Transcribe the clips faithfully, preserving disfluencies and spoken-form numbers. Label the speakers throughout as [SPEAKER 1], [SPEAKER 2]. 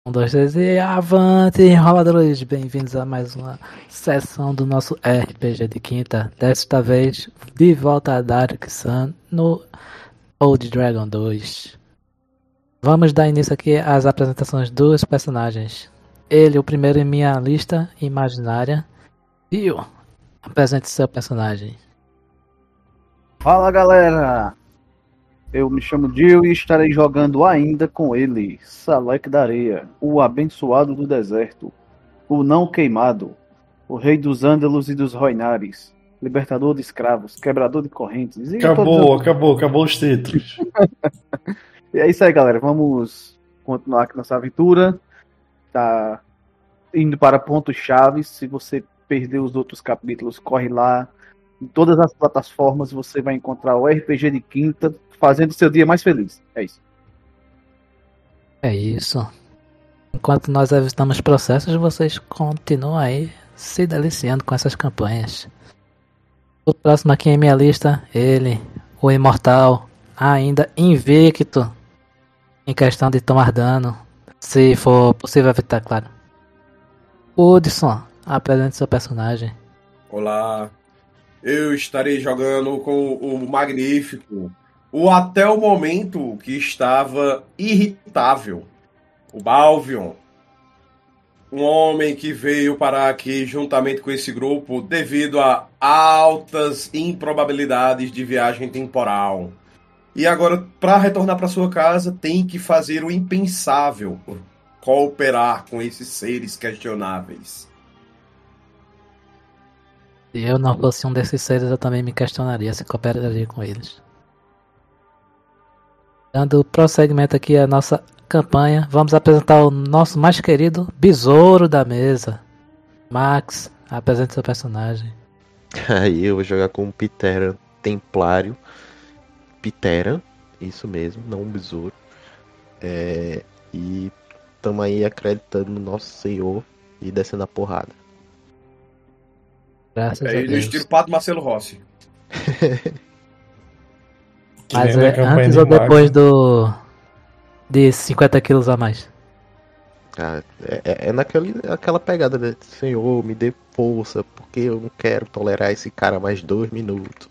[SPEAKER 1] Um, dois, três e avante, enroladores! Bem-vindos a mais uma sessão do nosso R P G de quinta. Desta vez, de volta a Dark Sun no Old Dragon dois. Vamos dar início aqui às apresentações dos personagens. Ele, o primeiro em minha lista imaginária. Dio, apresente seu personagem.
[SPEAKER 2] Fala galera, eu me chamo Dio e estarei jogando ainda com ele, Salek da Areia, o abençoado do deserto, o não queimado, o rei dos Ândalos e dos Roinares, libertador de escravos, quebrador de correntes. E
[SPEAKER 3] acabou,
[SPEAKER 2] todos...
[SPEAKER 3] acabou, acabou os títulos.
[SPEAKER 2] E é isso aí galera, vamos continuar aqui nossa aventura, tá indo para pontos chaves. Se você perdeu os outros capítulos, corre lá. Em todas as plataformas você vai encontrar o R P G de quinta, fazendo seu dia mais feliz. É isso.
[SPEAKER 1] É isso. Enquanto nós evitamos processos, vocês continuam aí se deliciando com essas campanhas. O próximo aqui em minha lista, ele, o imortal, ainda invicto em questão de tomar dano, se for possível evitar, claro. Hudson, apresente seu personagem.
[SPEAKER 4] Olá. Eu estarei jogando com o magnífico, o até o momento que estava irritável, o Balvion. Um homem que veio parar aqui juntamente com esse grupo devido a altas improbabilidades de viagem temporal. E agora, para retornar para sua casa, tem que fazer o impensável, cooperar com esses seres questionáveis.
[SPEAKER 1] Se eu não fosse um desses seres, eu também me questionaria se cooperaria com eles. Dando prosseguimento aqui à nossa campanha, vamos apresentar o nosso mais querido besouro da mesa. Max, apresente seu personagem.
[SPEAKER 5] Aí eu vou jogar com um Piteran Templário. Piteran, isso mesmo, não um besouro. É, e estamos aí acreditando no nosso senhor e descendo a porrada.
[SPEAKER 1] Graças
[SPEAKER 4] É
[SPEAKER 1] a
[SPEAKER 4] ele,
[SPEAKER 1] Deus.
[SPEAKER 4] estilo Pato Marcelo Rossi.
[SPEAKER 1] Mas
[SPEAKER 3] nem
[SPEAKER 1] é
[SPEAKER 3] na campanha
[SPEAKER 1] antes
[SPEAKER 3] de
[SPEAKER 1] ou depois
[SPEAKER 3] Max.
[SPEAKER 1] do... de cinquenta quilos a mais?
[SPEAKER 5] Ah, é, é, é naquele, aquela pegada, né? Senhor, me dê força, porque eu não quero tolerar esse cara mais dois minutos.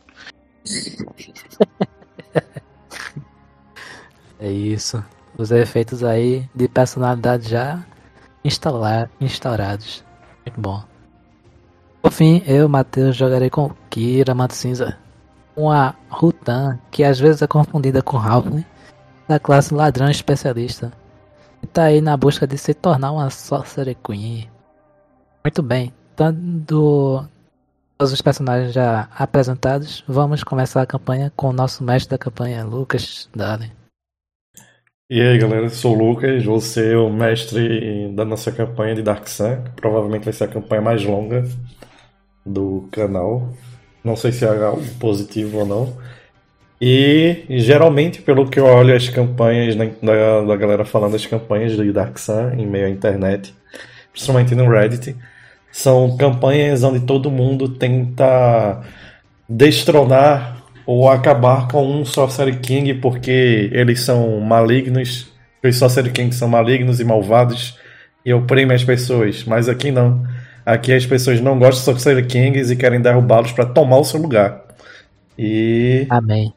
[SPEAKER 1] É isso. Os efeitos aí de personalidade já instalar, instaurados. Muito bom. Por fim, eu, Matheus, jogarei com Kira Mato Cinza. Uma Rutan que às vezes é confundida com Halfling, da classe ladrão especialista. E tá aí na busca de se tornar uma Sorcerer Queen. Muito bem. Dando todos os personagens já apresentados, vamos começar a campanha com o nosso mestre da campanha, Lucas Dalen.
[SPEAKER 3] E aí galera, eu sou o Lucas, vou ser o mestre da nossa campanha de Dark Sun, que provavelmente vai ser a campanha mais longa do canal. Não sei se é algo positivo ou não. E geralmente, pelo que eu olho as campanhas da, da, da galera falando das campanhas de Dark Sun em meio à internet, principalmente no Reddit, são campanhas onde todo mundo tenta destronar ou acabar com um Sorcerer King porque eles são malignos, os Sorcerer Kings são malignos e malvados e oprimem as pessoas, mas aqui não. Aqui as pessoas não gostam de Sorcerer Kings e querem derrubá-los para tomar o seu lugar. E
[SPEAKER 1] Amém.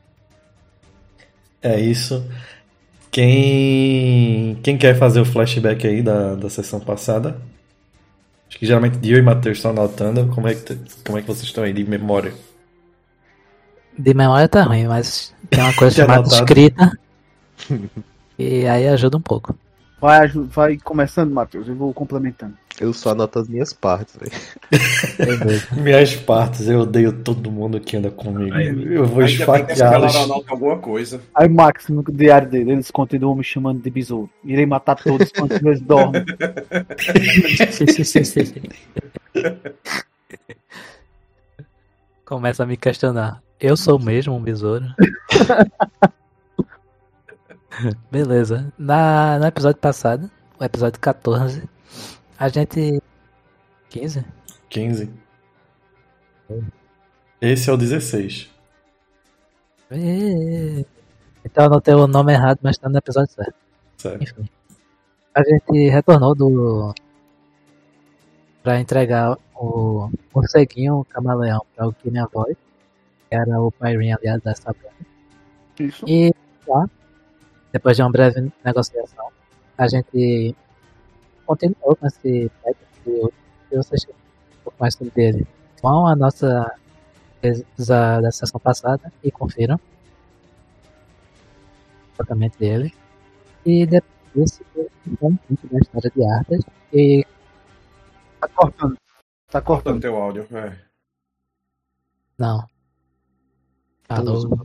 [SPEAKER 3] é isso. Quem quem quer fazer o flashback aí da, da sessão passada? Acho que geralmente Dio e Matheus estão anotando. Como é que, como é que vocês estão aí de memória?
[SPEAKER 1] De memória tá ruim, mas tem uma coisa
[SPEAKER 3] Tinha
[SPEAKER 1] chamada
[SPEAKER 3] anotado.
[SPEAKER 1] escrita. E aí ajuda um pouco.
[SPEAKER 2] Vai, aju- vai começando, Matheus, eu vou complementando.
[SPEAKER 5] Eu só anoto as minhas partes, velho.
[SPEAKER 1] Beleza.
[SPEAKER 3] Minhas partes, eu odeio todo mundo que anda comigo. Eu vou
[SPEAKER 4] Ainda bem que essa galera
[SPEAKER 3] esfaqueá-los.
[SPEAKER 4] anota alguma coisa.
[SPEAKER 2] Aí Max, no diário dele, eles continuam me chamando de besouro. Irei matar todos quando eles dormem.
[SPEAKER 1] Começa a me questionar. Eu sou mesmo um besouro? Beleza. Na, no episódio passado, o episódio quatorze, a gente... quinze?
[SPEAKER 3] quinze. Esse é o dezesseis.
[SPEAKER 1] Ê, Então eu anotei o nome errado, mas tá no episódio certo.
[SPEAKER 3] Sério.
[SPEAKER 1] Enfim. A gente retornou do. Pra entregar o morceguinho camaleão para o Killian Voice, que era o Pyrin, aliás, dessa banda.
[SPEAKER 2] Isso.
[SPEAKER 1] E lá, depois de uma breve negociação, a gente continuou com esse pack de vocês um pouco mais sobre ele. Vão a nossa da, da sessão passada e confiram o tratamento dele. E depois disso, um pouco da história de Arthas. E
[SPEAKER 2] Tá cortando. Tá
[SPEAKER 4] Cortando
[SPEAKER 2] cortando.
[SPEAKER 4] teu áudio. É.
[SPEAKER 1] não. Alô?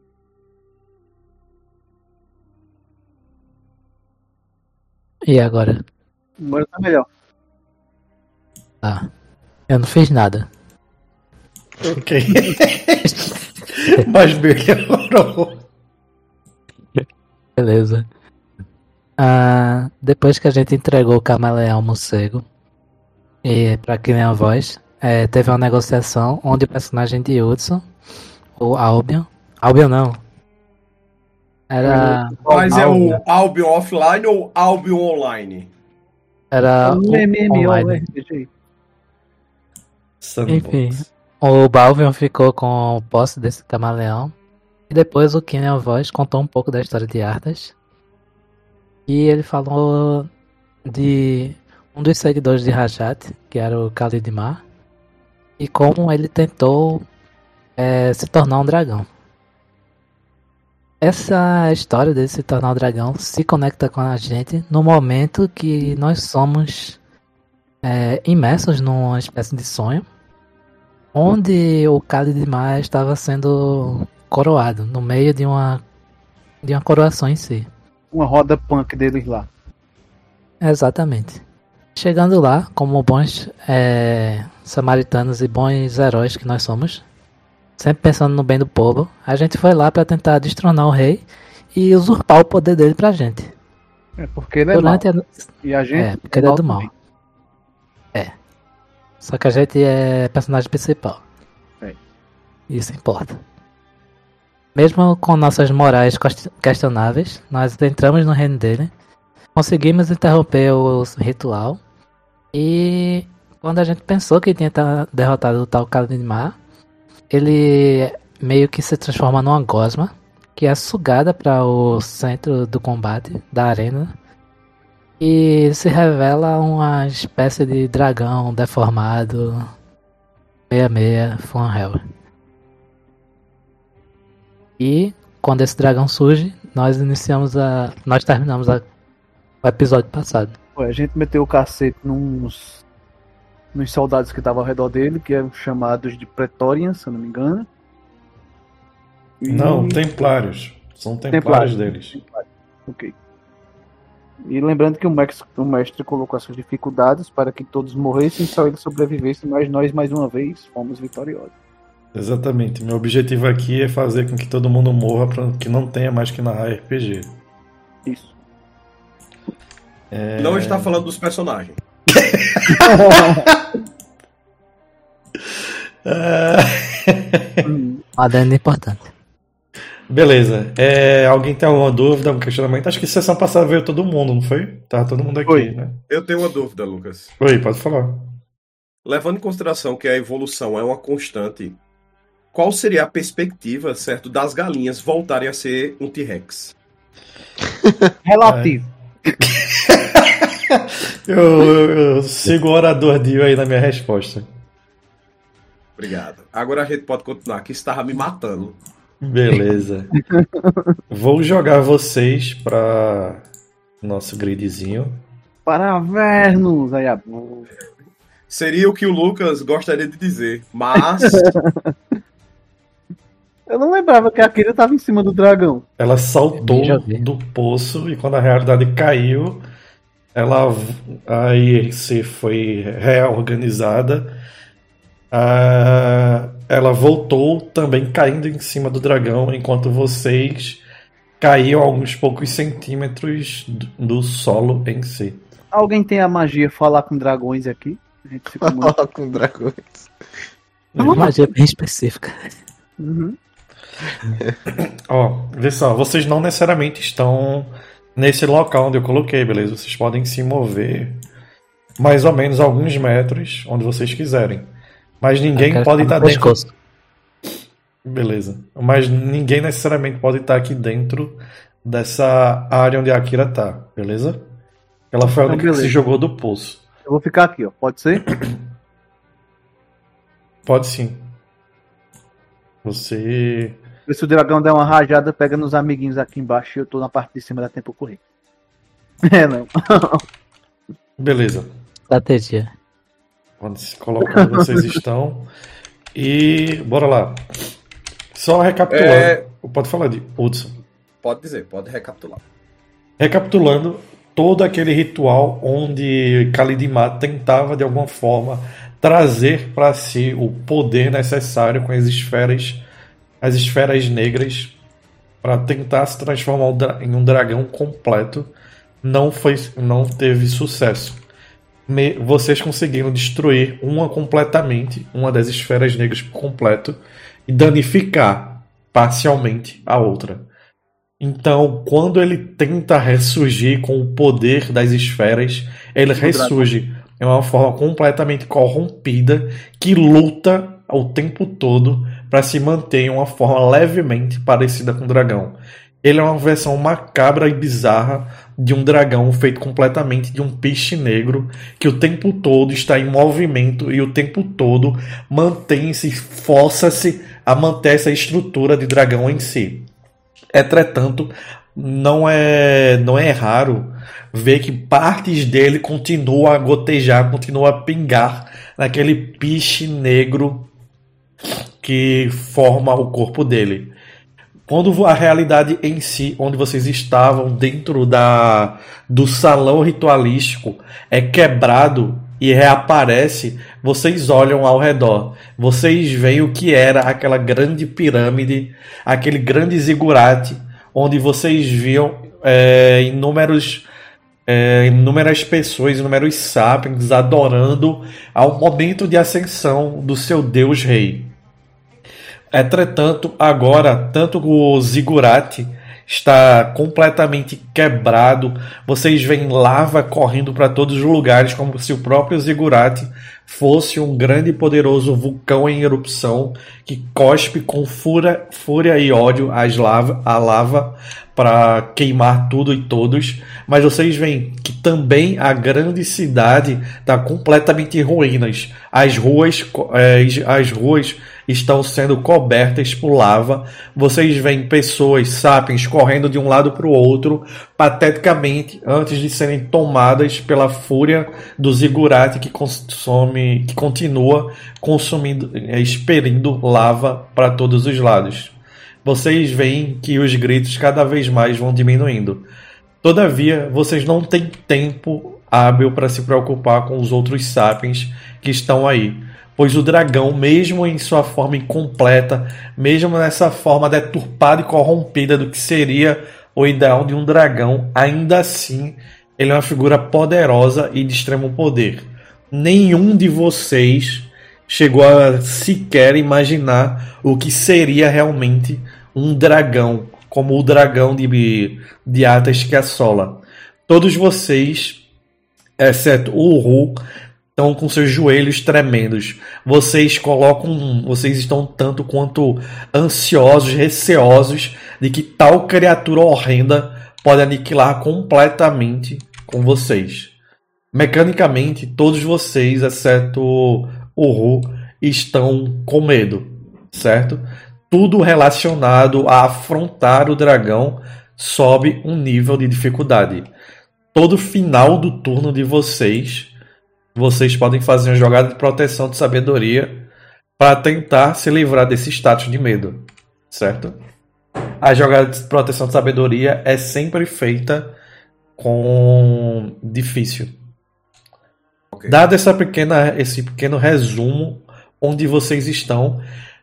[SPEAKER 1] E agora?
[SPEAKER 2] Agora tá melhor.
[SPEAKER 1] Tá. Eu não fiz nada.
[SPEAKER 3] Ok. Mas melhorou.
[SPEAKER 1] Beleza. Ah, depois que a gente entregou o camaleão morcego e pra Killian Voice, é, teve uma negociação onde o personagem de Hudson, o Albion, Albion não, era,
[SPEAKER 4] Mas é
[SPEAKER 1] Albion.
[SPEAKER 4] o Albion offline ou Albion online?
[SPEAKER 1] era
[SPEAKER 2] Um
[SPEAKER 1] o- online.
[SPEAKER 2] MMORPG.
[SPEAKER 3] Sandbox.
[SPEAKER 1] Enfim. O Balvion ficou com posse desse camaleão. E depois o Killian Voice contou um pouco da história de Arthas. E ele falou de um dos seguidores de Rajat, que era o Khalidmar, e como ele tentou é, se tornar um dragão. Essa história dele se tornar um dragão se conecta com a gente no momento que nós somos é, imersos numa espécie de sonho, onde o Khalidmar estava sendo coroado no meio de uma de uma coroação em si.
[SPEAKER 2] Uma roda punk deles lá.
[SPEAKER 1] Exatamente. Chegando lá, como bons é, samaritanos e bons heróis que nós somos, sempre pensando no bem do povo, a gente foi lá para tentar destronar o rei e usurpar o poder dele pra gente.
[SPEAKER 2] É porque ele é mal.
[SPEAKER 1] Durante a...
[SPEAKER 2] E a gente.
[SPEAKER 1] É, porque ele é do mal.
[SPEAKER 2] também.
[SPEAKER 1] É. Só que a gente é personagem principal.
[SPEAKER 2] É.
[SPEAKER 1] Isso importa. Mesmo com nossas morais quest- questionáveis, nós entramos no reino dele, conseguimos interromper o ritual e quando a gente pensou que tinha ta- derrotado o tal Khalidmar, ele meio que se transforma numa gosma que é sugada para o centro do combate da arena e se revela uma espécie de dragão deformado seis seis From Hell. E quando esse dragão surge, nós iniciamos a. Nós terminamos a... o episódio passado.
[SPEAKER 2] Pô, a gente meteu o cacete nos, nos soldados que estavam ao redor dele, que eram chamados de Pretorians, se eu não me engano. E-
[SPEAKER 3] Não, Templários. São Templários deles.
[SPEAKER 2] Templários. Ok. E lembrando que o mestre, o mestre colocou essas dificuldades para que todos morressem, só ele sobrevivesse, mas nós, mais uma vez, fomos vitoriosos.
[SPEAKER 3] Exatamente. Meu objetivo aqui é fazer com que todo mundo morra para que não tenha mais que narrar R P G.
[SPEAKER 2] Isso.
[SPEAKER 3] É...
[SPEAKER 4] Não está falando dos personagens.
[SPEAKER 3] Ah,
[SPEAKER 2] Hum,
[SPEAKER 1] Um adendo importante.
[SPEAKER 3] Beleza. É, alguém tem alguma dúvida, algum questionamento? Acho que sessão passada veio todo mundo, não foi? Tá todo mundo aqui,
[SPEAKER 2] Foi.
[SPEAKER 3] né?
[SPEAKER 4] Eu tenho uma dúvida, Lucas.
[SPEAKER 3] Oi, pode falar.
[SPEAKER 4] Levando em consideração que a evolução é uma constante, qual seria a perspectiva, certo, das galinhas voltarem a ser um T-Rex?
[SPEAKER 2] relativo.
[SPEAKER 3] Eu, eu, eu sigo o orador Dio aí na minha resposta.
[SPEAKER 4] Obrigado. Agora a gente pode continuar, que estava me matando.
[SPEAKER 3] Beleza. Vou jogar vocês pra nosso gridzinho.
[SPEAKER 2] Para vernos. Aí, a-
[SPEAKER 4] Seria o que o Lucas gostaria de dizer, mas
[SPEAKER 2] eu não lembrava que a Akira estava em cima do dragão.
[SPEAKER 3] Ela saltou
[SPEAKER 1] Já vi.
[SPEAKER 3] do poço e quando a realidade caiu, ela a I R C foi reorganizada. Ah, ela voltou também caindo em cima do dragão, enquanto vocês caíam alguns poucos centímetros do, do solo em si.
[SPEAKER 2] Alguém tem a magia falar com dragões aqui? A gente fica muito...
[SPEAKER 5] Fala com dragões.
[SPEAKER 1] É uma magia bem específica.
[SPEAKER 2] Uhum.
[SPEAKER 3] Ó, vê só, vocês não necessariamente estão nesse local onde eu coloquei, beleza? Vocês podem se mover mais ou menos alguns metros onde vocês quiserem. Mas ninguém pode estar dentro.
[SPEAKER 1] Pescoço.
[SPEAKER 3] Beleza. Mas ninguém necessariamente pode estar aqui dentro dessa área onde a Akira tá, beleza? Ela foi a
[SPEAKER 2] Então,
[SPEAKER 3] única que se
[SPEAKER 2] beleza.
[SPEAKER 3] jogou do poço.
[SPEAKER 2] Eu vou ficar aqui, ó. Pode ser?
[SPEAKER 3] Pode sim. Você.
[SPEAKER 2] Se o dragão der uma rajada, pega nos amiguinhos aqui embaixo e eu tô na parte de cima, dá tempo correr. É, não.
[SPEAKER 3] Beleza.
[SPEAKER 1] Estratégia.
[SPEAKER 3] Onde se coloca onde vocês estão. E bora lá. Só recapitulando.
[SPEAKER 4] É-
[SPEAKER 3] Pode falar de Hudson.
[SPEAKER 4] Pode dizer, pode recapitular.
[SPEAKER 3] Recapitulando todo aquele ritual onde Kalidimá tentava de alguma forma trazer para si o poder necessário com as esferas, as esferas negras para tentar se transformar em um dragão completo, não foi, não teve sucesso. Me, vocês conseguiram destruir uma completamente, uma das esferas negras por completo e danificar parcialmente a outra. Então, quando ele tenta ressurgir com o poder das esferas, ele ressurge em uma forma completamente corrompida que luta o tempo todo para se manter em uma forma levemente parecida com o dragão. Ele é uma versão macabra e bizarra de um dragão feito completamente de um peixe negro que o tempo todo está em movimento e o tempo todo mantém-se, força-se a manter essa estrutura de dragão em si. Entretanto, não é, não é raro ver que partes dele continuam a gotejar, continuam a pingar naquele piche negro que forma o corpo dele. Quando a realidade em si, onde vocês estavam dentro da, do salão ritualístico, é quebrado e reaparece, vocês olham ao redor. Vocês veem o que era aquela grande pirâmide, aquele grande zigurate, onde vocês viam é, inúmeros, é, inúmeras pessoas, inúmeros sapiens adorando ao momento de ascensão do seu Deus Rei. Entretanto, agora, tanto o zigurate está completamente quebrado, vocês veem lava correndo para todos os lugares, como se o próprio zigurate fosse um grande e poderoso vulcão em erupção que cospe com fúria, fúria e ódio as lava, a lava para queimar tudo e todos. Mas vocês veem que também a grande cidade está completamente em ruínas. As ruas, as ruas estão sendo cobertas por lava. Vocês veem pessoas, sapiens, correndo de um lado para o outro, pateticamente, antes de serem tomadas pela fúria do zigurate que consome, que continua consumindo, expelindo lava para todos os lados. Vocês veem que os gritos cada vez mais vão diminuindo. Todavia, vocês não têm tempo hábil para se preocupar com os outros sapiens que estão aí. Pois o dragão, mesmo em sua forma incompleta, mesmo nessa forma deturpada e corrompida do que seria o ideal de um dragão, ainda assim, ele é uma figura poderosa e de extremo poder. Nenhum de vocês chegou a sequer imaginar o que seria realmente um dragão, como o dragão de, de Atas que assola. Todos vocês, exceto o Ru, estão com seus joelhos tremendos. Vocês colocam, vocês estão tanto quanto ansiosos, receosos de que tal criatura horrenda pode aniquilar completamente com vocês. Mecanicamente, todos vocês, exceto o Ru, estão com medo, certo? Tudo relacionado a afrontar o dragão sobe um nível de dificuldade. Todo final do turno de vocês, vocês podem fazer uma jogada de proteção de sabedoria para tentar se livrar desse status de medo, certo? A jogada de proteção de sabedoria é sempre feita com difícil. Okay. Dado essa pequena, esse pequeno resumo onde vocês estão,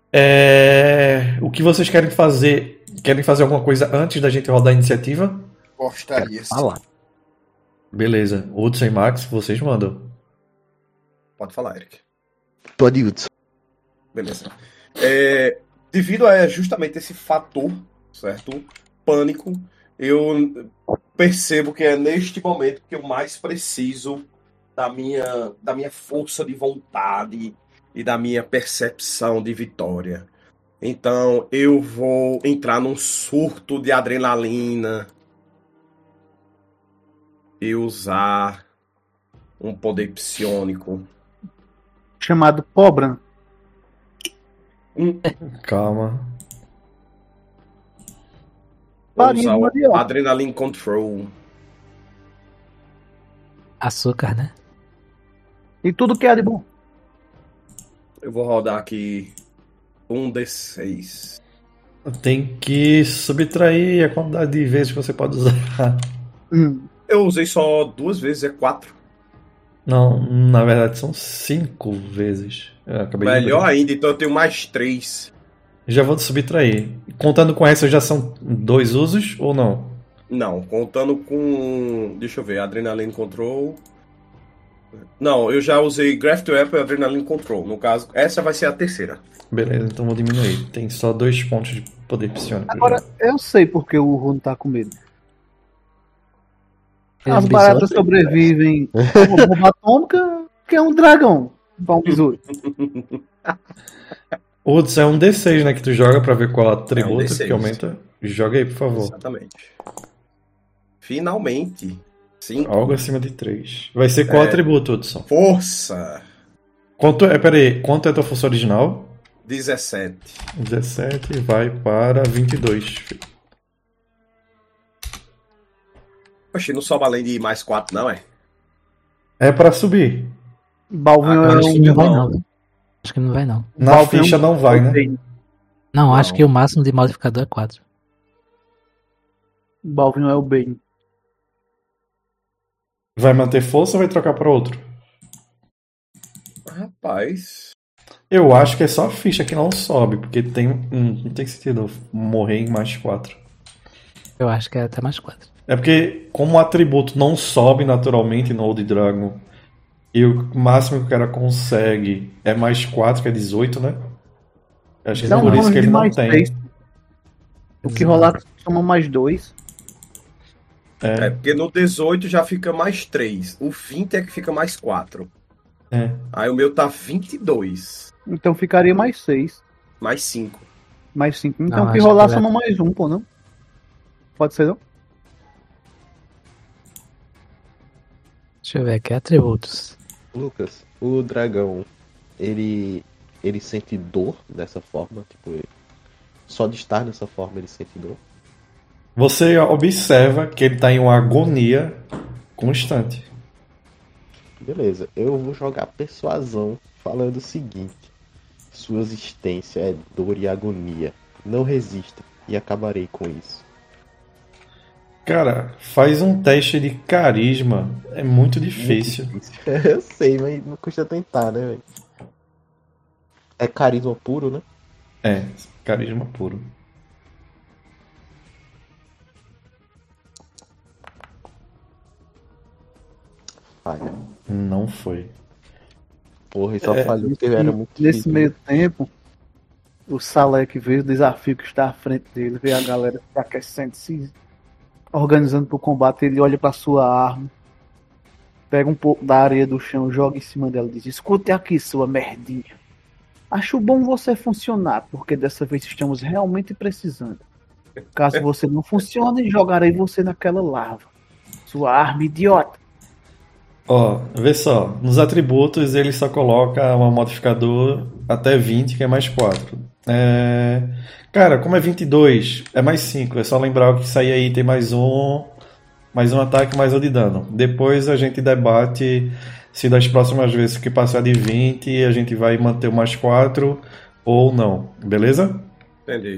[SPEAKER 3] é... o que vocês querem fazer? Querem fazer alguma coisa antes da gente rodar a iniciativa?
[SPEAKER 4] Gostaria de
[SPEAKER 1] falar.
[SPEAKER 3] Beleza. Hudson e Max, vocês mandam.
[SPEAKER 4] Pode falar, Eric.
[SPEAKER 5] Pode, Hudson.
[SPEAKER 4] Beleza. É, devido a justamente esse fator, certo? Pânico, eu percebo que é neste momento que eu mais preciso da minha, da minha força de vontade e da minha percepção de vitória. Então eu vou entrar num surto de adrenalina e usar um poder psiônico.
[SPEAKER 2] Chamado Pobran.
[SPEAKER 4] Hum,
[SPEAKER 3] Calma.
[SPEAKER 4] vou
[SPEAKER 2] Farinha
[SPEAKER 4] usar
[SPEAKER 2] de
[SPEAKER 4] o
[SPEAKER 2] mandioca.
[SPEAKER 4] Adrenaline Control.
[SPEAKER 1] Açúcar, né?
[SPEAKER 2] E tudo que é de bom.
[SPEAKER 4] Eu vou rodar aqui um D seis.
[SPEAKER 3] Tem que subtrair a quantidade de vezes que você pode usar.
[SPEAKER 2] Hum.
[SPEAKER 4] Eu usei só duas vezes, é quatro.
[SPEAKER 3] Não, na verdade são cinco vezes. Eu acabei de
[SPEAKER 4] Melhor
[SPEAKER 3] lembrar.
[SPEAKER 4] ainda, então eu tenho mais três.
[SPEAKER 3] Já vou subtrair. Contando com essa, já são dois usos ou não?
[SPEAKER 4] Não, contando com. Deixa eu ver, Adrenaline Control. Não, eu já usei Graph to Apple e Adrenaline Control. No caso, essa vai ser a terceira.
[SPEAKER 3] Beleza, então vou diminuir. Tem só dois pontos de poder psiônico.
[SPEAKER 2] Agora,
[SPEAKER 3] já.
[SPEAKER 2] eu sei porque o Rune tá com medo.
[SPEAKER 1] Ele
[SPEAKER 2] As
[SPEAKER 1] é
[SPEAKER 2] baratas
[SPEAKER 1] besouro.
[SPEAKER 2] sobrevivem a uma bomba atômica, que é um dragão. Pra um besouro.
[SPEAKER 3] Outros é um D seis, né? Que tu joga pra ver qual atributo
[SPEAKER 4] D seis.
[SPEAKER 3] que aumenta. Joga aí, por favor.
[SPEAKER 4] Exatamente. Finalmente. Cinco.
[SPEAKER 3] Algo acima de três. Vai ser qual
[SPEAKER 4] É.
[SPEAKER 3] atributo, Hudson?
[SPEAKER 4] Força.
[SPEAKER 3] Quanto é, peraí, quanto é a tua força original?
[SPEAKER 4] dezessete.
[SPEAKER 3] dezessete vai para vinte e dois.
[SPEAKER 4] Oxi, não sobe além de mais quatro, não é?
[SPEAKER 3] É pra subir.
[SPEAKER 2] Balvin
[SPEAKER 4] Ah,
[SPEAKER 2] é
[SPEAKER 4] cara,
[SPEAKER 1] Acho que
[SPEAKER 2] um.
[SPEAKER 1] não vai
[SPEAKER 4] não.
[SPEAKER 1] não. viu? Acho que não vai não.
[SPEAKER 3] Na
[SPEAKER 2] Balvin é um-
[SPEAKER 3] ficha não vai, né?
[SPEAKER 1] Não,
[SPEAKER 4] Não.
[SPEAKER 1] acho que o máximo de modificador é quatro.
[SPEAKER 2] Balvin é o Bane.
[SPEAKER 3] Vai manter força ou vai trocar pra outro?
[SPEAKER 4] Rapaz.
[SPEAKER 3] Eu acho que é só a ficha que não sobe, porque tem, hum, não tem sentido morrer em mais quatro.
[SPEAKER 1] Eu acho que é até mais quatro.
[SPEAKER 3] É porque, como o atributo não sobe naturalmente no Old Dragon, e o máximo que o cara consegue é mais quatro, que é dezoito, né? Acho que é
[SPEAKER 2] Dá um
[SPEAKER 3] por isso
[SPEAKER 2] bônus
[SPEAKER 3] que ele
[SPEAKER 2] de
[SPEAKER 3] não
[SPEAKER 2] mais
[SPEAKER 3] tem.
[SPEAKER 2] três. O que rolar soma mais dois.
[SPEAKER 4] É,
[SPEAKER 3] É,
[SPEAKER 4] porque no dezoito já fica mais três. O vinte é que fica mais quatro.
[SPEAKER 3] é.
[SPEAKER 4] Aí o meu tá vinte e dois.
[SPEAKER 2] Então ficaria mais seis.
[SPEAKER 4] Mais cinco.
[SPEAKER 2] Mais cinco. Então
[SPEAKER 1] Não,
[SPEAKER 2] o que
[SPEAKER 1] acho
[SPEAKER 2] rolar
[SPEAKER 1] que vai-
[SPEAKER 2] soma mais um, pô, não? Pode ser, não?
[SPEAKER 1] Deixa eu ver aqui, atributos.
[SPEAKER 5] Lucas, o dragão, ele ele sente dor dessa forma? Tipo, ele- só de estar dessa forma ele sente dor?
[SPEAKER 3] Você observa que ele tá em uma agonia constante.
[SPEAKER 5] Beleza, eu vou jogar persuasão falando o seguinte: sua existência é dor e agonia. Não resista e acabarei com isso.
[SPEAKER 3] Cara, faz um teste de carisma. É muito difícil.
[SPEAKER 5] Eu sei, mas não custa tentar, né, velho? É carisma puro, né?
[SPEAKER 3] É, carisma puro.
[SPEAKER 5] Falha.
[SPEAKER 3] Não foi.
[SPEAKER 5] Porra, e só
[SPEAKER 3] É,
[SPEAKER 5] falhou porque era muito
[SPEAKER 2] Nesse
[SPEAKER 5] difícil.
[SPEAKER 2] meio tempo, o Salek vê o desafio que está à frente dele, vê a galera se aquecendo, se organizando para o combate. Ele olha para sua arma, pega um pouco da areia do chão, joga em cima dela e diz: escute aqui, sua merdinha. Acho bom você funcionar, porque dessa vez estamos realmente precisando. Caso você não funcione, jogarei você naquela lava. Sua arma idiota.
[SPEAKER 3] Ó, vê só. Nos atributos ele só coloca um modificador até vinte, que é mais quatro. É... Cara, como é vinte e dois, é mais cinco. É só lembrar que isso aí, aí tem mais um. Mais um ataque, mais um de dano. Depois a gente debate se das próximas vezes que passar de vinte a gente vai manter o mais quatro ou não. Beleza?
[SPEAKER 4] Entendi.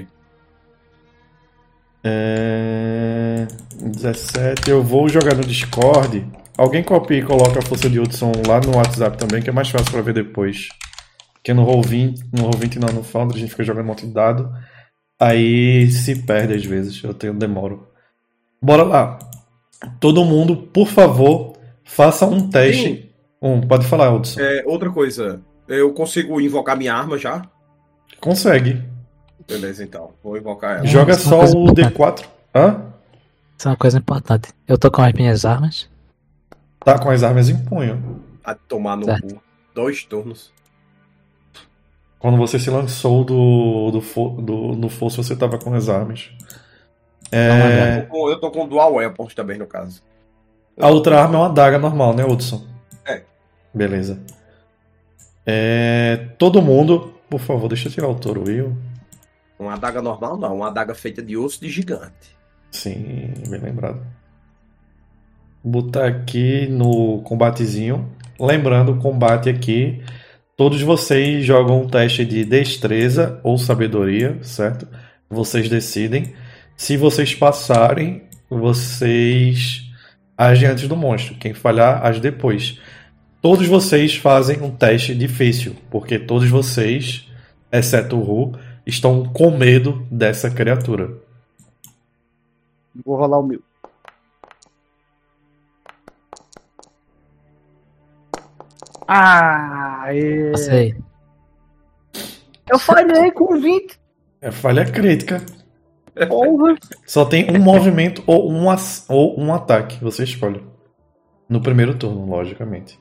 [SPEAKER 3] É... dezessete. Eu vou jogar no Discord. Alguém copia e coloca a força de Hudson lá no WhatsApp também, que é mais fácil pra ver depois. Porque no Roll vinte, no Roll vinte não, no Foundry a gente fica jogando um monte de dado. Aí se perde às vezes, eu tenho demoro. Bora lá. Todo mundo, por favor, faça um teste.
[SPEAKER 4] Sim.
[SPEAKER 3] Um, pode falar, Hudson.
[SPEAKER 4] É, outra coisa, eu consigo invocar minha arma já?
[SPEAKER 3] Consegue.
[SPEAKER 4] Beleza, então. Vou invocar ela.
[SPEAKER 3] Joga
[SPEAKER 1] isso é uma
[SPEAKER 3] só
[SPEAKER 1] coisa
[SPEAKER 3] o
[SPEAKER 1] importante.
[SPEAKER 3] D quatro. Hã?
[SPEAKER 1] Isso é uma coisa importante. Eu tô com as minhas armas.
[SPEAKER 3] Tá com as armas em punho.
[SPEAKER 4] A tomar no
[SPEAKER 1] Certo.
[SPEAKER 4] cu. Dois turnos.
[SPEAKER 3] Quando você se lançou do, do, fo- do, do fosso, você tava com as armas. É,
[SPEAKER 4] Eu tô com- Eu tô com dual weapons também, no caso.
[SPEAKER 3] a outra arma é uma adaga normal, né, Hudson?
[SPEAKER 4] É.
[SPEAKER 3] Beleza. É, todo mundo, por favor, deixa eu tirar o touro, viu?
[SPEAKER 4] Uma adaga normal não, uma adaga feita de osso de gigante.
[SPEAKER 3] Sim, bem lembrado. Botar aqui no combatezinho. Lembrando, o combate aqui, todos vocês jogam um teste de destreza ou sabedoria, certo? Vocês decidem. Se vocês passarem, vocês agem antes do monstro. Quem falhar, age depois. Todos vocês fazem um teste difícil, porque todos vocês, exceto o Ru, estão com medo dessa criatura.
[SPEAKER 2] Vou rolar o meu. Ah, é...
[SPEAKER 1] Passei.
[SPEAKER 2] Eu falhei com vinte.
[SPEAKER 3] É falha crítica.
[SPEAKER 2] Porra.
[SPEAKER 3] Só tem um movimento ou um, as- ou um ataque. Você escolhe. No primeiro turno, logicamente.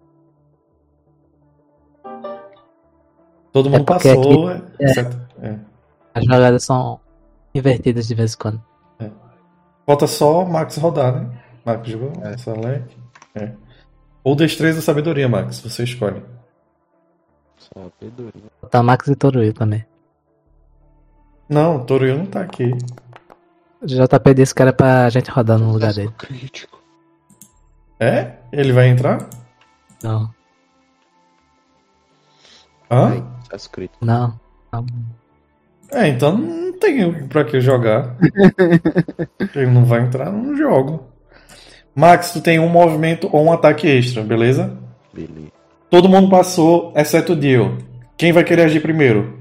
[SPEAKER 3] Todo mundo
[SPEAKER 1] porque
[SPEAKER 3] passou.
[SPEAKER 1] aqui-
[SPEAKER 3] é,
[SPEAKER 1] é.
[SPEAKER 3] certo? É.
[SPEAKER 1] As jogadas são invertidas de vez em quando.
[SPEAKER 3] Falta só Max rodar, né? Max jogou?
[SPEAKER 5] É.
[SPEAKER 3] Select. É. Ou destreza ou sabedoria, Max. Você escolhe.
[SPEAKER 5] Sabedoria.
[SPEAKER 1] Botar Max e Toruil também.
[SPEAKER 3] Não, o Toruil não tá aqui.
[SPEAKER 1] O J P disse que era pra gente rodar no lugar dele.
[SPEAKER 5] Crítico.
[SPEAKER 3] É? Ele vai entrar?
[SPEAKER 1] Não,
[SPEAKER 3] Hã?
[SPEAKER 5] Sucesso crítico.
[SPEAKER 1] não. não.
[SPEAKER 3] É, então não tem pra que jogar. Ele não vai entrar, não jogo. Max, tu tem um movimento ou um ataque extra, beleza?
[SPEAKER 5] Beleza.
[SPEAKER 3] Todo mundo passou, exceto o Dio. Quem vai querer agir primeiro?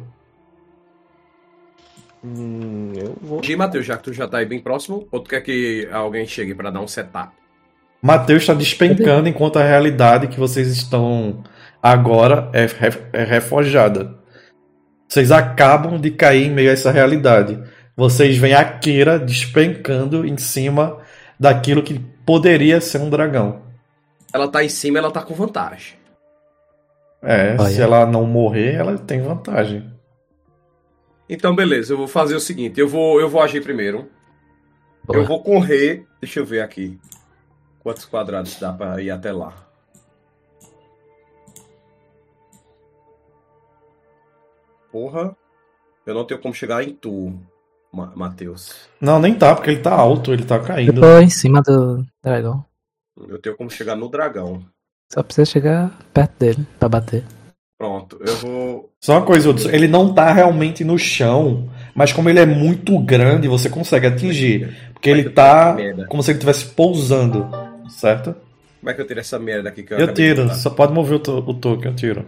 [SPEAKER 5] Hum, eu vou.
[SPEAKER 4] Gi, Matheus, já que tu já tá aí bem próximo, ou tu quer que alguém chegue pra dar um setup?
[SPEAKER 3] Matheus está despencando enquanto a realidade que vocês estão agora é, re- é reforjada. Vocês acabam de cair em meio a essa realidade. Vocês veem a Kira despencando em cima daquilo que poderia ser um dragão.
[SPEAKER 4] Ela tá em cima, ela tá com vantagem.
[SPEAKER 3] É,
[SPEAKER 1] Olha.
[SPEAKER 3] se ela não morrer, ela tem vantagem.
[SPEAKER 4] Então, beleza, eu vou fazer o seguinte, eu vou, eu vou agir primeiro.
[SPEAKER 1] Boa.
[SPEAKER 4] Eu vou correr, deixa eu ver aqui. Quantos quadrados dá pra ir até lá? Porra, eu não tenho como chegar em tu, Ma- Matheus.
[SPEAKER 3] Não, nem tá, porque ele tá alto, ele tá
[SPEAKER 1] Eu
[SPEAKER 3] caindo.
[SPEAKER 1] tô em cima do dragão.
[SPEAKER 4] Eu tenho como chegar no dragão.
[SPEAKER 1] Só precisa chegar perto dele pra bater.
[SPEAKER 4] Pronto, eu vou...
[SPEAKER 3] Só uma coisa, Hudson, ele não tá realmente no chão, mas como ele é muito grande, você consegue atingir. Porque ele tá
[SPEAKER 4] Merda.
[SPEAKER 3] como se ele estivesse pousando, certo?
[SPEAKER 4] Como é que eu tiro essa merda aqui que eu
[SPEAKER 3] Eu
[SPEAKER 4] acabei de
[SPEAKER 3] tiro,
[SPEAKER 4] botar?
[SPEAKER 3] só pode mover o, to o token, eu tiro.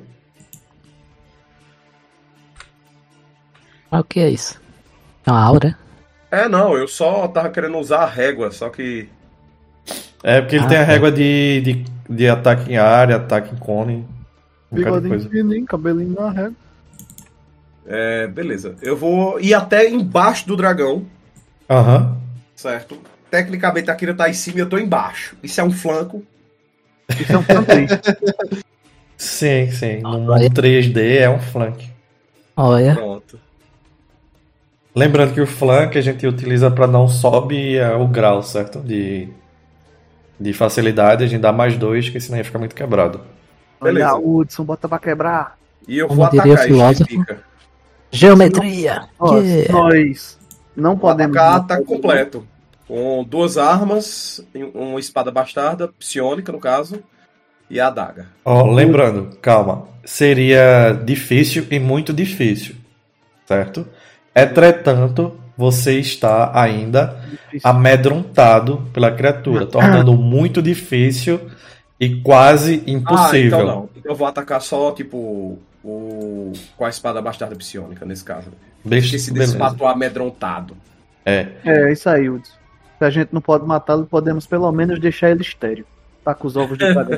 [SPEAKER 1] Mas o que é isso? É uma aura?
[SPEAKER 4] É, não, eu só tava querendo usar a régua, só que...
[SPEAKER 3] É porque ele
[SPEAKER 1] Ah,
[SPEAKER 3] tem a
[SPEAKER 1] tá.
[SPEAKER 3] régua de, de, de ataque em área, ataque em cone, um bocado de
[SPEAKER 2] Bigodinho
[SPEAKER 3] coisa.
[SPEAKER 2] fininho, cabelinho na régua.
[SPEAKER 4] É, beleza. Eu vou ir até embaixo do dragão,
[SPEAKER 3] Aham.
[SPEAKER 4] certo? Tecnicamente a Kira tá em cima e eu tô embaixo. Isso é um flanco.
[SPEAKER 2] Isso é um flanquinho.
[SPEAKER 3] Sim, sim. No
[SPEAKER 1] Olha.
[SPEAKER 3] mundo três D é um flank.
[SPEAKER 1] Olha,
[SPEAKER 4] Pronto.
[SPEAKER 3] Lembrando que o flank a gente utiliza para não sobe é, o grau, certo? De, de facilidade, a gente dá mais dois, que senão ia ficar muito quebrado.
[SPEAKER 4] Beleza.
[SPEAKER 2] Olha, Hudson, bota pra quebrar.
[SPEAKER 4] E eu
[SPEAKER 1] Como
[SPEAKER 4] vou
[SPEAKER 1] diria o
[SPEAKER 4] atacar isso,
[SPEAKER 1] filósofo.
[SPEAKER 4] fica.
[SPEAKER 1] geometria!
[SPEAKER 2] Ó,
[SPEAKER 1] Yeah.
[SPEAKER 2] Nós não
[SPEAKER 4] Vou
[SPEAKER 2] podemos.
[SPEAKER 4] atacar ataque completo. Com duas armas, uma espada bastarda, psionica no caso, e a adaga.
[SPEAKER 3] Ó, lembrando, calma, seria difícil e muito difícil, certo? Entretanto, você está ainda amedrontado pela criatura, tornando muito difícil e quase impossível.
[SPEAKER 4] Ah, então não. Eu vou atacar só, tipo, o... com a espada bastarda psionica, nesse caso.
[SPEAKER 3] Deixa,
[SPEAKER 4] Esqueci
[SPEAKER 3] beleza.
[SPEAKER 4] desse fato amedrontado.
[SPEAKER 3] É,
[SPEAKER 2] É, isso aí, Hudson. Se a gente não pode matá-lo, podemos pelo menos deixar ele estéreo. Tá com os ovos de dragão.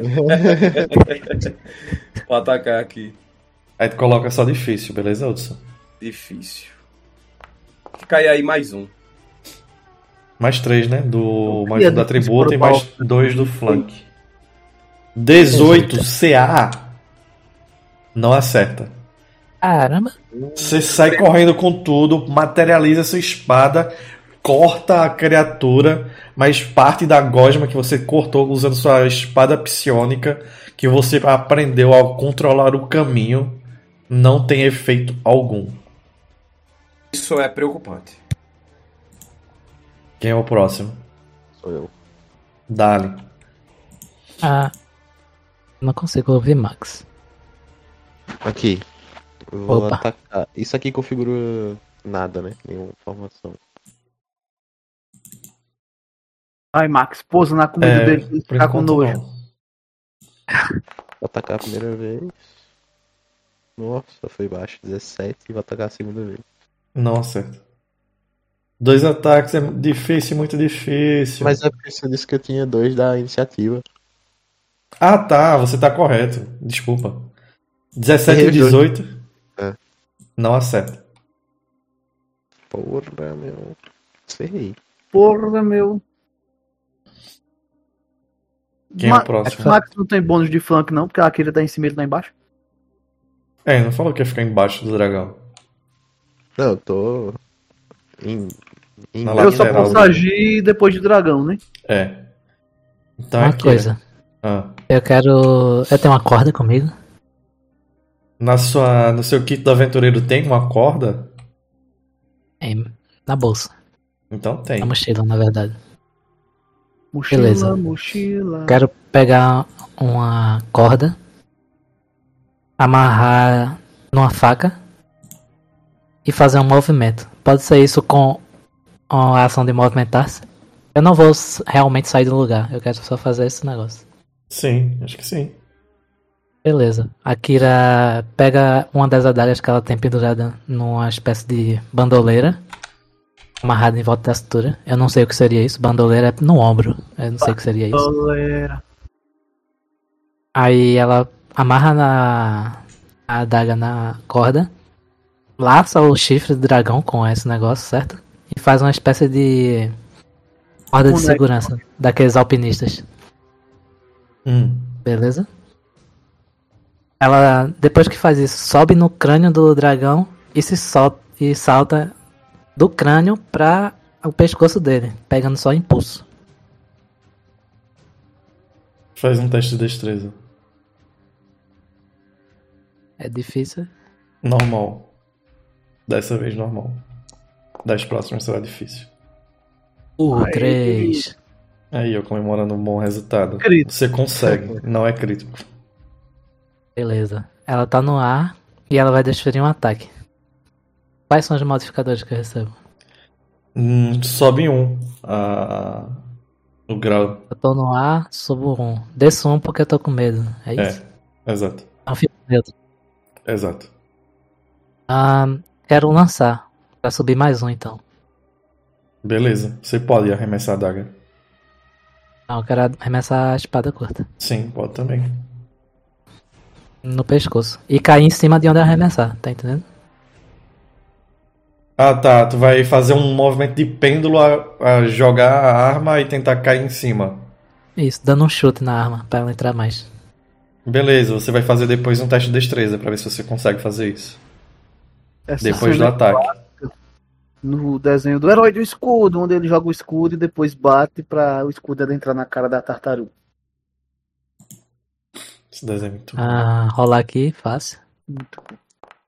[SPEAKER 4] Vou atacar aqui.
[SPEAKER 3] aí tu coloca só difícil, beleza, Hudson?
[SPEAKER 4] Difícil. Cai aí mais um.
[SPEAKER 3] Mais três, né? Do
[SPEAKER 2] Eu
[SPEAKER 3] mais
[SPEAKER 2] queria
[SPEAKER 3] um do atributo e
[SPEAKER 2] disparar
[SPEAKER 3] mais
[SPEAKER 2] o-
[SPEAKER 3] dois do flank. dezoito C A. Não acerta.
[SPEAKER 1] Caramba.
[SPEAKER 3] Você sai correndo com tudo, materializa sua espada, corta a criatura, mas parte da gosma que você cortou usando sua espada psiônica, que você aprendeu a controlar o caminho, não tem efeito algum.
[SPEAKER 4] Isso é preocupante.
[SPEAKER 3] Quem é o próximo?
[SPEAKER 5] Sou eu.
[SPEAKER 3] Dali.
[SPEAKER 1] Ah, não consigo ouvir Max.
[SPEAKER 5] Aqui. Eu vou
[SPEAKER 1] Opa.
[SPEAKER 5] atacar. Isso aqui configura nada, né? Nenhuma informação.
[SPEAKER 2] Ai, Max, pousa na comida
[SPEAKER 3] É,
[SPEAKER 2] dele pra ele
[SPEAKER 3] por
[SPEAKER 2] ficar com
[SPEAKER 3] enquanto
[SPEAKER 2] nojo.
[SPEAKER 3] não.
[SPEAKER 5] Vou atacar a primeira vez. Nossa, foi baixo. dezessete. E vou atacar a segunda vez.
[SPEAKER 3] Não acerta. Dois ataques é difícil, muito difícil.
[SPEAKER 5] Mas é porque você disse que eu tinha dois da iniciativa.
[SPEAKER 3] Ah, tá, você tá correto. Desculpa. dezessete e
[SPEAKER 5] Errei os dois.
[SPEAKER 3] dezoito.
[SPEAKER 5] É.
[SPEAKER 3] Não acerta.
[SPEAKER 5] Porra, meu. Sei.
[SPEAKER 2] Porra, meu.
[SPEAKER 3] Quem é
[SPEAKER 2] Ma-
[SPEAKER 3] o próximo?
[SPEAKER 2] Max não tem bônus de flank, não, porque a Akira tá em cima e ele tá embaixo.
[SPEAKER 3] É, não falou que ia ficar embaixo do dragão.
[SPEAKER 5] Não, eu tô. Em. em
[SPEAKER 3] Na
[SPEAKER 2] Eu só
[SPEAKER 3] lateral,
[SPEAKER 2] posso
[SPEAKER 3] né?
[SPEAKER 2] agir depois de dragão, né?
[SPEAKER 3] É. Então é
[SPEAKER 1] Uma
[SPEAKER 3] Akira.
[SPEAKER 1] coisa.
[SPEAKER 3] Ah.
[SPEAKER 1] Eu quero. Eu tenho uma corda comigo.
[SPEAKER 3] Na sua, no seu kit do aventureiro tem uma corda?
[SPEAKER 1] Em- na bolsa.
[SPEAKER 3] Então tem.
[SPEAKER 1] Na mochila, na verdade.
[SPEAKER 2] Mochila,
[SPEAKER 1] Beleza.
[SPEAKER 2] mochila.
[SPEAKER 1] Quero pegar uma corda, amarrar numa faca e fazer um movimento. Pode ser isso com a ação de movimentar-se. Eu não vou s- realmente sair do lugar. Eu quero só fazer esse negócio.
[SPEAKER 3] Sim, acho que sim.
[SPEAKER 1] Beleza. A Kira pega uma das adagas que ela tem pendurada numa espécie de bandoleira, amarrada em volta da cintura. Eu não sei o que seria isso. Bandoleira é no ombro. Eu não sei o que seria isso.
[SPEAKER 2] Galera.
[SPEAKER 1] Aí ela amarra na a adaga na corda, laça o chifre do dragão com esse negócio, certo? E faz uma espécie de corda de
[SPEAKER 2] Boneco.
[SPEAKER 1] segurança daqueles alpinistas.
[SPEAKER 3] Hum.
[SPEAKER 1] Beleza? Ela, depois que faz isso, sobe no crânio do dragão e se solta e salta do crânio pra o pescoço dele, pegando só impulso.
[SPEAKER 3] Faz um teste de destreza.
[SPEAKER 1] É difícil.
[SPEAKER 3] Normal. Dessa vez normal. Das próximas será difícil.
[SPEAKER 1] Uh,
[SPEAKER 2] Aí.
[SPEAKER 1] três.
[SPEAKER 3] Aí, eu comemorando um bom resultado.
[SPEAKER 2] Crítico.
[SPEAKER 3] Você consegue, não é crítico.
[SPEAKER 1] Beleza. Ela tá no ar e ela vai desferir um ataque. Quais são os modificadores que eu recebo?
[SPEAKER 3] Hum, sobe um a... o grau.
[SPEAKER 1] Eu tô no ar, subo um. Desço um porque eu tô com medo. É isso?
[SPEAKER 3] É, exato.
[SPEAKER 1] É um fico neutro.
[SPEAKER 3] Exato.
[SPEAKER 1] Ah, quero lançar. Pra subir mais um então.
[SPEAKER 3] Beleza, você pode arremessar a daga.
[SPEAKER 1] Não, eu quero arremessar a espada curta.
[SPEAKER 3] Sim, pode também.
[SPEAKER 1] No pescoço. E cair em cima de onde eu arremessar, tá entendendo?
[SPEAKER 3] Ah, tá. Tu vai fazer um movimento de pêndulo a, a jogar a arma e tentar cair em cima.
[SPEAKER 1] Isso, dando um chute na arma pra ela entrar mais.
[SPEAKER 3] Beleza, você vai fazer depois um teste de destreza pra ver se você consegue fazer isso.
[SPEAKER 2] Essa
[SPEAKER 3] Depois do
[SPEAKER 2] cena
[SPEAKER 3] ataque.
[SPEAKER 2] no desenho do Herói do Escudo, onde ele joga o escudo e depois bate pra o escudo adentrar na cara da tartaruga.
[SPEAKER 3] Esse desenho é muito bom.
[SPEAKER 1] Ah, rolar aqui, fácil.
[SPEAKER 2] Muito bom.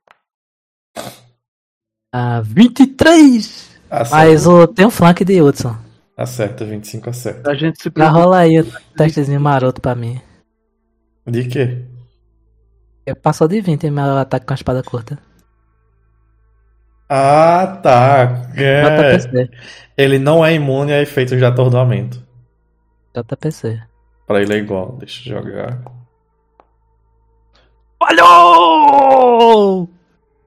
[SPEAKER 1] Ah, vinte e três!
[SPEAKER 3] Acerta,
[SPEAKER 1] Mas o, tem um flank de Hudson.
[SPEAKER 3] acerta, vinte e cinco acerta.
[SPEAKER 2] A gente se
[SPEAKER 1] Já
[SPEAKER 2] preocupa.
[SPEAKER 1] rola aí o testezinho maroto pra mim.
[SPEAKER 3] De quê?
[SPEAKER 1] Eu passou de vinte em meu ataque com a espada curta.
[SPEAKER 3] Ah, tá. É.
[SPEAKER 1] J P C.
[SPEAKER 3] Ele não é imune a efeitos de atordoamento.
[SPEAKER 1] J P C.
[SPEAKER 3] Pra ele é igual. Deixa eu jogar.
[SPEAKER 1] Falhou!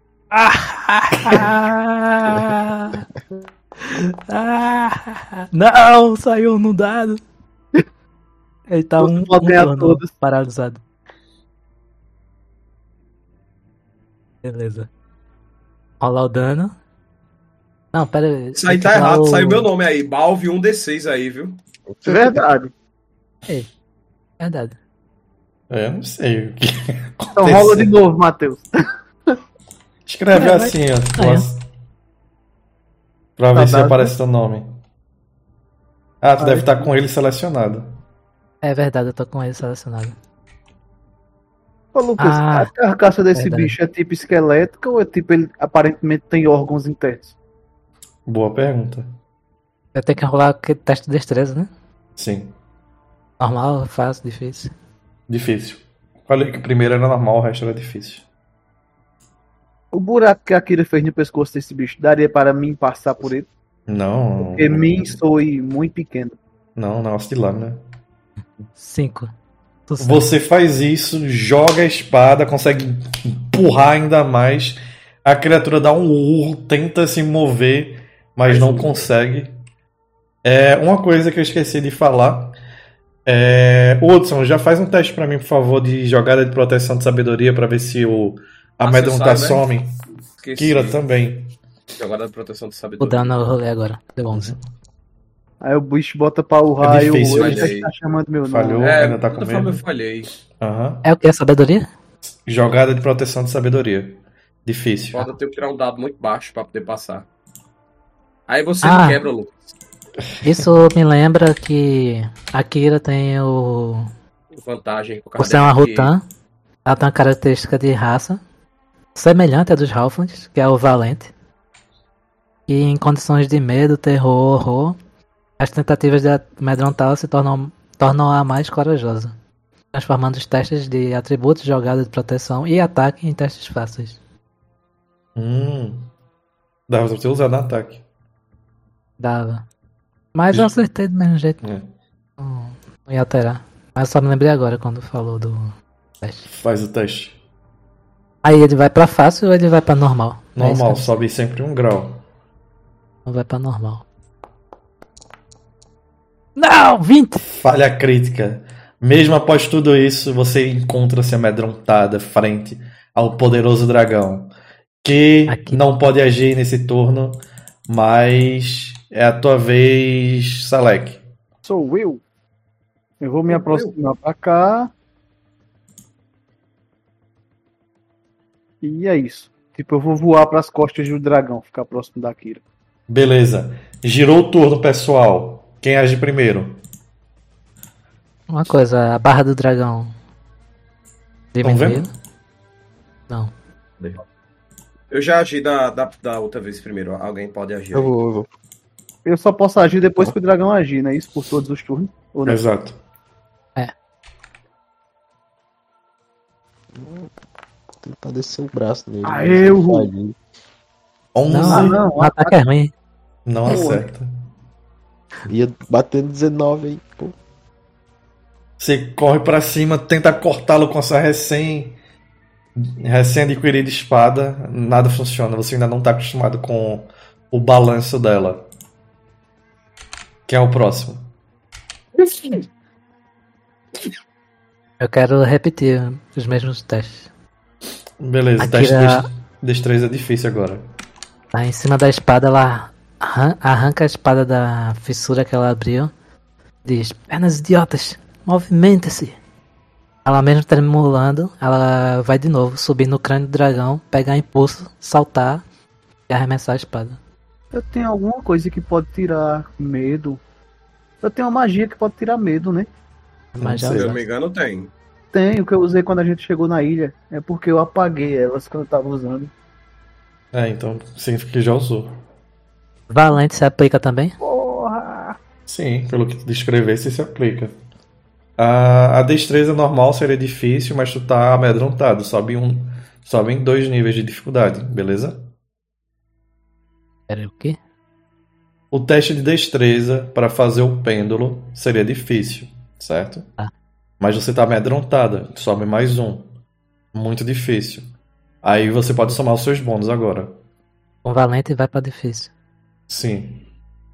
[SPEAKER 1] Ah, ah, não, saiu no dado. Ele tá
[SPEAKER 2] Você
[SPEAKER 1] um,
[SPEAKER 2] pode
[SPEAKER 1] um
[SPEAKER 2] ganhar
[SPEAKER 1] turno
[SPEAKER 2] todos.
[SPEAKER 1] paralisado. Beleza. Rolar o dano. Não, pera aí.
[SPEAKER 4] Isso aí
[SPEAKER 1] tem
[SPEAKER 4] tá
[SPEAKER 1] que falar
[SPEAKER 4] errado.
[SPEAKER 1] o-
[SPEAKER 4] Saiu meu nome aí. Balve um D seis aí, viu?
[SPEAKER 2] É verdade.
[SPEAKER 1] Verdade.
[SPEAKER 3] É, eu não sei o que
[SPEAKER 2] Então rola de novo, Matheus.
[SPEAKER 3] Escreve
[SPEAKER 1] É, vai-
[SPEAKER 3] assim, ó.
[SPEAKER 1] Ah, é.
[SPEAKER 3] nossa. Pra ver se
[SPEAKER 2] Saudade,
[SPEAKER 3] aparece teu nome. Ah, tu
[SPEAKER 2] Aí.
[SPEAKER 3] deve estar com ele selecionado.
[SPEAKER 1] É verdade, eu tô com ele selecionado.
[SPEAKER 2] Ô, Lucas,
[SPEAKER 1] Ah,
[SPEAKER 2] a carcaça desse
[SPEAKER 1] verdade.
[SPEAKER 2] bicho é tipo esquelética ou é tipo ele aparentemente tem órgãos internos?
[SPEAKER 3] Boa pergunta.
[SPEAKER 1] Eu tenho que rolar aquele teste de destreza, né?
[SPEAKER 3] Sim.
[SPEAKER 1] Normal, fácil, difícil.
[SPEAKER 3] Difícil. Falei que o primeiro era normal, o resto era difícil.
[SPEAKER 2] O buraco que a Kira fez no pescoço desse bicho daria para mim passar por ele?
[SPEAKER 3] Não.
[SPEAKER 2] Porque mim sou muito pequeno.
[SPEAKER 3] Não, negócio de lâmina.
[SPEAKER 1] Cinco. Sucesso.
[SPEAKER 3] Você faz isso, joga a espada, consegue empurrar ainda mais. A criatura dá um urro, tenta se mover, mas não consegue. É, uma coisa que eu esqueci de falar. É, Hudson, já faz um teste pra mim, por favor, de jogada de proteção de sabedoria pra ver se o a
[SPEAKER 4] Ah,
[SPEAKER 3] amedrontar
[SPEAKER 4] você sabe,
[SPEAKER 3] some.
[SPEAKER 4] Esqueci.
[SPEAKER 3] Kira também.
[SPEAKER 4] Jogada de proteção de
[SPEAKER 1] O
[SPEAKER 4] sabedoria.
[SPEAKER 1] dano eu rolei agora. Deu onze.
[SPEAKER 2] Aí o bicho bota pra o raio,
[SPEAKER 3] difícil,
[SPEAKER 2] ele
[SPEAKER 4] falhei.
[SPEAKER 2] tá chamando meu nome.
[SPEAKER 3] Falhou.
[SPEAKER 4] É,
[SPEAKER 3] ainda tá
[SPEAKER 4] de
[SPEAKER 3] com
[SPEAKER 4] toda forma eu
[SPEAKER 3] medo?
[SPEAKER 4] falhei.
[SPEAKER 3] Aham.
[SPEAKER 1] É o que? A sabedoria?
[SPEAKER 3] Jogada de proteção de sabedoria. Difícil.
[SPEAKER 4] Foda, eu tenho que tirar um dado muito baixo pra poder passar. Aí você
[SPEAKER 1] Ah.
[SPEAKER 4] me quebra, Lucas.
[SPEAKER 1] Isso me lembra que a Kira tem o.
[SPEAKER 4] Vantagem. Por
[SPEAKER 1] Por
[SPEAKER 4] causa
[SPEAKER 1] ser uma
[SPEAKER 4] de que-
[SPEAKER 1] Rutan, ela tem uma característica de raça semelhante à dos Halflings, que é o Valente. E em condições de medo, terror, horror, as tentativas de amedrontá-la se tornam, tornam-a mais corajosa, transformando os testes de atributos, jogada de proteção e ataque em testes fáceis.
[SPEAKER 3] Hum. Dava pra ter usado no ataque.
[SPEAKER 1] Dava. Mas eu acertei do mesmo jeito,
[SPEAKER 3] É.
[SPEAKER 1] não, não ia alterar. Mas só me lembrei agora quando falou do teste.
[SPEAKER 3] Faz o teste.
[SPEAKER 1] Aí ele vai pra fácil ou ele vai pra normal? É isso
[SPEAKER 3] Normal,
[SPEAKER 1] que eu-
[SPEAKER 3] sobe sempre um grau.
[SPEAKER 1] Não vai pra normal. Não, vinte!
[SPEAKER 3] Falha crítica. Mesmo após tudo isso, você encontra-se amedrontada frente ao poderoso dragão, que
[SPEAKER 1] Aqui.
[SPEAKER 3] não pode agir nesse turno, mas é a tua vez, Salek.
[SPEAKER 2] Sou eu. Eu vou me
[SPEAKER 4] Sou
[SPEAKER 2] aproximar pra cá. E é isso. Tipo, eu vou voar pras costas do dragão, ficar próximo da Kira.
[SPEAKER 3] Beleza. Girou o turno, pessoal. Quem age primeiro?
[SPEAKER 1] Uma coisa, a barra do dragão
[SPEAKER 3] Tão
[SPEAKER 1] diminuiu?
[SPEAKER 3] vendo?
[SPEAKER 1] Não.
[SPEAKER 4] Eu já agi da, da, da outra vez primeiro. Alguém pode agir.
[SPEAKER 5] Eu
[SPEAKER 4] aí.
[SPEAKER 5] vou, eu vou.
[SPEAKER 2] Eu só posso agir depois que o dragão agir, né? Isso por todos os turnos. Ou não?
[SPEAKER 3] Exato.
[SPEAKER 5] Tentar descer o braço nele.
[SPEAKER 2] Ah,
[SPEAKER 5] ver se
[SPEAKER 2] eu
[SPEAKER 5] ele
[SPEAKER 2] vou.
[SPEAKER 5] falha.
[SPEAKER 3] onze
[SPEAKER 1] Não,
[SPEAKER 3] não,
[SPEAKER 2] não,
[SPEAKER 1] o ataque é ruim.
[SPEAKER 3] acerta.
[SPEAKER 5] Ia batendo dezenove aí, pô.
[SPEAKER 3] Você corre pra cima, tenta cortá-lo com essa recém recém adquirida espada, nada funciona. Você ainda não tá acostumado com o balanço dela. Quem é o próximo?
[SPEAKER 1] Eu quero repetir os mesmos testes.
[SPEAKER 3] Beleza,
[SPEAKER 1] Aqui
[SPEAKER 3] teste
[SPEAKER 1] era-
[SPEAKER 3] de destreza é difícil agora.
[SPEAKER 1] Tá em cima da espada, ela arran- arranca a espada da fissura que ela abriu. Diz, pernas idiotas, movimenta-se. Ela mesmo tremulando, ela vai de novo, subir no crânio do dragão, pegar impulso, saltar e arremessar a espada.
[SPEAKER 2] Eu tenho alguma coisa que pode tirar medo. Eu tenho uma magia que pode tirar medo, né?
[SPEAKER 1] Mas já
[SPEAKER 3] sei.
[SPEAKER 4] Se eu
[SPEAKER 1] usou.
[SPEAKER 4] não me engano, tem.
[SPEAKER 2] Tenho, que eu usei quando a gente chegou na ilha. É porque eu apaguei elas quando eu tava usando.
[SPEAKER 3] É, então significa que já usou.
[SPEAKER 1] Valente se aplica também?
[SPEAKER 2] Porra!
[SPEAKER 3] Sim, pelo que tu descrevesse, se aplica. A, a destreza normal seria difícil, mas tu tá amedrontado. Sobe, um, sobe em dois níveis de dificuldade, beleza?
[SPEAKER 1] Pera aí, o quê?
[SPEAKER 3] O teste de destreza para fazer o pêndulo seria difícil, certo?
[SPEAKER 1] Ah.
[SPEAKER 3] Mas você tá amedrontada, sobe mais um. Muito difícil. Aí você pode somar os seus bônus agora.
[SPEAKER 1] Com valente vai pra difícil.
[SPEAKER 3] Sim.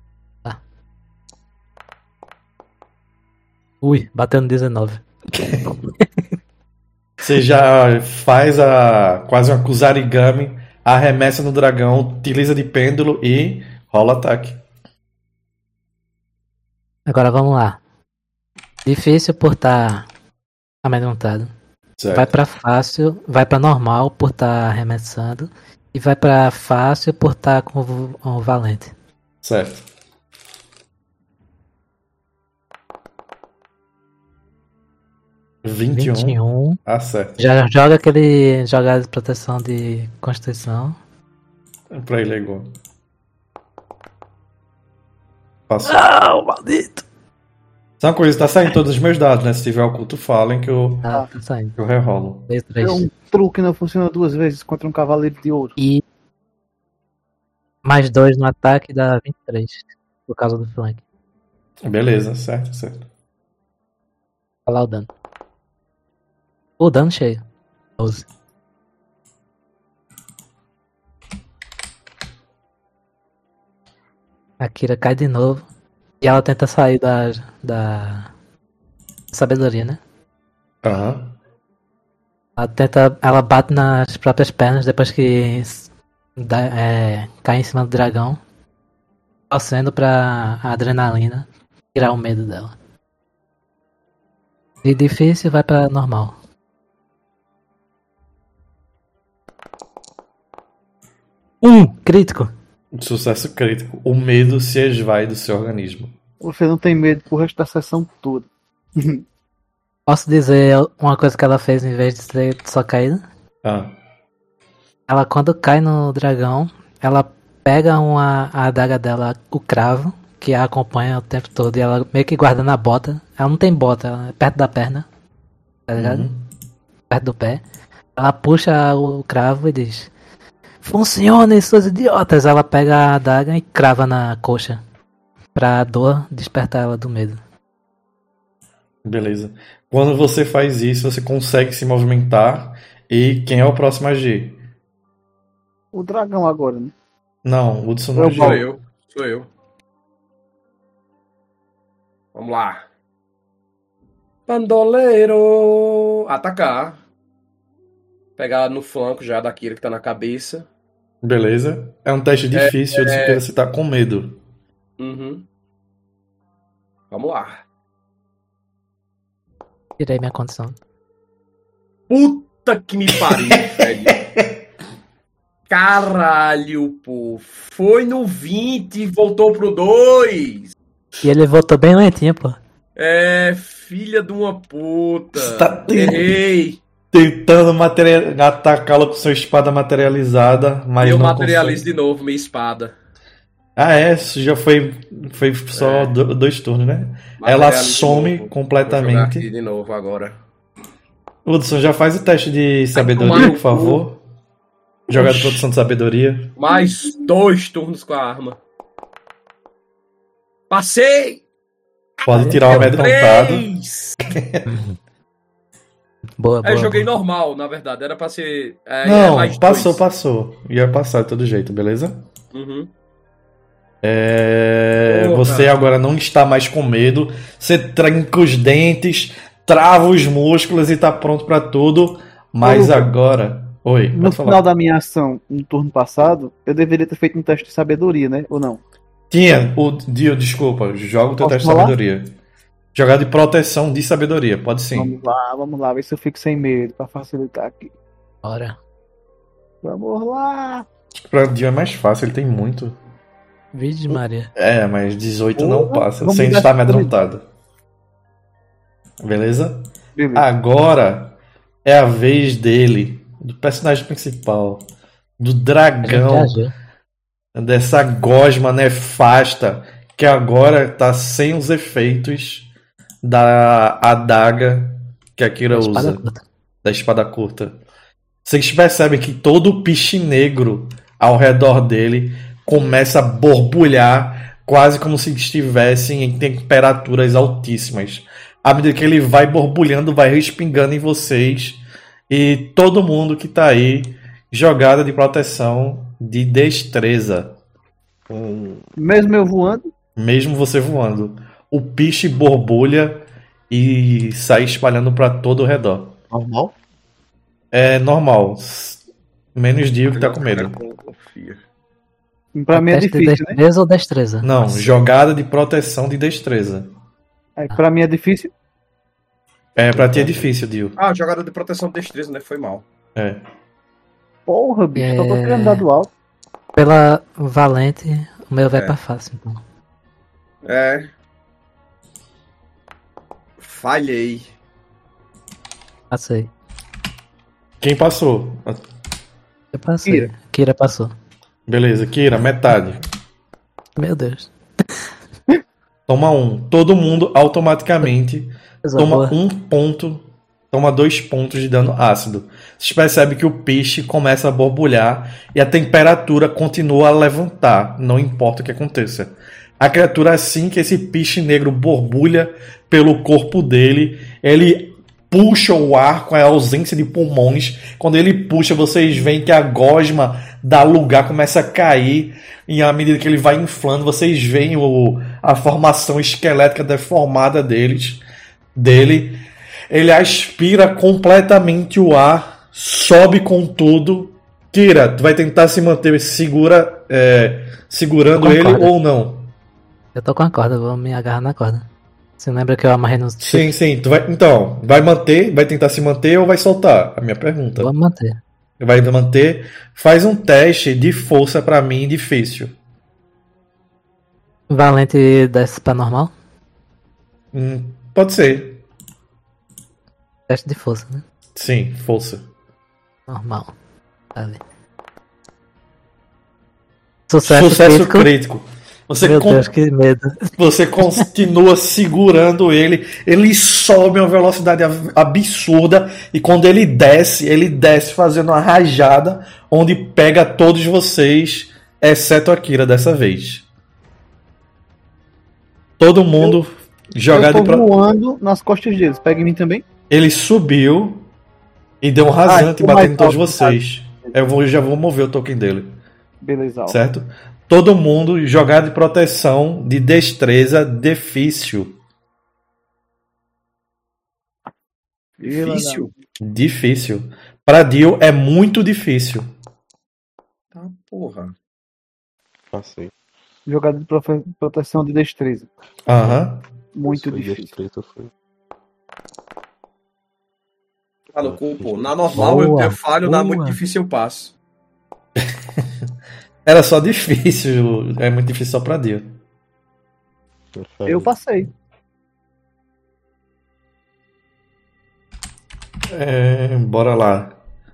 [SPEAKER 1] Ui, bateu no dezenove.
[SPEAKER 3] Você já faz a quase uma kusarigami, arremessa no dragão, utiliza de pêndulo e rola ataque.
[SPEAKER 1] Agora vamos lá. Difícil por estar amedrontado.
[SPEAKER 3] Certo.
[SPEAKER 1] Vai pra fácil, vai pra normal por estar arremessando. E vai pra fácil por estar com o o valente.
[SPEAKER 3] Certo. vinte e um.
[SPEAKER 1] vinte e um.
[SPEAKER 3] Acerta.
[SPEAKER 1] Já joga aquele jogada de proteção de Constituição.
[SPEAKER 3] Pra ele é igual. Passou.
[SPEAKER 1] Não, maldito!
[SPEAKER 3] Só uma coisa, tá saindo todos os meus dados, né? Se tiver oculto, falem que eu,
[SPEAKER 1] Ah, tá saindo.
[SPEAKER 3] que eu rerolo.
[SPEAKER 1] Dois,
[SPEAKER 2] É
[SPEAKER 1] três.
[SPEAKER 2] um truque não funciona duas vezes contra um cavaleiro de ouro.
[SPEAKER 1] E mais dois no ataque dá vinte e três. Por causa do flank.
[SPEAKER 3] Beleza, certo, certo.
[SPEAKER 1] Olha lá o dano. O dano cheio. doze. A Kira cai de novo. E ela tenta sair da. da. sabedoria, né?
[SPEAKER 3] Aham.
[SPEAKER 1] Ela tenta. Ela bate nas próprias pernas depois que dá- é, cai em cima do dragão. Torcendo pra adrenalina tirar o medo dela. De difícil vai pra normal. Um! Crítico!
[SPEAKER 3] Sucesso crítico. O medo se esvai do seu organismo.
[SPEAKER 2] Você não tem medo pro resto da sessão toda.
[SPEAKER 1] Posso dizer uma coisa que ela fez em vez de ser só caída?
[SPEAKER 3] Ah,
[SPEAKER 1] Ela, quando cai no dragão, ela pega uma, a adaga dela, o cravo, que a acompanha o tempo todo, e ela meio que guarda na bota. Ela não tem bota, ela é perto da perna, tá ligado?
[SPEAKER 3] uhum.
[SPEAKER 1] Perto do pé. Ela puxa o cravo e diz: "Funcione, seus idiotas!" Ela pega a adaga e crava na coxa, pra dor despertar ela do medo.
[SPEAKER 3] Beleza. Quando você faz isso, você consegue se movimentar. E quem é o próximo a agir?
[SPEAKER 2] O dragão agora, né?
[SPEAKER 3] Não, o Hudson não
[SPEAKER 2] Eu
[SPEAKER 3] agiu.
[SPEAKER 4] Sou eu. Sou eu. Vamos lá. Bandoleiro. Atacar. Pegar no flanco já da Kira que tá na cabeça.
[SPEAKER 3] Beleza. É um teste difícil, Hudson,
[SPEAKER 4] é.
[SPEAKER 3] porque você tá com medo.
[SPEAKER 4] Uhum. Vamos lá.
[SPEAKER 1] Tirei minha condição.
[SPEAKER 4] Puta que me pariu, velho. Caralho, pô. Foi no vinte e voltou pro dois.
[SPEAKER 1] E ele voltou bem lentinho, pô.
[SPEAKER 4] É, filha de uma puta.
[SPEAKER 3] Você tá
[SPEAKER 4] Errei.
[SPEAKER 3] tentando materia- atacá-la com sua espada materializada, mas
[SPEAKER 4] E eu
[SPEAKER 3] não
[SPEAKER 4] materializo
[SPEAKER 3] consegue.
[SPEAKER 4] de novo minha espada.
[SPEAKER 3] Ah, é? Isso já foi, foi só
[SPEAKER 4] É.
[SPEAKER 3] do- dois turnos, né? Ela
[SPEAKER 4] Materializo de
[SPEAKER 3] some
[SPEAKER 4] novo. Vou jogar
[SPEAKER 3] completamente.
[SPEAKER 4] aqui de novo agora.
[SPEAKER 3] Hudson, já faz o teste de
[SPEAKER 4] tomar
[SPEAKER 3] sabedoria,
[SPEAKER 4] no
[SPEAKER 3] por favor. Jogada de
[SPEAKER 4] Oxi.
[SPEAKER 3] produção de sabedoria.
[SPEAKER 4] Mais dois turnos com a arma. Passei!
[SPEAKER 3] Pode tirar o amedrontado.
[SPEAKER 4] Três!
[SPEAKER 1] Boa,
[SPEAKER 4] Aí
[SPEAKER 1] boa.
[SPEAKER 4] eu joguei
[SPEAKER 1] boa.
[SPEAKER 4] normal, na verdade. Era pra ser. É, é
[SPEAKER 3] Não,
[SPEAKER 4] mais
[SPEAKER 3] passou,
[SPEAKER 4] dois.
[SPEAKER 3] passou. Ia passar de todo jeito, beleza?
[SPEAKER 4] Uhum.
[SPEAKER 3] É,
[SPEAKER 4] Porra.
[SPEAKER 3] Você agora não está mais com medo. Você tranca os dentes, trava os músculos e tá pronto pra tudo. Mas
[SPEAKER 2] Ô, Lucas.
[SPEAKER 3] agora. Oi,
[SPEAKER 2] No
[SPEAKER 3] pode
[SPEAKER 2] final
[SPEAKER 3] falar.
[SPEAKER 2] da minha ação, no turno passado, eu deveria ter feito um teste de sabedoria, né? Ou não?
[SPEAKER 3] Tinha o Dio, desculpa, joga o teu
[SPEAKER 2] Posso
[SPEAKER 3] teste de
[SPEAKER 2] falar?
[SPEAKER 3] sabedoria. Jogada de proteção de sabedoria, pode sim.
[SPEAKER 2] Vamos lá, vamos lá, ver se eu fico sem medo pra facilitar aqui.
[SPEAKER 1] Bora.
[SPEAKER 2] Vamos lá!
[SPEAKER 3] Pra Dio é mais fácil, ele tem muito.
[SPEAKER 1] Virgem Maria.
[SPEAKER 3] É, mas dezoito não
[SPEAKER 2] Porra,
[SPEAKER 3] passa,
[SPEAKER 2] vamos
[SPEAKER 3] sem
[SPEAKER 2] dar
[SPEAKER 3] estar
[SPEAKER 2] essa
[SPEAKER 3] amedrontado. Beleza?
[SPEAKER 2] Beleza.
[SPEAKER 3] Agora é a vez dele, do personagem principal, do
[SPEAKER 1] A gente
[SPEAKER 3] dragão,
[SPEAKER 1] agiu.
[SPEAKER 3] dessa gosma nefasta, que agora tá sem os efeitos da adaga que a Kira
[SPEAKER 1] Espada
[SPEAKER 3] usa,
[SPEAKER 1] curta.
[SPEAKER 3] da espada curta. Vocês percebem que todo o piche negro ao redor dele começa a borbulhar, quase como se estivessem em temperaturas altíssimas. À medida que ele vai borbulhando, vai respingando em vocês. E todo mundo que tá aí, jogada de proteção de destreza.
[SPEAKER 5] Um,
[SPEAKER 2] Mesmo eu voando,
[SPEAKER 3] Mesmo você voando. O piche borbulha e sai espalhando para todo o redor.
[SPEAKER 5] normal?
[SPEAKER 3] É normal. Menos Dio que tá com medo.
[SPEAKER 4] Confia.
[SPEAKER 2] Pra mim é
[SPEAKER 1] Teste de
[SPEAKER 2] difícil, né?
[SPEAKER 1] destreza ou destreza?
[SPEAKER 3] Não, jogada de proteção de destreza.
[SPEAKER 2] Aí, pra mim é difícil.
[SPEAKER 3] É, pra ti é difícil, Dio.
[SPEAKER 4] Ah, jogada de proteção de destreza, né? Foi mal.
[SPEAKER 3] É.
[SPEAKER 2] Porra, bicho,
[SPEAKER 1] É.
[SPEAKER 2] só tô querendo dar do alto.
[SPEAKER 1] Pela valente, o meu vai
[SPEAKER 4] É.
[SPEAKER 1] pra fácil, então.
[SPEAKER 4] É. Falhei.
[SPEAKER 1] Passei.
[SPEAKER 3] Quem passou?
[SPEAKER 1] Eu passei.
[SPEAKER 2] Kira.
[SPEAKER 1] Kira passou.
[SPEAKER 3] Beleza, Kira, metade.
[SPEAKER 1] Meu Deus.
[SPEAKER 3] Toma um. Todo mundo automaticamente
[SPEAKER 1] Coisa
[SPEAKER 3] toma
[SPEAKER 1] boa.
[SPEAKER 3] um ponto, toma dois pontos de dano ácido. Vocês percebem que o peixe começa a borbulhar e a temperatura continua a levantar, não importa o que aconteça. A criatura, assim que esse peixe negro borbulha pelo corpo dele, ele puxa o ar com a ausência de pulmões. Quando ele puxa, vocês veem que a gosma da lugar começa a cair. E à medida que ele vai inflando, vocês veem o, a formação esquelética deformada deles, dele. Ele aspira completamente o ar, sobe com tudo. Kira, tu vai tentar se manter segura, é, segurando
[SPEAKER 1] Com a
[SPEAKER 3] ele
[SPEAKER 1] corda.
[SPEAKER 3] ou não?
[SPEAKER 1] Eu tô com a corda, vou me agarrar na corda. Você lembra que eu amarrei no
[SPEAKER 3] Sim, sim. Tu vai, então, vai manter, vai tentar se manter ou vai soltar? A minha pergunta.
[SPEAKER 1] Vou manter.
[SPEAKER 3] Vai manter. Faz um teste de força pra mim difícil.
[SPEAKER 1] Valente desce pra normal?
[SPEAKER 3] Hum, pode ser.
[SPEAKER 1] Teste de força, né?
[SPEAKER 3] Sim, força.
[SPEAKER 1] Normal. Tá ali. Sucesso,
[SPEAKER 3] Sucesso
[SPEAKER 1] crítico.
[SPEAKER 3] crítico. Você,
[SPEAKER 1] Meu
[SPEAKER 3] con-
[SPEAKER 1] Deus, que medo.
[SPEAKER 3] você continua segurando ele. Ele sobe a uma velocidade ab- absurda. E quando ele desce, ele desce fazendo uma rajada onde pega todos vocês, exceto a Kira dessa vez. Todo mundo jogado
[SPEAKER 2] eu
[SPEAKER 3] de
[SPEAKER 2] tô
[SPEAKER 3] pro...
[SPEAKER 2] voando nas costas deles. Pega em mim também.
[SPEAKER 3] Ele subiu e deu um rasante
[SPEAKER 2] Ah, eu tô
[SPEAKER 3] batendo em
[SPEAKER 2] mais
[SPEAKER 3] todos
[SPEAKER 2] alto,
[SPEAKER 3] vocês. Eu vou, já vou mover o token dele.
[SPEAKER 2] Beleza. ó.
[SPEAKER 3] Certo? Todo mundo jogado de proteção de destreza difícil.
[SPEAKER 4] Difícil.
[SPEAKER 3] Difícil. Pra Dio é muito difícil.
[SPEAKER 4] Tá, porra.
[SPEAKER 5] Passei.
[SPEAKER 2] Jogada de profe- proteção de destreza.
[SPEAKER 3] Aham.
[SPEAKER 2] Muito
[SPEAKER 5] Foi
[SPEAKER 2] difícil.
[SPEAKER 5] destreza, foi.
[SPEAKER 4] Tá no cu, pô. Na normal eu,
[SPEAKER 1] Boa,
[SPEAKER 4] eu falho, na
[SPEAKER 1] boa.
[SPEAKER 4] muito difícil eu passo.
[SPEAKER 3] Era só difícil. É muito difícil só pra Dio.
[SPEAKER 2] Eu passei.
[SPEAKER 3] É, bora lá.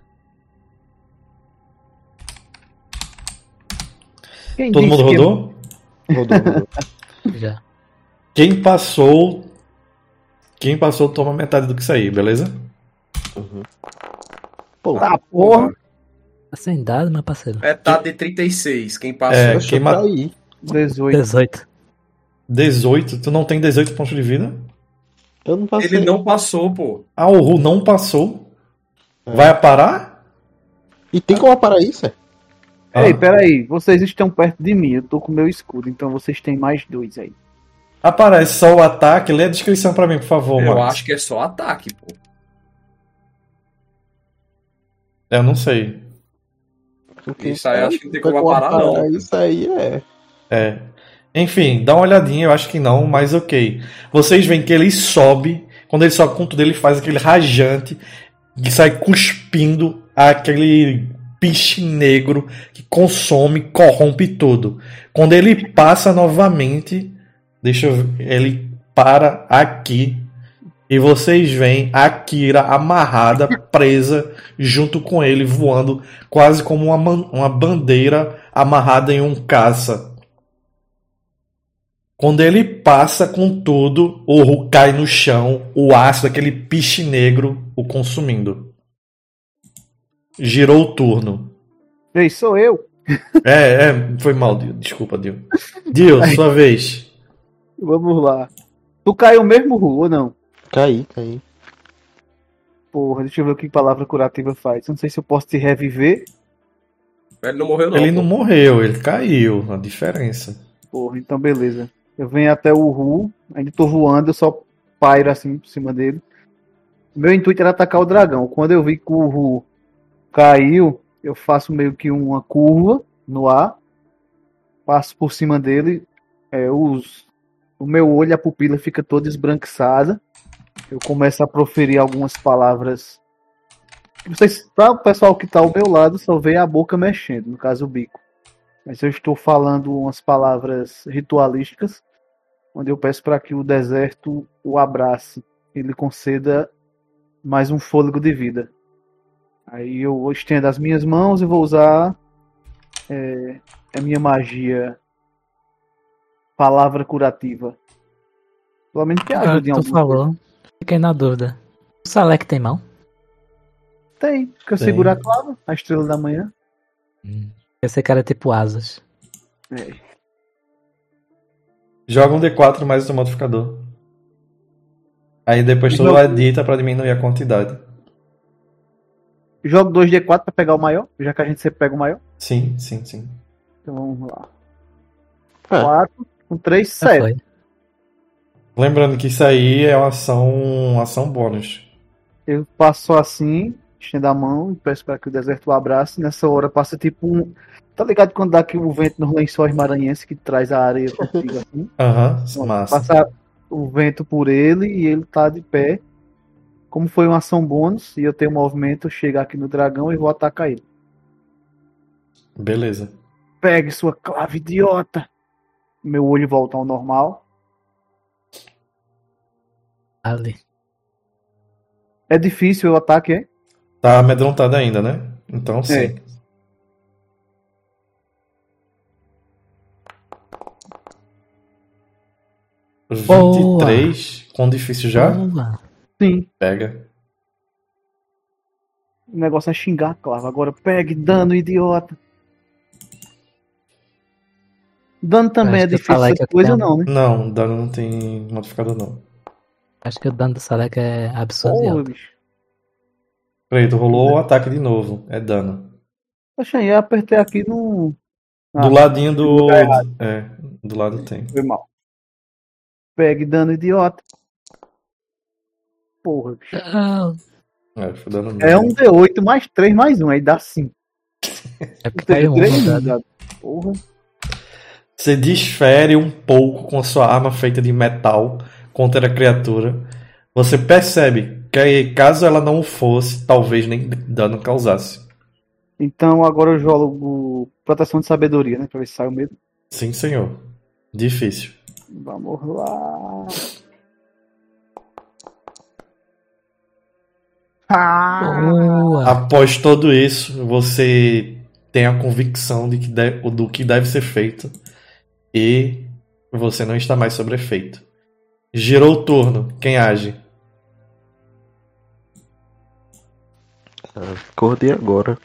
[SPEAKER 2] Quem
[SPEAKER 3] Todo
[SPEAKER 2] disse
[SPEAKER 3] mundo
[SPEAKER 2] que-
[SPEAKER 3] rodou?
[SPEAKER 5] Rodou, rodou.
[SPEAKER 1] Já.
[SPEAKER 3] Quem passou. Quem passou toma metade do que sair, beleza?
[SPEAKER 5] Uhum. Pô,
[SPEAKER 2] Ah, porra.
[SPEAKER 1] Tá sem dado, meu parceiro.
[SPEAKER 4] Metade de trinta e seis. Quem passou?
[SPEAKER 3] É,
[SPEAKER 5] deixa
[SPEAKER 3] quem
[SPEAKER 5] eu
[SPEAKER 3] ma-
[SPEAKER 5] cair.
[SPEAKER 2] dezoito.
[SPEAKER 1] dezoito.
[SPEAKER 3] dezoito. Tu não tem dezoito pontos de vida?
[SPEAKER 5] Eu não passei.
[SPEAKER 4] Ele não passou, pô.
[SPEAKER 3] Ah, o Ru não passou?
[SPEAKER 5] É.
[SPEAKER 3] Vai parar?
[SPEAKER 5] E tem como parar isso, é?
[SPEAKER 2] Ei,
[SPEAKER 3] Ah.
[SPEAKER 2] peraí. Vocês estão perto de mim. Eu tô com meu escudo. Então vocês têm mais dois aí.
[SPEAKER 3] Aparece só o ataque. Lê a descrição pra mim, por favor,
[SPEAKER 4] Eu
[SPEAKER 3] Max.
[SPEAKER 4] acho que é só ataque, pô.
[SPEAKER 3] Eu não sei.
[SPEAKER 5] Porque
[SPEAKER 4] Isso aí acho que não tem
[SPEAKER 5] pra
[SPEAKER 4] como parar, não.
[SPEAKER 5] Isso aí é.
[SPEAKER 3] É. Enfim, dá uma olhadinha, eu acho que não, mas ok. Vocês veem que ele sobe. Quando ele sobe com tudo, ele faz aquele rajante que sai cuspindo aquele piche negro que consome, corrompe tudo. Quando ele passa novamente, deixa eu ver, ele para aqui e vocês veem a Kira amarrada, presa junto com ele, voando quase como uma, man- uma bandeira amarrada em um caça. Quando ele passa com tudo, o Ru cai no chão, o ácido, aquele piche negro, o consumindo. Girou o turno.
[SPEAKER 2] Ei, sou eu.
[SPEAKER 3] É, é, foi mal, Dio. Desculpa, Dio. Dio, sua vez.
[SPEAKER 2] Vamos lá. Tu caiu mesmo, Ru, ou não?
[SPEAKER 5] Caí, caí.
[SPEAKER 2] Porra, deixa eu ver o que palavra curativa faz. Não sei se eu posso te reviver.
[SPEAKER 4] Ele não morreu, não.
[SPEAKER 3] Ele
[SPEAKER 4] pô.
[SPEAKER 3] não morreu, ele caiu. A diferença.
[SPEAKER 2] Porra, então beleza. Eu venho até o Ru, ainda tô voando, eu só pairo assim por cima dele. Meu intuito era atacar o dragão. Quando eu vi que o Ru caiu, eu faço meio que uma curva no ar, passo por cima dele, é, os, o meu olho, a pupila fica toda esbranquiçada. Eu começo a proferir algumas palavras. Vocês, para o pessoal que está ao meu lado, só vê a boca mexendo, no caso o bico. Mas eu estou falando umas palavras ritualísticas, onde eu peço para que o deserto o abrace, ele conceda mais um fôlego de vida. Aí eu estendo as minhas mãos e vou usar é, a minha magia, palavra curativa. Pelo menos que ajude em
[SPEAKER 1] Tu
[SPEAKER 2] alguma
[SPEAKER 1] falou,
[SPEAKER 2] coisa.
[SPEAKER 1] fiquei na dúvida. O Salek tem mão?
[SPEAKER 2] Tem, que eu
[SPEAKER 3] Tem.
[SPEAKER 2] seguro a clava, a estrela da manhã.
[SPEAKER 1] Hum. Esse cara é tipo asas.
[SPEAKER 2] É.
[SPEAKER 3] Joga um D quatro mais o modificador. Aí depois tu
[SPEAKER 2] Jogo-
[SPEAKER 3] edita pra diminuir a quantidade.
[SPEAKER 2] Jogo dois D quatro para pegar o maior, já que a gente sempre pega o maior.
[SPEAKER 3] Sim, sim, sim.
[SPEAKER 2] Então vamos lá.
[SPEAKER 5] Ah.
[SPEAKER 2] quatro, com três,
[SPEAKER 1] Já
[SPEAKER 2] sete.
[SPEAKER 1] foi.
[SPEAKER 3] Lembrando que isso aí é uma ação, uma ação bônus.
[SPEAKER 2] Eu passo assim, estendo a mão e peço para que o deserto o abrace. Nessa hora passa tipo um. Tá ligado quando dá aqui o vento nos lençóis maranhenses que traz a areia contigo assim?
[SPEAKER 3] Aham,
[SPEAKER 2] Pronto,
[SPEAKER 3] massa.
[SPEAKER 2] passa o vento por ele e ele tá de pé. Como foi uma ação bônus e eu tenho movimento, eu chego aqui no dragão e vou atacar ele.
[SPEAKER 3] Beleza.
[SPEAKER 2] Pegue sua clave, idiota! Meu olho volta ao normal.
[SPEAKER 1] Ali.
[SPEAKER 2] É difícil o ataque, é?
[SPEAKER 3] Tá amedrontado ainda, né? Então sim.
[SPEAKER 2] É.
[SPEAKER 3] vinte e três com difícil já?
[SPEAKER 1] Boa.
[SPEAKER 2] Sim.
[SPEAKER 3] Pega.
[SPEAKER 2] O negócio é xingar a clave. Agora pegue dano, idiota. Dano também
[SPEAKER 1] Acho
[SPEAKER 2] é
[SPEAKER 1] que eu
[SPEAKER 2] difícil
[SPEAKER 1] falei
[SPEAKER 2] essa
[SPEAKER 1] que eu
[SPEAKER 2] coisa,
[SPEAKER 1] tenho-
[SPEAKER 2] não, né?
[SPEAKER 3] Não, dano não tem modificador não.
[SPEAKER 1] Acho que o dano do Salek é absurdo. de
[SPEAKER 2] Porra,
[SPEAKER 1] alto.
[SPEAKER 2] bicho.
[SPEAKER 3] Peraí, tu rolou o ataque de novo. É dano.
[SPEAKER 2] Poxa, aí eu apertei aqui no. Ah,
[SPEAKER 3] Do ladinho do.
[SPEAKER 2] lugar errado.
[SPEAKER 3] É, do lado tem.
[SPEAKER 2] Foi mal. Pegue dano, idiota. Porra, bicho.
[SPEAKER 1] Ah,
[SPEAKER 3] É, foi dano
[SPEAKER 2] É
[SPEAKER 3] mesmo.
[SPEAKER 2] um D oito mais três mais um, aí dá cinco.
[SPEAKER 1] é porque caiu um
[SPEAKER 2] três,
[SPEAKER 1] no dado.
[SPEAKER 2] dado. Porra.
[SPEAKER 3] Você desfere um pouco com a sua arma feita de metal contra a criatura. Você percebe que caso ela não fosse, talvez nem dano causasse.
[SPEAKER 2] Então agora eu jogo proteção de sabedoria, né? Pra ver se sai o medo.
[SPEAKER 3] Sim, senhor. Difícil.
[SPEAKER 2] Vamos lá. Ah!
[SPEAKER 1] Boa.
[SPEAKER 3] Após tudo isso, você tem a convicção de que deve- do que deve ser feito e você não está mais sob efeito. Girou o turno. Quem age?
[SPEAKER 5] Acordei agora.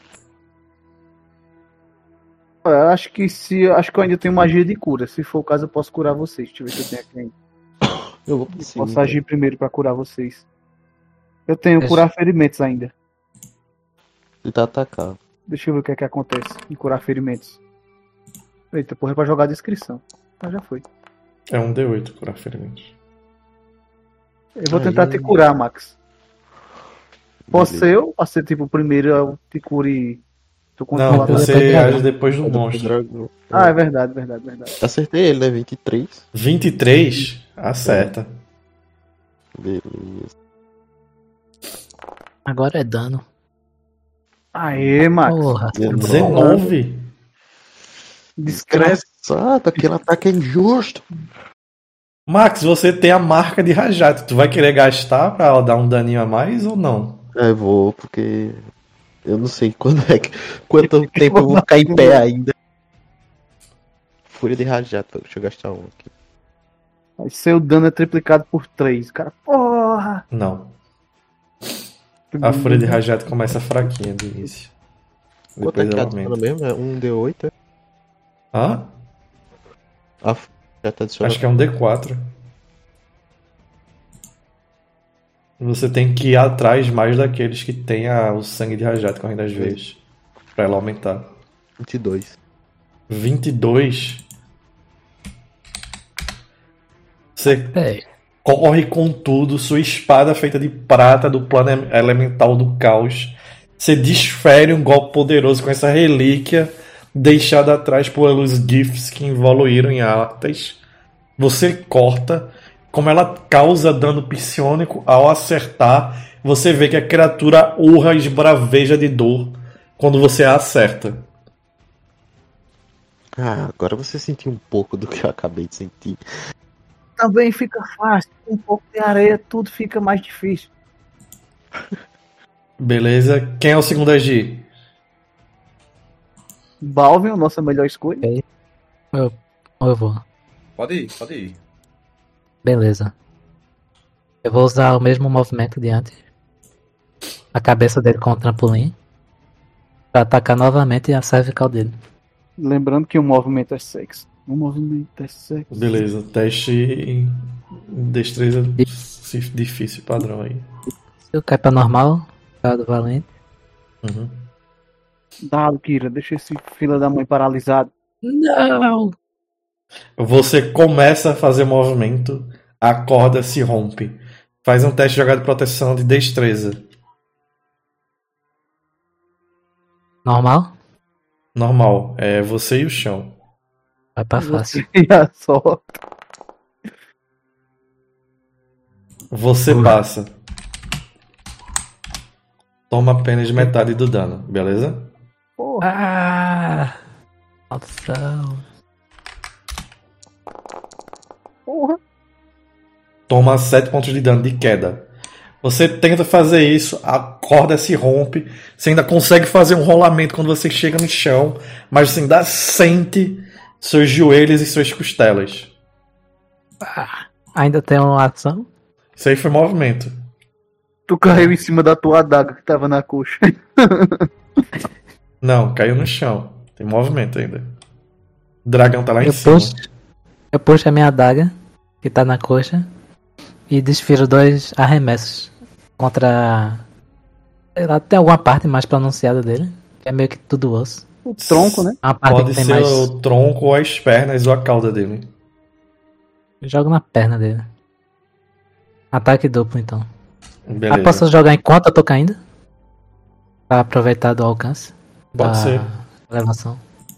[SPEAKER 2] Eu acho que se. Acho que eu ainda tenho magia de cura. Se for o caso, eu posso curar vocês. Deixa eu ver se eu tenho aqui ainda.
[SPEAKER 5] Eu vou
[SPEAKER 2] Eu
[SPEAKER 5] conseguir.
[SPEAKER 2] posso agir primeiro pra curar vocês. Eu tenho
[SPEAKER 1] Deixa-
[SPEAKER 2] curar ferimentos ainda.
[SPEAKER 5] Ele tá atacado.
[SPEAKER 2] Deixa eu ver o que é que acontece em curar ferimentos. Eita, porra, é pra jogar a descrição. Mas já foi.
[SPEAKER 3] É um D oito curar ferimentos.
[SPEAKER 2] Eu vou
[SPEAKER 5] Aí-
[SPEAKER 2] tentar te curar, Max. Posso
[SPEAKER 5] Beleza.
[SPEAKER 2] ser eu? Posso ser tipo o primeiro eu te cure. Tu
[SPEAKER 3] Não,
[SPEAKER 2] controla.
[SPEAKER 1] depois
[SPEAKER 3] você
[SPEAKER 1] do dragão.
[SPEAKER 3] age depois do
[SPEAKER 5] É do
[SPEAKER 3] monstro.
[SPEAKER 5] dragão.
[SPEAKER 2] Ah, é verdade, verdade, verdade.
[SPEAKER 5] Acertei ele, né? vinte e três.
[SPEAKER 3] vinte e três? Acerta.
[SPEAKER 5] Beleza.
[SPEAKER 1] Agora é dano.
[SPEAKER 2] Aê, Max.
[SPEAKER 1] Porra.
[SPEAKER 3] dezenove?
[SPEAKER 2] Discreto.
[SPEAKER 5] Desgraçado, aquele ataque é injusto.
[SPEAKER 3] Max, você tem a marca de rajado. Tu vai querer gastar pra dar um daninho a mais ou não?
[SPEAKER 5] É, vou, porque eu não sei quando é que, quanto tempo eu vou ficar em pé ainda. Fúria de rajada, deixa eu gastar um aqui.
[SPEAKER 2] Aí seu dano é triplicado por três. Cara, porra!
[SPEAKER 3] Não. A fúria de rajado começa fraquinha de início.
[SPEAKER 5] Quanto é
[SPEAKER 3] Depois
[SPEAKER 5] que
[SPEAKER 3] ela
[SPEAKER 5] adiciona
[SPEAKER 3] aumenta.
[SPEAKER 5] mesmo? É um D oito, é?
[SPEAKER 3] Hã?
[SPEAKER 5] A f- já tá adicionando.
[SPEAKER 3] Acho que é um D quatro. Você tem que ir atrás mais daqueles que tem a- o sangue de rajado correndo às vezes. Pra ela aumentar.
[SPEAKER 5] vinte e dois.
[SPEAKER 3] vinte e dois. Você
[SPEAKER 1] É.
[SPEAKER 3] corre com tudo, sua espada feita de prata do plano elemental do caos Você desfere um golpe poderoso com essa relíquia deixada atrás pelos GIFs que evoluíram em Arthas. Você corta, como ela causa dano psionico ao acertar, você vê que a criatura urra e esbraveja de dor quando você a acerta.
[SPEAKER 5] Ah, agora você sentiu um pouco do que eu acabei de sentir.
[SPEAKER 2] Também fica fácil. Um pouco de areia, tudo fica mais difícil.
[SPEAKER 3] Beleza. Quem é o segundo a agir?
[SPEAKER 2] Balvin, nossa melhor escolha.
[SPEAKER 1] Eu, eu vou.
[SPEAKER 4] Pode ir, pode ir.
[SPEAKER 1] Beleza. Eu vou usar o mesmo movimento de antes. A cabeça dele com o trampolim. Pra atacar novamente a cervical dele.
[SPEAKER 2] Lembrando que o movimento é sexo. O movimento é sexo.
[SPEAKER 3] Beleza. Teste em destreza difícil padrão aí.
[SPEAKER 1] Se eu cair pra normal, dado valente.
[SPEAKER 3] Uhum.
[SPEAKER 2] Dado, Kira, deixa esse fila da mãe paralisado.
[SPEAKER 1] Não!
[SPEAKER 3] Você começa a fazer movimento, a corda se rompe. Faz um teste de jogada de proteção de destreza.
[SPEAKER 1] Normal?
[SPEAKER 3] Normal. É você e o chão.
[SPEAKER 1] Vai pra fácil.
[SPEAKER 2] E a sorte.
[SPEAKER 3] Você passa. Toma apenas metade do dano, beleza?
[SPEAKER 2] Porra.
[SPEAKER 1] Ah! Maldição.
[SPEAKER 2] Porra.
[SPEAKER 3] Toma sete pontos de dano de queda. Você tenta fazer isso, a corda se rompe, você ainda consegue fazer um rolamento quando você chega no chão, mas você ainda sente seus joelhos e suas costelas.
[SPEAKER 1] Ah, ainda tem uma ação?
[SPEAKER 3] Isso aí foi movimento.
[SPEAKER 2] Tu caiu em cima da tua adaga que tava na coxa.
[SPEAKER 3] Não, caiu no chão. Tem movimento ainda. O dragão tá lá em
[SPEAKER 1] Eu
[SPEAKER 3] cima.
[SPEAKER 1] puxo, eu puxo a minha adaga, que tá na coxa, e desfiro dois arremessos contra. Sei lá, tem alguma parte mais pronunciada dele, que é meio que tudo osso.
[SPEAKER 2] O tronco, né?
[SPEAKER 1] Uma parte
[SPEAKER 3] Pode
[SPEAKER 1] que tem
[SPEAKER 3] ser
[SPEAKER 1] mais.
[SPEAKER 3] o tronco ou as pernas ou a cauda dele.
[SPEAKER 1] Eu jogo na perna dele. Ataque duplo então.
[SPEAKER 3] Beleza.
[SPEAKER 1] Ah, posso jogar enquanto eu tô caindo? Pra aproveitar do alcance?
[SPEAKER 3] Pode
[SPEAKER 1] da
[SPEAKER 3] ser.
[SPEAKER 1] elevação.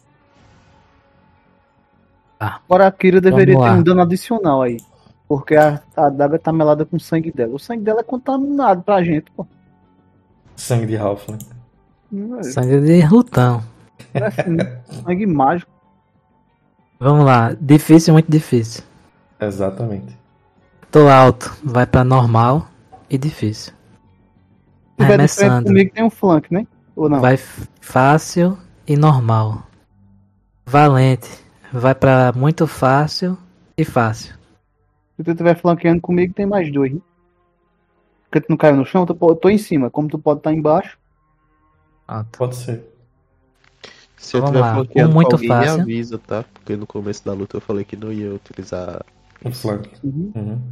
[SPEAKER 2] Agora a Kira deveria
[SPEAKER 1] Vamos
[SPEAKER 2] ter
[SPEAKER 1] lá.
[SPEAKER 2] um dano adicional aí. Porque a, a adaga tá melada com o sangue dela. O sangue dela é contaminado pra gente, pô.
[SPEAKER 3] Sangue de Halfling.
[SPEAKER 2] Não é,
[SPEAKER 1] Sangue de Rutão.
[SPEAKER 2] é assim, sangue mágico.
[SPEAKER 1] Vamos lá. Difícil, muito difícil.
[SPEAKER 3] Exatamente.
[SPEAKER 1] Tô alto, vai pra normal e difícil.
[SPEAKER 2] Se tiver de frente
[SPEAKER 1] Arremessando.
[SPEAKER 2] comigo tem um flank, né? Ou não?
[SPEAKER 1] Vai f- fácil e normal. Valente. Vai pra muito fácil e fácil.
[SPEAKER 2] Se tu estiver flanqueando comigo, tem mais dois, né? Porque tu não caiu no chão, tu pode- eu tô em cima. Como tu pode estar embaixo,
[SPEAKER 1] Pronto.
[SPEAKER 3] Pode ser.
[SPEAKER 5] Se eu
[SPEAKER 1] Vamos
[SPEAKER 5] tiver
[SPEAKER 1] lá,
[SPEAKER 5] flanqueando
[SPEAKER 1] um
[SPEAKER 5] com
[SPEAKER 1] muito
[SPEAKER 5] alguém,
[SPEAKER 1] fácil.
[SPEAKER 5] me avisa, tá? Porque no começo da luta eu falei que não ia utilizar.
[SPEAKER 3] O flank.
[SPEAKER 2] Uhum.
[SPEAKER 3] Uhum.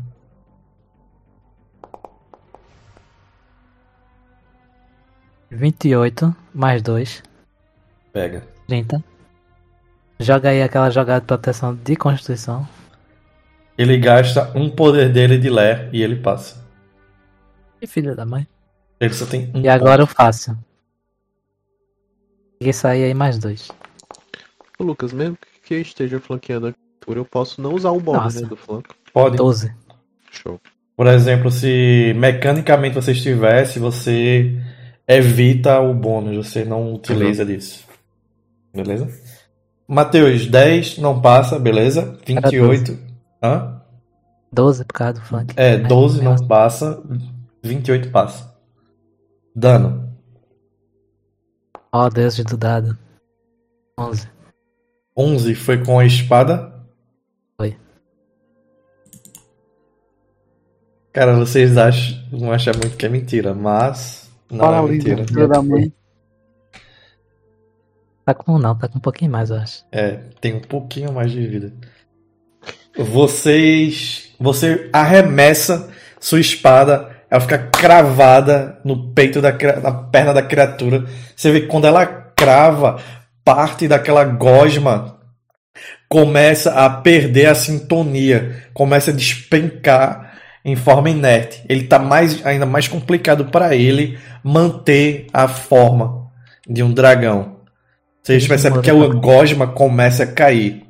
[SPEAKER 1] vinte e oito mais dois.
[SPEAKER 3] Pega.
[SPEAKER 1] trinta. Joga aí aquela jogada de proteção de constituição.
[SPEAKER 3] Ele gasta um poder dele de Lé e ele passa.
[SPEAKER 1] Que filho da mãe.
[SPEAKER 3] Ele só tem um
[SPEAKER 1] E agora o
[SPEAKER 3] ponto.
[SPEAKER 1] fácil. E sair aí mais dois.
[SPEAKER 5] Ô, Lucas, mesmo que eu esteja flanqueando a criatura, eu posso não usar o bônus,
[SPEAKER 1] Nossa.
[SPEAKER 5] né, do flanco.
[SPEAKER 3] Pode.
[SPEAKER 1] doze.
[SPEAKER 5] Show.
[SPEAKER 3] Por exemplo, se mecanicamente você estivesse, você evita o bônus, você não utiliza disso. Beleza? Matheus, dez não passa, beleza? vinte e oito. Hã?
[SPEAKER 1] doze por causa do flank.
[SPEAKER 3] É, doze não
[SPEAKER 1] Nossa.
[SPEAKER 3] passa, vinte e oito passa. Dano.
[SPEAKER 1] Ó, Deus do dado. onze.
[SPEAKER 3] onze foi com a espada?
[SPEAKER 1] Foi.
[SPEAKER 3] Cara, vocês acham, vão achar muito que é mentira, mas não é
[SPEAKER 2] paralisa,
[SPEAKER 3] mentira.
[SPEAKER 2] filha da mãe.
[SPEAKER 1] Tá com não, tá com um pouquinho mais, eu acho.
[SPEAKER 3] É, tem um pouquinho mais de vida. Vocês. Você arremessa sua espada, ela fica cravada no peito da cria- na perna da criatura. Você vê que quando ela crava, parte daquela gosma começa a perder a sintonia, começa a despencar em forma inerte. Ele tá mais, ainda mais complicado para ele manter a forma de um dragão. Vocês percebem que a gosma começa a cair.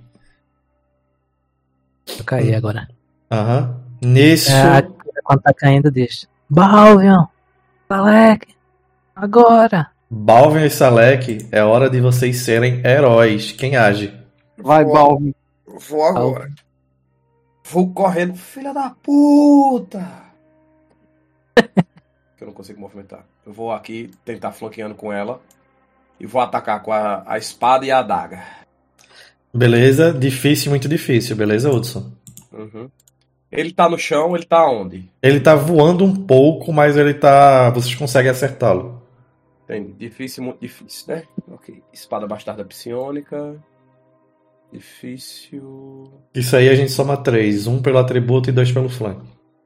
[SPEAKER 1] Eu caí agora.
[SPEAKER 3] Aham. Nisso.
[SPEAKER 1] É, quando tá caindo, diz: Balvion, Salek, agora.
[SPEAKER 3] Balvion e Salek, é hora de vocês serem heróis. Quem age?
[SPEAKER 2] Vai,
[SPEAKER 4] Vou-
[SPEAKER 2] Balvin.
[SPEAKER 4] Vou agora. Vou correndo. Filha da puta! Que eu não consigo movimentar. Eu vou aqui tentar flanqueando com ela. E vou atacar com a, a espada e a adaga.
[SPEAKER 3] Beleza? Difícil, muito difícil. Beleza, Hudson?
[SPEAKER 4] Uhum. Ele tá no chão, ele tá onde?
[SPEAKER 3] Ele tá voando um pouco, mas ele tá. Vocês conseguem acertá-lo.
[SPEAKER 4] Tem difícil, muito difícil, né? Ok. Espada bastarda psionica. Difícil.
[SPEAKER 3] Isso aí a gente soma três. Um pelo atributo e dois pelo flanco.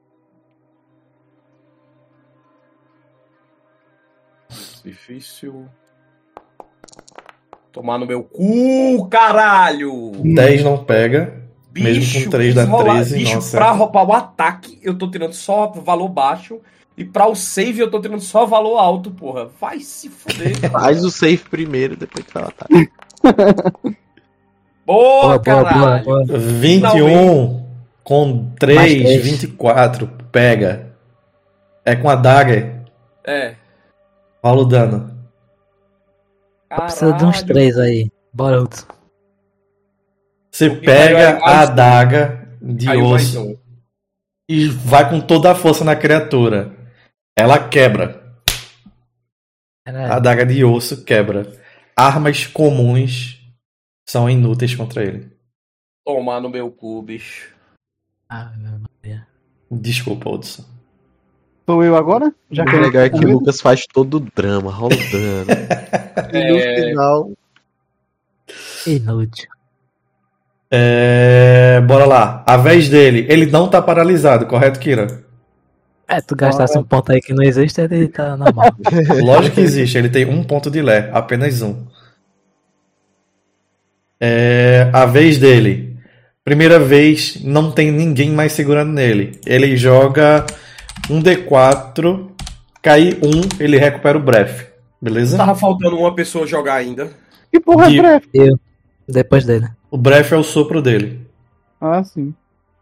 [SPEAKER 4] Difícil. Tomar no meu cu, caralho!
[SPEAKER 3] dez não pega. Mesmo com três dá
[SPEAKER 4] rolar-
[SPEAKER 3] treze,
[SPEAKER 4] bicho,
[SPEAKER 3] não
[SPEAKER 4] pra
[SPEAKER 3] acerta.
[SPEAKER 4] roubar o ataque, eu tô tirando só valor baixo. E pra o save, eu tô tirando só valor alto, porra. Vai se fuder.
[SPEAKER 5] Faz o save primeiro, depois tu ataca.
[SPEAKER 4] Boa,
[SPEAKER 1] Boa, boa, boa,
[SPEAKER 4] caralho.
[SPEAKER 1] boa.
[SPEAKER 3] vinte e um com
[SPEAKER 1] Mais
[SPEAKER 3] três,
[SPEAKER 1] três.
[SPEAKER 3] vinte e quatro. Pega. É com a dagger.
[SPEAKER 4] É.
[SPEAKER 3] Rola o dano.
[SPEAKER 1] Precisa de uns
[SPEAKER 4] Caralho.
[SPEAKER 1] três aí. Bora, Hudson.
[SPEAKER 3] Você
[SPEAKER 4] O que caiu
[SPEAKER 3] pega
[SPEAKER 4] aí, mais
[SPEAKER 3] a
[SPEAKER 4] um.
[SPEAKER 3] adaga de
[SPEAKER 4] Caiu mais
[SPEAKER 3] osso
[SPEAKER 4] um.
[SPEAKER 3] e vai com toda a força na criatura. Ela quebra. A
[SPEAKER 1] Caralho.
[SPEAKER 3] adaga de osso quebra. Armas comuns são inúteis contra ele.
[SPEAKER 4] Tomar no meu cu, bicho.
[SPEAKER 1] Ah, meu Maria.
[SPEAKER 3] Desculpa, Hudson.
[SPEAKER 2] Sou eu agora? Já
[SPEAKER 5] O
[SPEAKER 2] que eu-
[SPEAKER 5] legal é que o Lucas faz todo o drama, rola o dano. E no
[SPEAKER 4] É.
[SPEAKER 5] final,
[SPEAKER 1] Inútil.
[SPEAKER 3] É... Bora lá. A vez dele. Ele não tá paralisado, correto, Kira?
[SPEAKER 1] É, tu gastasse um ponto aí que não existe, ele tá normal.
[SPEAKER 3] Lógico que existe. Ele tem um ponto de lé. Apenas um. É... A vez dele. Primeira vez, não tem ninguém mais segurando nele. Ele joga um D quatro. Cai um, ele recupera o breath. Beleza?
[SPEAKER 4] Tava faltando uma pessoa jogar ainda.
[SPEAKER 2] Que porra
[SPEAKER 3] De-
[SPEAKER 2] é breve?
[SPEAKER 1] Eu, depois dele.
[SPEAKER 3] O breath é o sopro dele.
[SPEAKER 2] Ah, sim.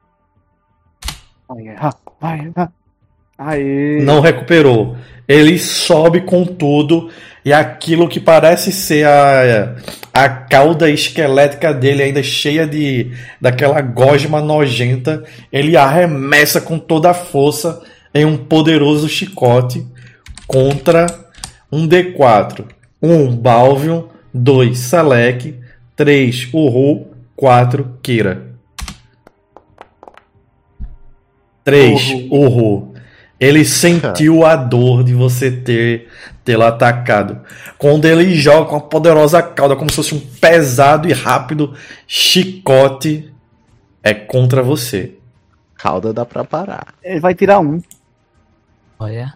[SPEAKER 2] Vai errar, vai errar. Aê.
[SPEAKER 3] Não recuperou. Ele sobe com tudo e aquilo que parece ser a, a cauda esquelética dele ainda cheia de daquela gosma nojenta, ele arremessa com toda a força em um poderoso chicote contra um D quatro. um Balvion, dois Salek, três Uru, quatro Kira. três Uru. Ele sentiu a dor de você ter tê-lo atacado. Quando ele joga com uma poderosa cauda, como se fosse um pesado e rápido chicote, é contra você.
[SPEAKER 5] cauda dá pra parar.
[SPEAKER 2] Ele vai tirar um.
[SPEAKER 1] Olha.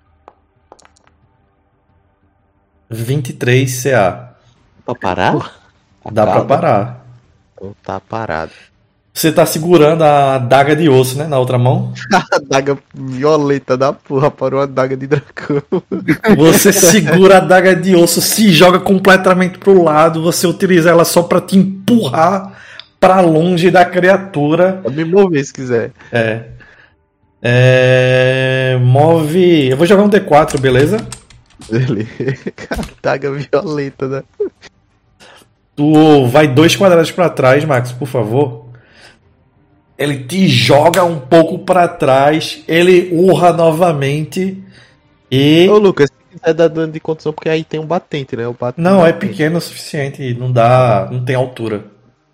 [SPEAKER 3] vinte e três C A.
[SPEAKER 5] Pra parar?
[SPEAKER 3] Dá pra
[SPEAKER 5] Cauda?
[SPEAKER 3] parar.
[SPEAKER 5] Então tá parado.
[SPEAKER 3] Você tá segurando a adaga de osso, né? Na outra mão.
[SPEAKER 5] A daga violeta da porra parou a daga de dragão.
[SPEAKER 3] Você segura a adaga de osso, se joga completamente pro lado. Você utiliza ela só pra te empurrar pra longe da criatura.
[SPEAKER 5] Pode me mover se quiser.
[SPEAKER 3] É. É. Move. Eu vou jogar um D quatro, beleza?
[SPEAKER 5] Ele. A daga violeta, né?
[SPEAKER 3] Tu vai dois quadrados pra trás, Max, por favor. Ele te joga um pouco pra trás. Ele urra novamente. E.
[SPEAKER 5] Ô Lucas, se quiser dar dano de condição, porque aí tem um batente, né? O batente
[SPEAKER 3] Não, é
[SPEAKER 5] batente.
[SPEAKER 3] pequeno o suficiente. Não dá. Não tem altura.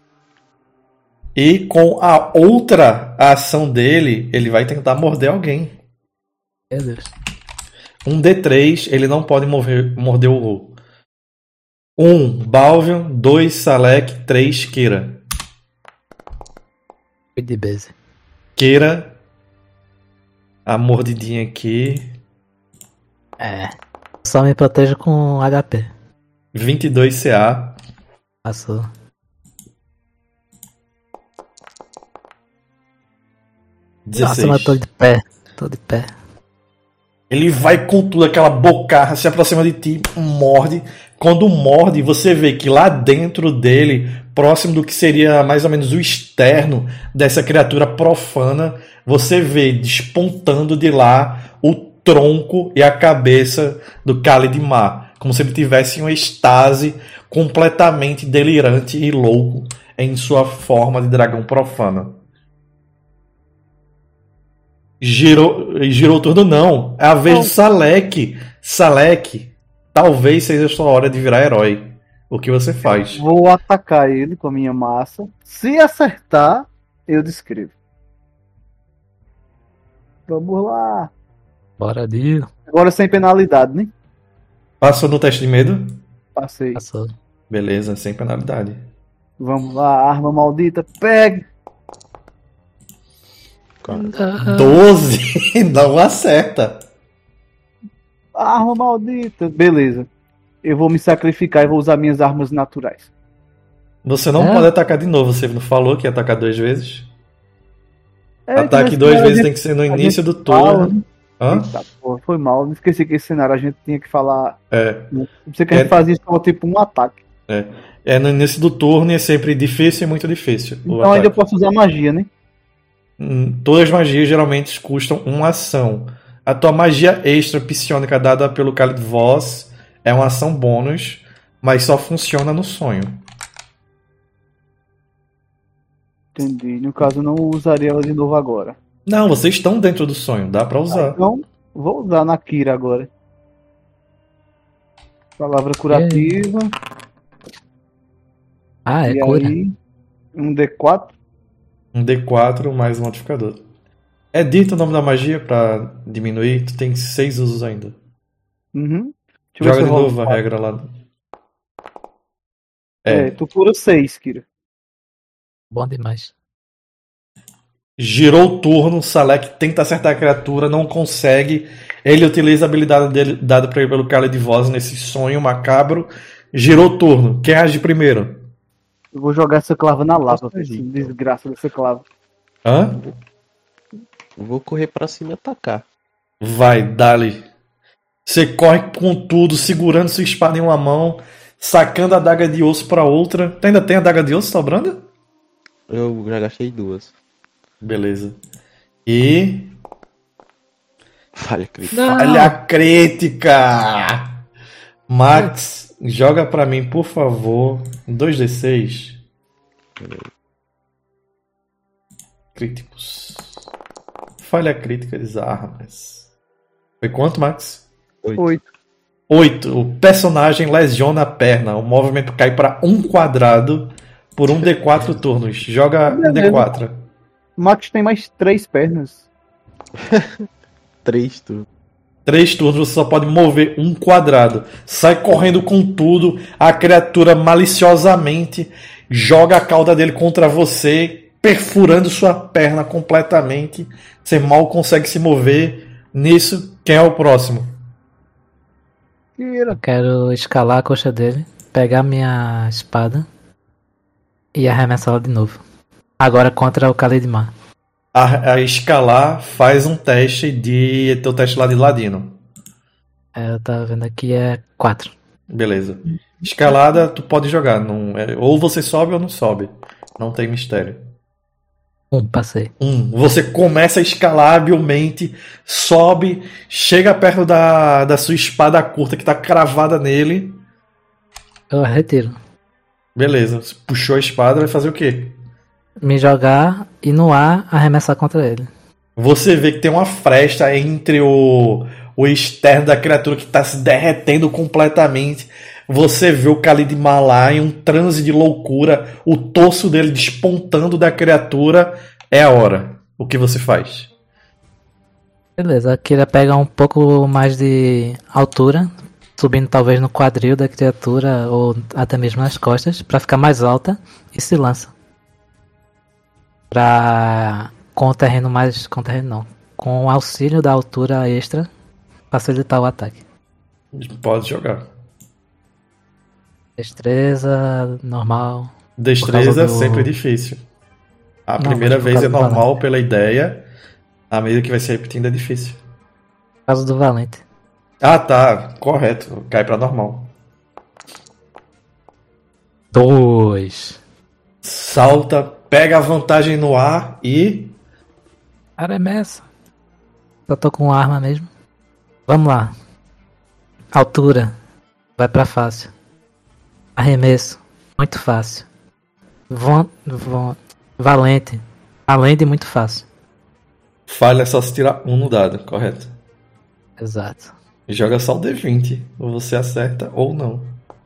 [SPEAKER 3] E com a outra ação dele, ele vai tentar morder alguém.
[SPEAKER 1] Meu Deus.
[SPEAKER 3] Um D três, ele não pode mover, morder o Ru. um Balvion, dois Salek, três Kira.
[SPEAKER 1] Fui de base.
[SPEAKER 3] Kira. A mordidinha aqui.
[SPEAKER 1] É. Só me protejo com H P.
[SPEAKER 3] vinte e dois C A.
[SPEAKER 1] Passou. Nossa, mas tô
[SPEAKER 3] dezesseis.
[SPEAKER 1] de pé. Tô de pé.
[SPEAKER 3] Ele vai com tudo, aquela bocarra, se aproxima de ti, morde. Quando morde, você vê que lá dentro dele, próximo do que seria mais ou menos o externo dessa criatura profana, você vê despontando de lá o tronco e a cabeça do Khalid Mar, como se ele tivesse em uma estase completamente delirante e louco em sua forma de dragão profano. Girou, girou o turno não. É a vez do Salek. Salek, talvez seja a sua hora de virar herói. O que você faz?
[SPEAKER 2] Vou atacar ele com a minha massa. Se acertar, eu descrevo. Vamos lá.
[SPEAKER 1] Bora, Dio.
[SPEAKER 2] Agora sem penalidade, né?
[SPEAKER 3] Passou no teste de medo?
[SPEAKER 2] Passei.
[SPEAKER 1] Passou.
[SPEAKER 3] Beleza, sem penalidade.
[SPEAKER 2] Vamos lá, arma maldita. Pegue.
[SPEAKER 3] doze não acerta.
[SPEAKER 2] Arma maldita. Beleza. Eu vou me sacrificar e vou usar minhas armas naturais.
[SPEAKER 3] Você não
[SPEAKER 1] É.
[SPEAKER 3] pode atacar de novo. Você não falou que ia atacar duas vezes?
[SPEAKER 2] É,
[SPEAKER 3] Ataque
[SPEAKER 2] que
[SPEAKER 3] duas
[SPEAKER 2] nesse
[SPEAKER 3] vezes
[SPEAKER 2] cenário
[SPEAKER 3] tem que ser no
[SPEAKER 2] a
[SPEAKER 3] início
[SPEAKER 2] gente
[SPEAKER 3] do
[SPEAKER 2] fala,
[SPEAKER 3] turno.
[SPEAKER 2] né?
[SPEAKER 3] Hã?
[SPEAKER 2] Eita, porra, foi mal. Não esqueci que esse cenário a gente tinha que falar.
[SPEAKER 3] É.
[SPEAKER 2] Não sei que a gente
[SPEAKER 3] É.
[SPEAKER 2] fazia só tipo um ataque.
[SPEAKER 3] É. É no início do turno e é sempre difícil e muito difícil. o
[SPEAKER 2] Então ainda eu
[SPEAKER 3] ataque.
[SPEAKER 2] posso usar magia, né?
[SPEAKER 3] Hum, Todas as magias geralmente custam uma ação. A tua magia extra psionica dada pelo Khalid Voss é uma ação bônus, mas só funciona no sonho.
[SPEAKER 2] Entendi. No caso, eu não usaria ela de novo agora.
[SPEAKER 3] Não, vocês estão dentro do sonho, dá pra usar.
[SPEAKER 2] Então, vou usar na Kira agora. Palavra curativa.
[SPEAKER 1] Ah, é
[SPEAKER 2] e
[SPEAKER 1] cura.
[SPEAKER 2] aí, um D quatro.
[SPEAKER 3] Um D quatro mais um modificador. É dito o nome da magia pra diminuir, tu tem seis usos ainda.
[SPEAKER 2] Uhum. Deixa eu ver
[SPEAKER 3] Joga
[SPEAKER 2] se eu
[SPEAKER 3] de
[SPEAKER 2] rolo
[SPEAKER 3] novo a
[SPEAKER 2] quatro.
[SPEAKER 3] regra lá.
[SPEAKER 2] É,
[SPEAKER 3] É.
[SPEAKER 2] tu cura seis, Kira.
[SPEAKER 1] Bom demais.
[SPEAKER 3] Girou o turno, Salek tenta acertar a criatura, não consegue. Ele utiliza a habilidade dele, dada pra ele pelo Khalid Voss nesse sonho macabro. Girou o turno. Quem age primeiro?
[SPEAKER 2] Eu vou jogar essa clava na lava.
[SPEAKER 5] Posso
[SPEAKER 2] Essa
[SPEAKER 5] agir, então.
[SPEAKER 2] desgraça dessa clava.
[SPEAKER 3] Hã?
[SPEAKER 5] Eu vou correr pra cima e atacar.
[SPEAKER 3] Vai, dali. Você corre com tudo, segurando sua espada em uma mão, sacando a adaga de osso pra outra. Tu ainda tem a adaga de osso sobrando?
[SPEAKER 5] Eu já gastei duas.
[SPEAKER 3] Beleza. E.
[SPEAKER 5] Falha crítica.
[SPEAKER 1] Não.
[SPEAKER 3] Falha crítica! Max, joga pra mim, por favor. dois D seis. Críticos. Falha crítica de armas. Foi quanto, Max?
[SPEAKER 5] Oito.
[SPEAKER 2] Oito.
[SPEAKER 3] oito. O personagem lesiona a perna. O movimento cai para um quadrado por um D quatro turnos. Joga um D quatro.
[SPEAKER 2] O Max tem mais três pernas.
[SPEAKER 5] Três turnos.
[SPEAKER 3] Três turnos você só pode mover um quadrado. Sai correndo com tudo. A criatura maliciosamente joga a cauda dele contra você, perfurando sua perna completamente. Você mal consegue se mover. Nisso, quem é o próximo?
[SPEAKER 2] Kira.
[SPEAKER 1] Eu quero escalar a coxa dele, pegar minha espada e arremessá-la de novo. Agora contra o Khalid Mar.
[SPEAKER 3] A, a escalar faz um teste de. Teu teste lá de ladino.
[SPEAKER 1] É, eu tava vendo aqui, é quatro.
[SPEAKER 3] Beleza. Escalada, tu pode jogar. Não, é, ou você sobe ou não sobe. Não tem mistério.
[SPEAKER 1] Um, passei.
[SPEAKER 3] Um, você começa a escalar habilmente, sobe, chega perto da, da sua espada curta que tá cravada nele.
[SPEAKER 1] Eu retiro.
[SPEAKER 3] Beleza, você puxou a espada, vai fazer o quê?
[SPEAKER 1] Me jogar e no ar arremessar contra ele.
[SPEAKER 3] Você vê que tem uma fresta entre o, o externo da criatura que tá se derretendo completamente. Você vê o Khalid Mar lá em um transe de loucura, o torso dele despontando da criatura. É a hora. O que você faz?
[SPEAKER 1] Beleza, a Kira pega um pouco mais de altura, subindo talvez no quadril da criatura ou até mesmo nas costas, pra ficar mais alta e se lança. Pra, com o terreno mais. Com o terreno não. Com o auxílio da altura extra, facilitar o ataque.
[SPEAKER 3] Pode jogar.
[SPEAKER 1] Destreza, normal.
[SPEAKER 3] Destreza
[SPEAKER 1] Por
[SPEAKER 3] é
[SPEAKER 1] causa do-
[SPEAKER 3] sempre difícil. A
[SPEAKER 1] Não,
[SPEAKER 3] primeira
[SPEAKER 1] mas por
[SPEAKER 3] vez é
[SPEAKER 1] causa do
[SPEAKER 3] normal
[SPEAKER 1] valor.
[SPEAKER 3] pela ideia. À medida que vai se repetindo é difícil.
[SPEAKER 1] Por causa do valente.
[SPEAKER 3] Ah, tá. Correto. Cai pra normal.
[SPEAKER 1] Dois.
[SPEAKER 3] Salta, pega a vantagem no ar e...
[SPEAKER 1] Arremessa. Só tô com arma mesmo. Vamos lá. Altura. Vai pra fácil. Arremesso. Muito fácil. Von, von, valente. Além de muito fácil.
[SPEAKER 3] Falha só se tirar um no dado, correto?
[SPEAKER 1] Exato.
[SPEAKER 3] Joga só o D vinte. Ou você acerta ou não.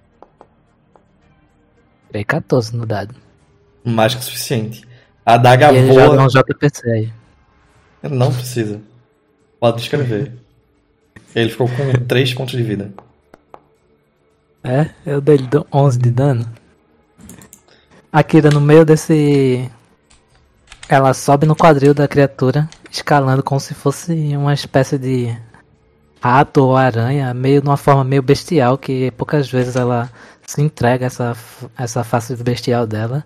[SPEAKER 1] Tirei quatorze no dado.
[SPEAKER 3] Mais que o suficiente. A adaga
[SPEAKER 1] E ele joga
[SPEAKER 3] voa.
[SPEAKER 1] um J P C aí.
[SPEAKER 3] Não precisa. Pode escrever. Ele ficou com três pontos de vida.
[SPEAKER 1] É, eu dei onze de dano. A Kira no meio desse... Ela sobe no quadril da criatura, escalando como se fosse uma espécie de rato ou aranha, meio numa forma meio bestial, que poucas vezes ela se entrega a essa, essa face bestial dela.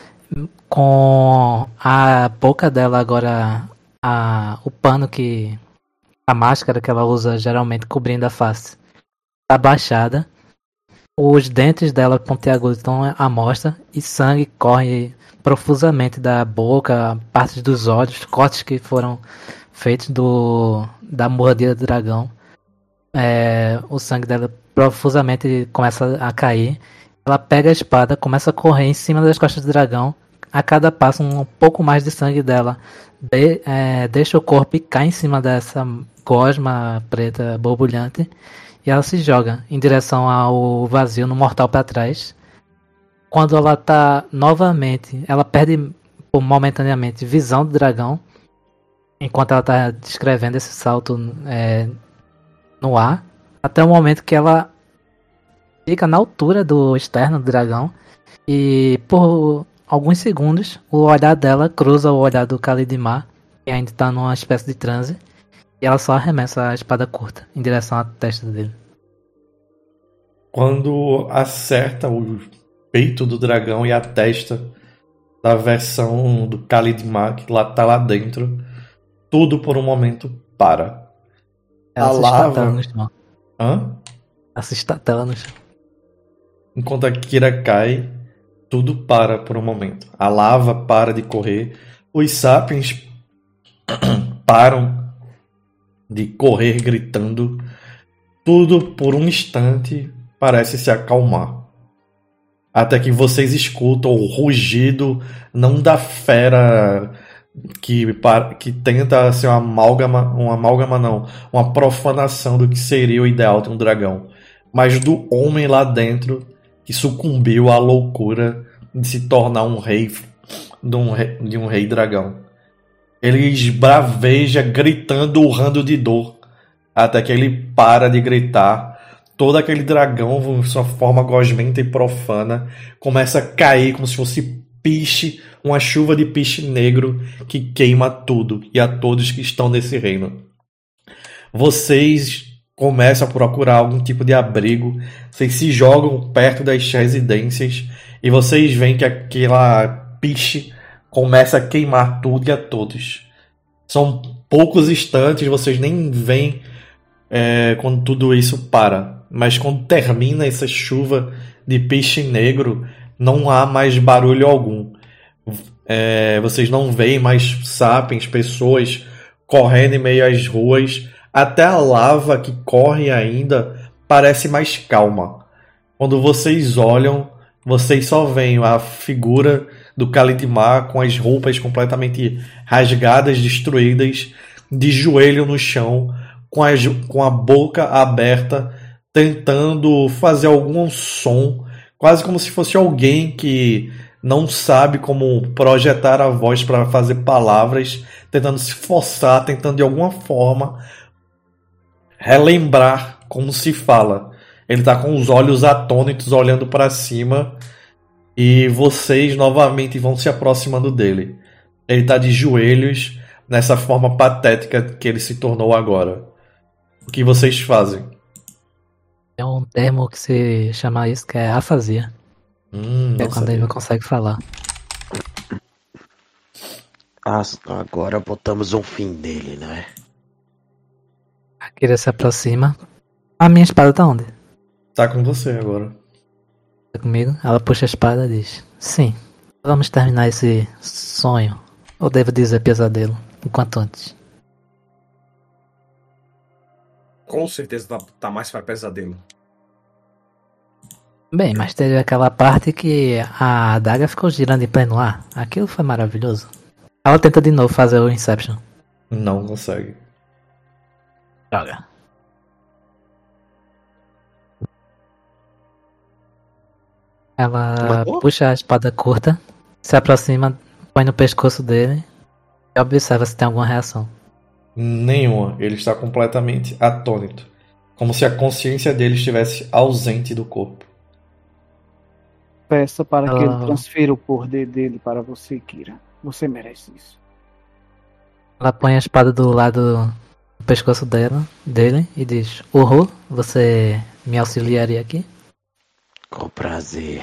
[SPEAKER 1] Com a boca dela agora, a, o pano que... a máscara que ela usa geralmente cobrindo a face abaixada. Os dentes dela pontiagudos estão à mostra e sangue corre profusamente da boca, partes dos olhos, cortes que foram feitos do, da mordida do dragão. É, o sangue dela profusamente começa a cair. Ela pega a espada, começa a correr em cima das costas do dragão. A cada passo, um pouco mais de sangue dela de, é, deixa o corpo e cai em cima dessa gosma preta borbulhante. E ela se joga em direção ao vazio, no mortal para trás. Quando ela tá novamente, ela perde momentaneamente visão do dragão. Enquanto ela tá descrevendo esse salto é, no ar. Até o momento que ela fica na altura do externo do dragão. E por alguns segundos, o olhar dela cruza o olhar do Khalid-Mar, que ainda tá numa espécie de transe. E ela só arremessa a espada curta em direção à testa dele.
[SPEAKER 3] Quando acerta o peito do dragão e a testa da versão do Khalid-Mar que lá tá lá dentro, tudo por um momento para.
[SPEAKER 1] Ela
[SPEAKER 3] a
[SPEAKER 1] se
[SPEAKER 3] lava...
[SPEAKER 1] estatela no chão.
[SPEAKER 3] Hã?
[SPEAKER 1] Ela se estatela no chão.
[SPEAKER 3] Enquanto a Kira cai, tudo para por um momento. A lava para de correr. Os sapiens param de correr gritando. Tudo por um instante parece se acalmar. Até que vocês escutam o rugido, não da fera que, que tenta ser uma amálgama, uma amálgama não, uma profanação do que seria o ideal de um dragão, mas do homem lá dentro que sucumbiu à loucura de se tornar um rei de um rei, de um rei dragão. Ele esbraveja gritando, urrando de dor, até que ele para de gritar. Todo aquele dragão, em sua forma gosmenta e profana, começa a cair como se fosse piche, uma chuva de piche negro que queima tudo e a todos que estão nesse reino. Vocês começam a procurar algum tipo de abrigo, vocês se jogam perto das residências e vocês veem que aquela piche começa a queimar tudo e a todos. São poucos instantes, vocês nem veem é, quando tudo isso para. Mas quando termina essa chuva de piche negro, não há mais barulho algum. É, vocês não veem mais sapiens, pessoas correndo em meio às ruas. Até a lava que corre ainda parece mais calma. Quando vocês olham, vocês só veem a figura do Khalid-Mar com as roupas completamente rasgadas, destruídas, de joelho no chão, com a, com a boca aberta, tentando fazer algum som, quase como se fosse alguém que não sabe como projetar a voz para fazer palavras, tentando se forçar, tentando de alguma forma relembrar como se fala. Ele está com os olhos atônitos olhando para cima e vocês novamente vão se aproximando dele. Ele está de joelhos nessa forma patética que ele se tornou agora. O que vocês fazem?
[SPEAKER 1] É um termo que se chama isso, que é afasia.
[SPEAKER 3] Hum,
[SPEAKER 1] que é quando
[SPEAKER 3] sabia.
[SPEAKER 1] ele não consegue falar.
[SPEAKER 5] As- Agora botamos um fim nele, né?
[SPEAKER 1] A Kira se aproxima. A minha espada tá onde?
[SPEAKER 3] Tá com você agora.
[SPEAKER 1] Tá comigo? Ela puxa a espada e diz: sim, vamos terminar esse sonho. Ou devo dizer pesadelo, enquanto antes.
[SPEAKER 4] Com certeza tá, tá mais pra pesadelo.
[SPEAKER 1] Bem, mas teve aquela parte que a adaga ficou girando em pleno ar. Aquilo foi maravilhoso. Ela tenta de novo fazer o Inception.
[SPEAKER 3] Não consegue.
[SPEAKER 1] Droga. Ela
[SPEAKER 5] Matou?
[SPEAKER 1] puxa a espada curta, se aproxima, põe no pescoço dele e observa se tem alguma reação.
[SPEAKER 3] Nenhuma. Ele está completamente atônito. Como se a consciência dele estivesse ausente do corpo.
[SPEAKER 2] Peça para que
[SPEAKER 1] Ah.
[SPEAKER 2] ele transfira o poder dele para você, Kira. Você merece isso.
[SPEAKER 1] Ela põe a espada do lado do pescoço dela, dele e diz: Uhul, você me auxiliaria aqui?
[SPEAKER 5] Com prazer.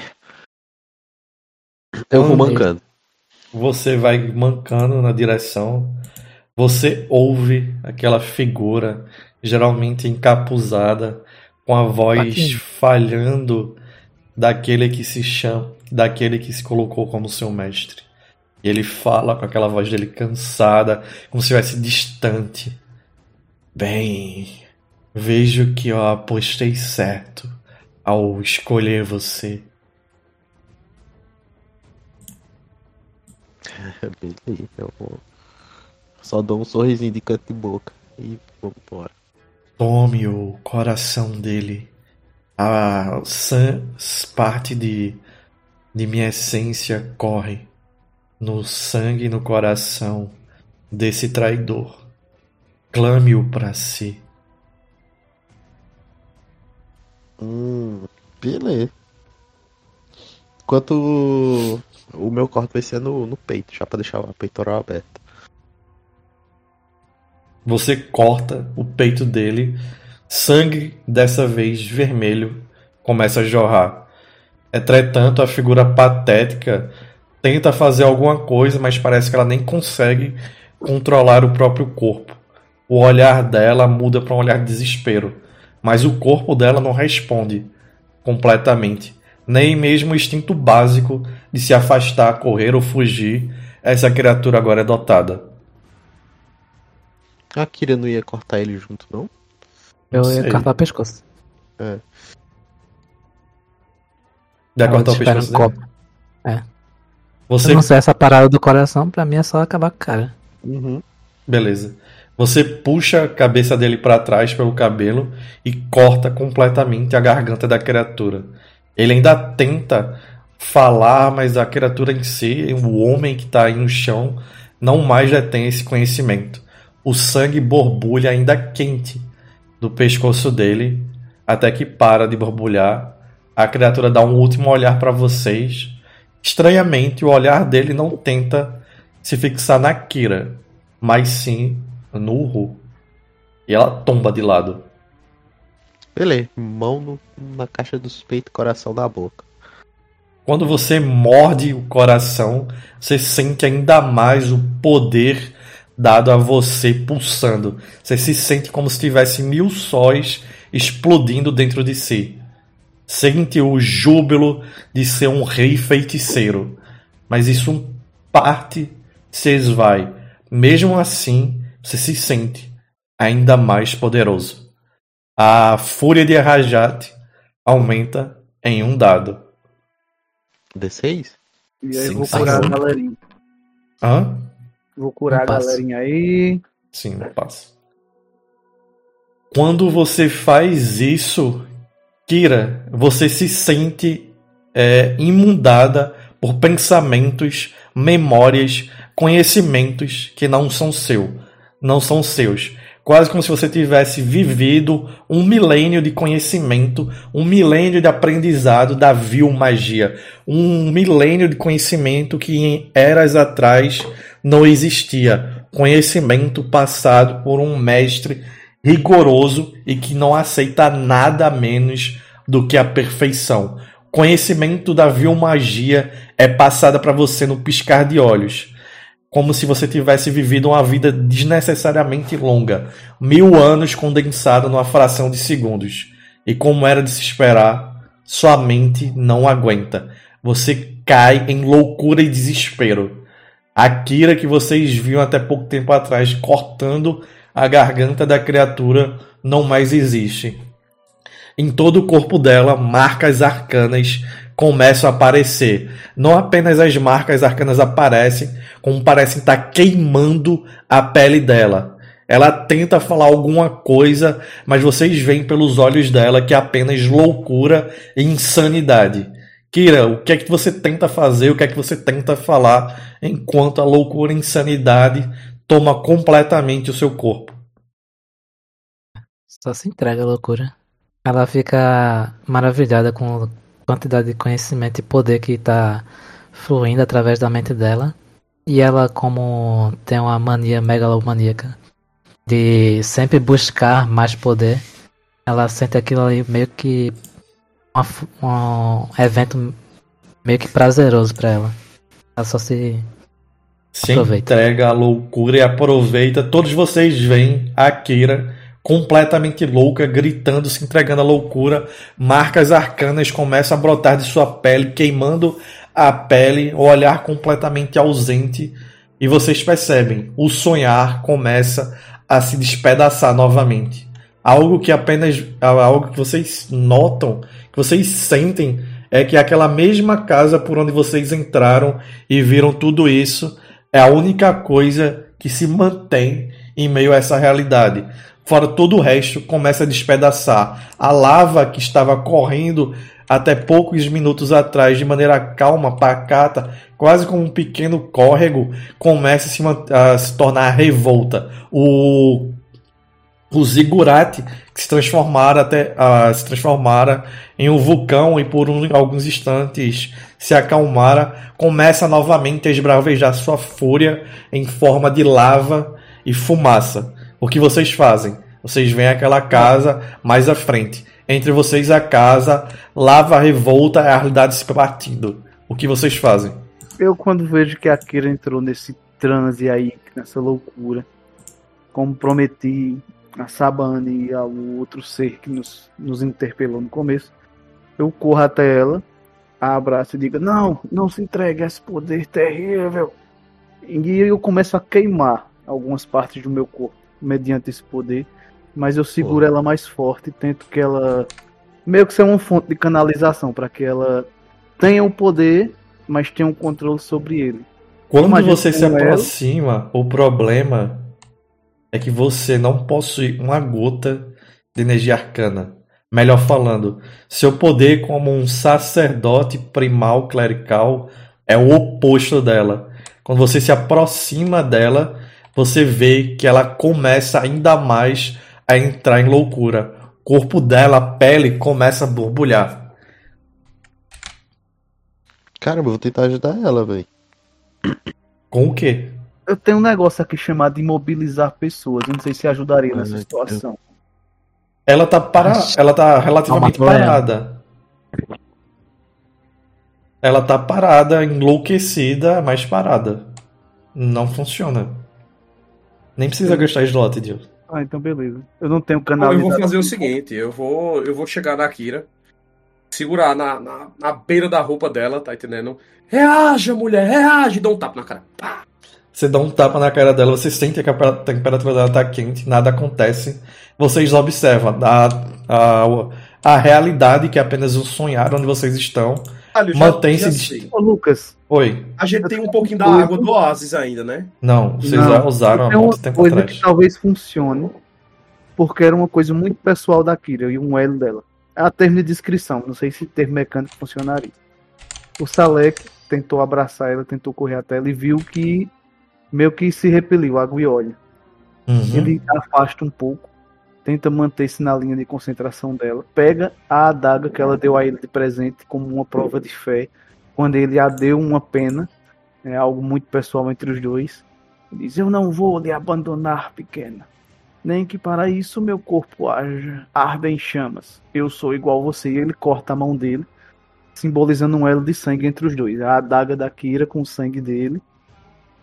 [SPEAKER 5] Eu vou
[SPEAKER 3] Quando
[SPEAKER 5] mancando.
[SPEAKER 3] Você vai mancando na direção. Você ouve aquela figura, geralmente encapuzada, com a voz
[SPEAKER 1] Patinho.
[SPEAKER 3] falhando daquele que se chama, daquele que se colocou como seu mestre. E ele fala com aquela voz dele cansada, como se estivesse distante. Bem, vejo que eu apostei certo ao escolher você.
[SPEAKER 5] Beleza, eu vou. Só dou um sorrisinho de canto de boca e vou embora.
[SPEAKER 3] Tome o coração dele. A san- parte de, de minha essência corre no sangue e no coração desse traidor. Clame-o para si.
[SPEAKER 5] Hum, beleza. Enquanto o, o meu corte vai ser no, no peito, já pra deixar o peitoral aberto.
[SPEAKER 3] Você corta o peito dele. Sangue, dessa vez vermelho, começa a jorrar. Entretanto, a figura patética tenta fazer alguma coisa, mas parece que ela nem consegue controlar o próprio corpo. O olhar dela muda para um olhar de desespero, mas o corpo dela não responde completamente. Nem mesmo o instinto básico de se afastar, correr ou fugir, essa criatura agora é dotada.
[SPEAKER 5] A Kira não ia cortar ele junto, não?
[SPEAKER 1] Eu
[SPEAKER 3] Não
[SPEAKER 1] ia
[SPEAKER 3] sei.
[SPEAKER 1] cortar o pescoço.
[SPEAKER 5] É.
[SPEAKER 3] Vai
[SPEAKER 1] Ela
[SPEAKER 3] cortar o
[SPEAKER 1] espera
[SPEAKER 3] pescoço
[SPEAKER 1] um
[SPEAKER 3] dele?
[SPEAKER 1] copo. É.
[SPEAKER 3] Você
[SPEAKER 1] Se não sei essa parada do coração, pra mim é só acabar com o cara.
[SPEAKER 5] Uhum.
[SPEAKER 3] Beleza. Você puxa a cabeça dele para trás pelo cabelo e corta completamente a garganta da criatura. Ele ainda tenta falar, mas a criatura em si, o homem que está aí no chão, não mais já tem esse conhecimento. O sangue borbulha ainda quente do pescoço dele, até que para de borbulhar. A criatura dá um último olhar para vocês. Estranhamente, o olhar dele não tenta se fixar na Kira, mas sim no Uhu. E ela tomba de lado.
[SPEAKER 5] Beleza, mão no- na caixa dos peitos, coração na boca.
[SPEAKER 3] Quando você morde o coração, você sente ainda mais o poder dado a você pulsando. Você se sente como se tivesse mil sóis explodindo dentro de si. Sente o júbilo de ser um rei feiticeiro. Mas isso parte se esvai. Mesmo assim, você se sente ainda mais poderoso. A fúria de Rajat aumenta em um dado.
[SPEAKER 5] D seis?
[SPEAKER 2] E aí
[SPEAKER 3] Sim,
[SPEAKER 2] eu vou
[SPEAKER 3] sim,
[SPEAKER 2] curar
[SPEAKER 3] sim.
[SPEAKER 2] a galerinha.
[SPEAKER 3] Hã?
[SPEAKER 2] Vou curar
[SPEAKER 1] Não
[SPEAKER 2] a
[SPEAKER 1] passa.
[SPEAKER 2] galerinha aí.
[SPEAKER 3] Sim, não passa. Quando você faz isso, Kira, você se sente é, imundada por pensamentos, memórias, conhecimentos que não são seu, não são seus. Quase como se você tivesse vivido um milênio de conhecimento, um milênio de aprendizado da vil magia, um milênio de conhecimento que em eras atrás não existia. Conhecimento passado por um mestre rigoroso e que não aceita nada menos do que a perfeição. Conhecimento da vil magia é passada para você no piscar de olhos. como se você tivesse vivido uma vida desnecessariamente longa, mil anos condensado numa fração de segundos. E como era de se esperar, sua mente não aguenta. Você cai em loucura e desespero. A Kira que vocês viram até pouco tempo atrás cortando a garganta da criatura não mais existe. Em todo o corpo dela, marcas arcanas começam a aparecer. Não apenas as marcas arcanas aparecem, como parecem estar queimando a pele dela. Ela tenta falar alguma coisa, mas vocês veem pelos olhos dela que é apenas loucura e insanidade. Kira, o que é que você tenta fazer, o que é que você tenta falar enquanto a loucura e insanidade toma completamente o seu corpo?
[SPEAKER 1] Só se entrega à loucura. Ela fica maravilhada com a quantidade de conhecimento e poder que está fluindo através da mente dela. E ela, como tem uma mania megalomaníaca de sempre buscar mais poder, ela sente aquilo ali meio que uma, um evento meio que prazeroso para ela. Ela só se
[SPEAKER 3] Se
[SPEAKER 1] aproveita.
[SPEAKER 3] entrega à loucura e aproveita. Todos vocês veem a Kira completamente louca, gritando, se entregando à loucura. Marcas arcanas começam a brotar de sua pele, queimando a pele, o olhar completamente ausente. E vocês percebem, o sonhar começa a se despedaçar novamente. Algo que apenas, algo que vocês notam, que vocês sentem, é que aquela mesma casa por onde vocês entraram e viram tudo isso é a única coisa que se mantém em meio a essa realidade. Fora todo o resto começa a despedaçar. A lava que estava correndo até poucos minutos atrás de maneira calma, pacata, quase como um pequeno córrego, começa a se, a se tornar revolta. O, o zigurate que se transformara, até, uh, se transformara em um vulcão e por um, alguns instantes se acalmara, começa novamente a esbravejar sua fúria em forma de lava e fumaça. O que vocês fazem? Vocês veem aquela casa mais à frente. Entre vocês a casa, lava, revolta, a realidade se partindo. O que vocês fazem?
[SPEAKER 2] Eu, quando vejo que a Kira entrou nesse transe aí, nessa loucura, como prometi a Sabane e ao outro ser que nos, nos interpelou no começo, eu corro até ela, a abraço e digo: não, não se entregue a esse poder terrível. E eu começo a queimar algumas partes do meu corpo mediante esse poder, mas eu seguro oh. ela mais forte e tento que ela meio que seja uma fonte de canalização para que ela tenha o poder, mas tenha um controle sobre ele.
[SPEAKER 3] Quando você se aproxima, ela... o problema é que você não possui uma gota de energia arcana. Melhor falando, seu poder como um sacerdote primal clerical é o oposto dela. Quando você se aproxima dela, você vê que ela começa ainda mais a entrar em loucura. O corpo dela, a pele, começa a borbulhar.
[SPEAKER 5] Caramba, eu vou tentar ajudar ela, velho.
[SPEAKER 3] Com o quê?
[SPEAKER 2] Eu tenho um negócio aqui chamado imobilizar pessoas. Eu não sei se ajudaria ah, nessa situação.
[SPEAKER 3] Ela tá, para... ela tá relativamente parada. Ela tá parada, enlouquecida, mas parada. Não funciona. Nem precisa Sim. gastar slot, Dio.
[SPEAKER 2] Ah, então beleza. Eu não tenho canal.
[SPEAKER 4] Eu vou fazer o seguinte, eu vou, eu vou chegar na Kira, segurar na, na, na beira da roupa dela, tá entendendo? Reaja, mulher, reaja! E dá um tapa na cara. Pá.
[SPEAKER 3] Você dá um tapa na cara dela, você sente que a temperatura dela tá quente, nada acontece. Vocês observam a, a, a realidade, que é apenas um sonhar onde vocês estão. Mantém-se.
[SPEAKER 2] Ô, Lucas.
[SPEAKER 3] Oi.
[SPEAKER 4] A gente tem um pouquinho da água do oásis ainda, né?
[SPEAKER 3] Não, vocês não, já usaram há muito tempo
[SPEAKER 2] coisa
[SPEAKER 3] atrás.
[SPEAKER 2] Que talvez funcione, porque era uma coisa muito pessoal da Kira e um elo dela. É a termo de descrição, não sei se termo mecânico funcionaria. O Salek tentou abraçar ela, tentou correr até ela e viu que meio que se repeliu, água e óleo.
[SPEAKER 3] Uhum.
[SPEAKER 2] Ele afasta um pouco, tenta manter-se na linha de concentração dela, pega a adaga que ela deu a ele de presente como uma prova de fé, quando ele a deu uma pena, é algo muito pessoal entre os dois. Ele diz: eu não vou lhe abandonar, pequena, nem que para isso meu corpo haja, arda em chamas. Eu sou igual a você. E ele corta a mão dele, simbolizando um elo de sangue entre os dois. A adaga da Kira com o sangue dele,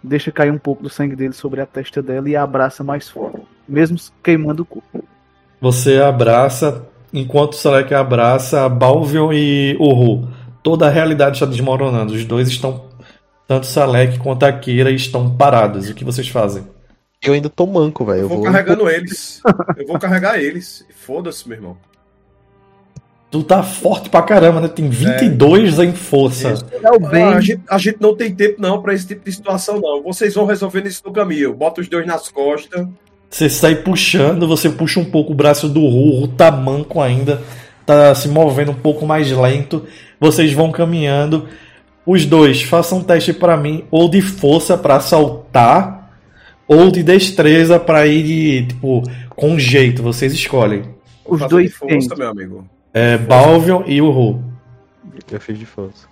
[SPEAKER 2] deixa cair um pouco do sangue dele sobre a testa dela e a abraça mais forte, mesmo queimando o corpo.
[SPEAKER 3] Você abraça, enquanto o Selec abraça Balvion e Uru. Toda a realidade está desmoronando. Os dois estão, tanto Selec quanto a Kira, estão parados. O que vocês fazem?
[SPEAKER 5] Eu ainda tô manco, velho.
[SPEAKER 4] Eu vou carregando eles. Eu vou carregar eles. Foda-se, meu irmão.
[SPEAKER 3] Tu tá forte pra caramba, né? Tem vinte e dois em força.
[SPEAKER 2] É o bem.
[SPEAKER 4] Ah, a, gente, a gente não tem tempo não pra esse tipo de situação, não. Vocês vão resolvendo isso no caminho. Bota os dois nas costas.
[SPEAKER 3] Você sai puxando, você puxa um pouco o braço do Ru, o Ru tá manco ainda, tá se movendo um pouco mais lento. Vocês vão caminhando. Os dois, façam um teste pra mim, ou de força pra saltar, ou de destreza pra ir de, tipo, com jeito. Vocês escolhem.
[SPEAKER 2] Os
[SPEAKER 4] Fazer
[SPEAKER 2] dois
[SPEAKER 4] de força,
[SPEAKER 2] têm.
[SPEAKER 4] meu amigo.
[SPEAKER 3] É, Balvion e o Ru.
[SPEAKER 5] Eu fiz de força.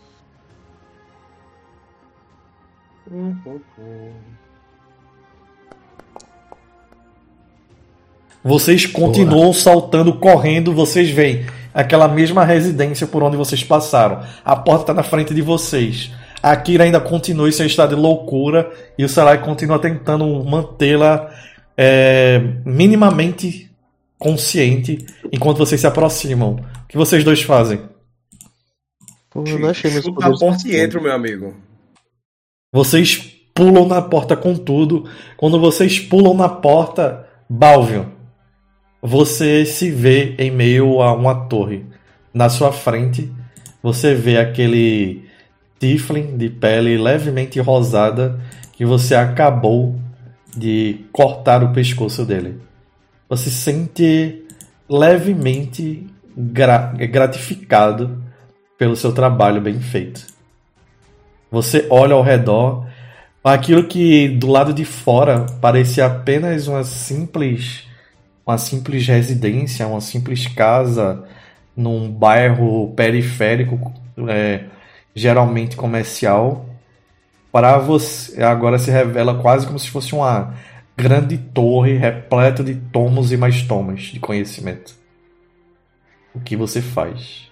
[SPEAKER 3] Vocês continuam saltando, correndo, vocês veem aquela mesma residência por onde vocês passaram. A porta está na frente de vocês. A Kira ainda continua em seu estado de loucura e o Sarai continua tentando mantê-la é, minimamente consciente enquanto vocês se aproximam. O que vocês dois fazem?
[SPEAKER 5] Pô, eu não achei meus
[SPEAKER 4] Chuta a
[SPEAKER 5] poderes.
[SPEAKER 4] porta e entra, meu amigo.
[SPEAKER 3] Vocês pulam na porta com tudo. Quando vocês pulam na porta, Balvion, você se vê em meio a uma torre. Na sua frente, você vê aquele Tiflin de pele levemente rosada que você acabou de cortar o pescoço dele. Você se sente levemente gra- gratificado pelo seu trabalho bem feito. Você olha ao redor, aquilo que do lado de fora parecia apenas uma simples, uma simples residência, uma simples casa num bairro periférico, é, geralmente comercial, para você agora se revela quase como se fosse uma grande torre repleta de tomos e mais tomos de conhecimento. O que você faz?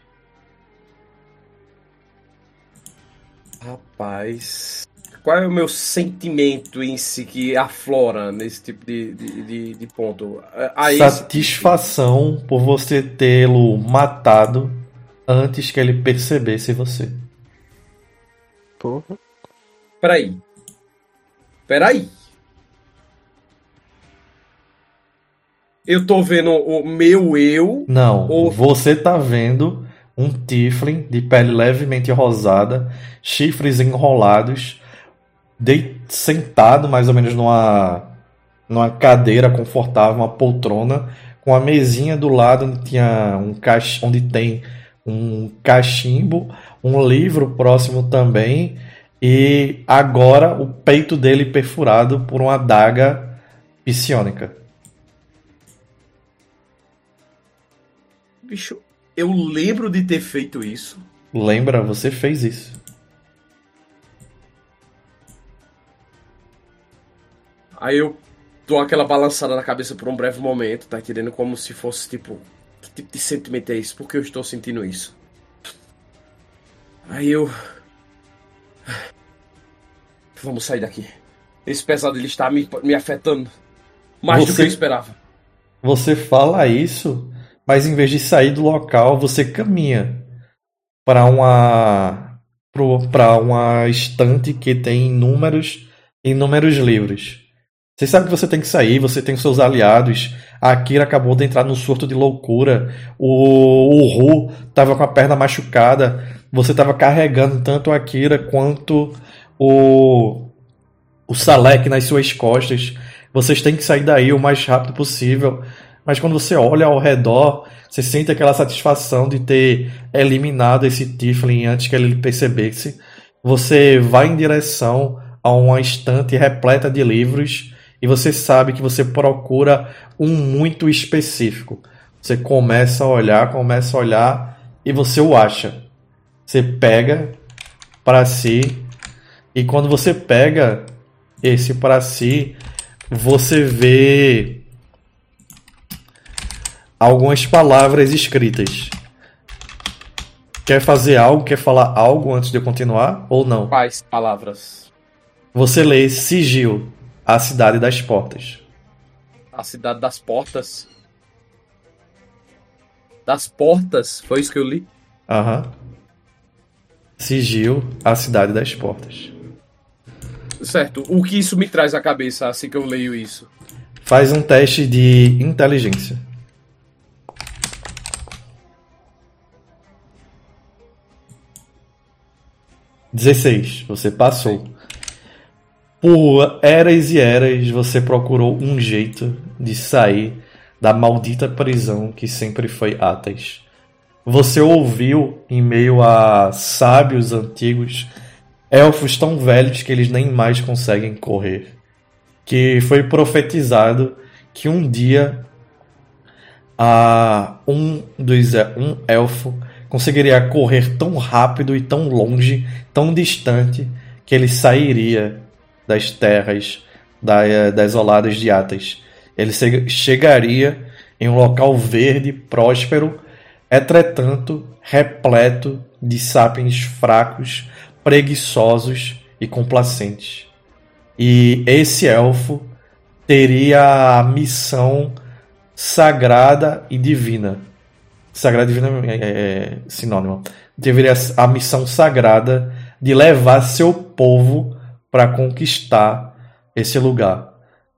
[SPEAKER 4] Rapaz, qual é o meu sentimento em si que aflora nesse tipo de, de, de, de ponto? Aí,
[SPEAKER 3] Satisfação por você tê-lo matado antes que ele percebesse você.
[SPEAKER 5] Porra.
[SPEAKER 4] Peraí. Peraí. Eu tô vendo o meu eu.
[SPEAKER 3] Não,
[SPEAKER 4] Ou-
[SPEAKER 3] você tá vendo um Tiflin de pele levemente rosada, chifres enrolados, de... sentado mais ou menos numa, numa cadeira confortável, uma poltrona, com a mesinha do lado onde, tinha um cach... onde tem um cachimbo, um livro próximo também, e agora o peito dele perfurado por uma adaga psiônica.
[SPEAKER 4] Bicho, eu lembro de ter feito isso.
[SPEAKER 3] Lembra? Você fez isso.
[SPEAKER 4] Aí eu dou aquela balançada na cabeça por um breve momento, tá entendendo? Como se fosse tipo, que tipo de sentimento é isso? Por que eu estou sentindo isso? Aí eu... Vamos sair daqui. Esse pesadelo está me, me afetando mais do
[SPEAKER 3] Você-
[SPEAKER 4] que eu esperava.
[SPEAKER 3] Você fala isso, mas em vez de sair do local, você caminha para uma para uma estante que tem inúmeros inúmeros livros. Você sabe que você tem que sair, você tem os seus aliados. A Akira acabou de entrar no surto de loucura. O, o Ru estava com a perna machucada. Você estava carregando tanto a Akira quanto o o Selec nas suas costas. Vocês têm que sair daí o mais rápido possível. Mas quando você olha ao redor, você sente aquela satisfação de ter eliminado esse Tiflin antes que ele percebesse. Você vai em direção a uma estante repleta de livros e você sabe que você procura um muito específico. Você começa a olhar, começa a olhar e você o acha. Você pega para si e quando você pega esse para si, você vê algumas palavras escritas. Quer fazer algo? Quer falar algo antes de eu continuar? Ou não?
[SPEAKER 4] Quais palavras?
[SPEAKER 3] Você lê Sigil, a cidade das portas.
[SPEAKER 4] A cidade das portas. Das portas? Foi isso que eu li?
[SPEAKER 3] Aham. Sigil, a cidade das portas.
[SPEAKER 4] Certo. O que isso me traz à cabeça assim que eu leio isso?
[SPEAKER 3] Faz um teste de inteligência. dezesseis. Você passou. Por eras e eras, você procurou um jeito de sair da maldita prisão que sempre foi Athas. Você ouviu, em meio a sábios antigos, elfos tão velhos que eles nem mais conseguem correr, que foi profetizado que um dia a um dos um elfo conseguiria correr tão rápido e tão longe, tão distante, que ele sairia das terras da, desoladas de Athas. Ele chegaria em um local verde, próspero, entretanto repleto de sapiens fracos, preguiçosos e complacentes. E esse elfo teria a missão sagrada e divina. Sagrada e divina é, é sinônimo. Deveria a missão sagrada de levar seu povo para conquistar esse lugar.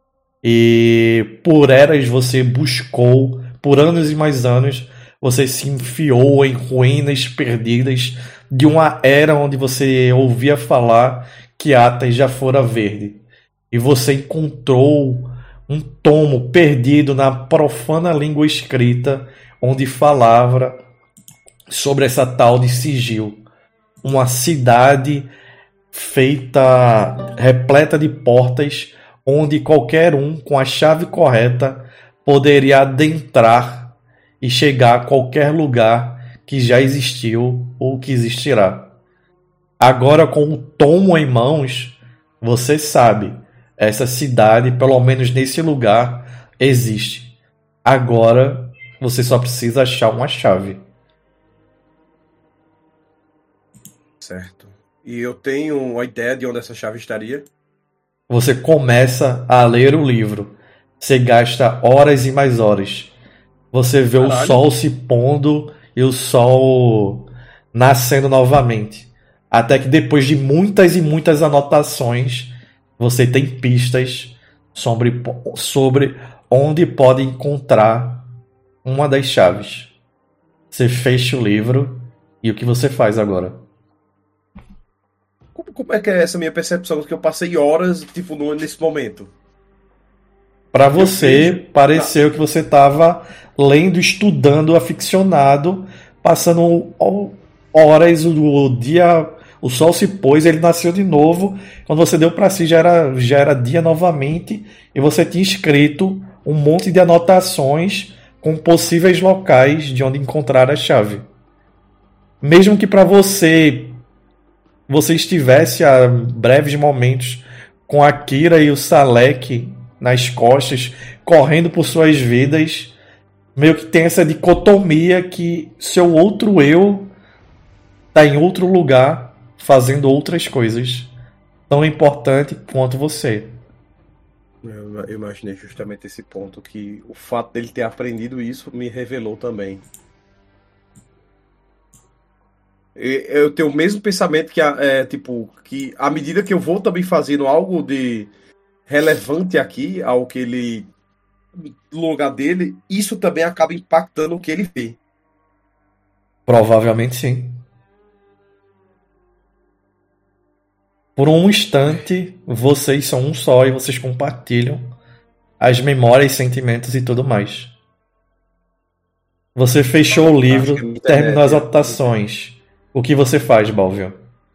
[SPEAKER 3] E por eras você buscou, por anos e mais anos, você se enfiou em ruínas perdidas de uma era onde você ouvia falar que Athas já fora verde. E você encontrou um tomo perdido na profana língua escrita onde falava sobre essa tal de Sigil. Uma cidade feita, repleta de portas, onde qualquer um com a chave correta poderia adentrar e chegar a qualquer lugar que já existiu ou que existirá. Agora, com o tomo em mãos, você sabe, essa cidade, pelo menos nesse lugar, existe. Agora, você só precisa achar uma chave.
[SPEAKER 4] Certo. E eu tenho uma ideia de onde essa chave estaria?
[SPEAKER 3] Você começa a ler o livro. Você gasta horas e mais horas. Você vê Caralho. o sol se pondo e o sol nascendo novamente. Até que depois de muitas e muitas anotações, você tem pistas sobre, sobre onde pode encontrar uma das chaves. Você fecha o livro e o que você faz agora?
[SPEAKER 4] Como, como é que é essa minha percepção que eu passei horas tipo no, nesse momento?
[SPEAKER 3] Para você, vejo... pareceu que você estava lendo, estudando, aficionado, passando horas, o dia, o sol se pôs, ele nasceu de novo. Quando você deu para si, já era, já era dia novamente, e você tinha escrito um monte de anotações com possíveis locais de onde encontrar a chave. Mesmo que para você você estivesse a breves momentos com a Kira e o Salek nas costas, correndo por suas vidas, meio que tem essa dicotomia que seu outro eu está em outro lugar, fazendo outras coisas tão importante quanto você.
[SPEAKER 4] Eu imaginei justamente esse ponto, que o fato dele ter aprendido isso me revelou também. Eu tenho o mesmo pensamento que, é, tipo, que à medida que eu vou também fazendo algo de relevante aqui ao que ele, no lugar dele, isso também acaba impactando o que ele vê.
[SPEAKER 3] Provavelmente sim. Por um instante, vocês são um só e vocês compartilham as memórias, sentimentos e tudo mais. Você fechou o livro, terminou as anotações. O que você faz, Balvio?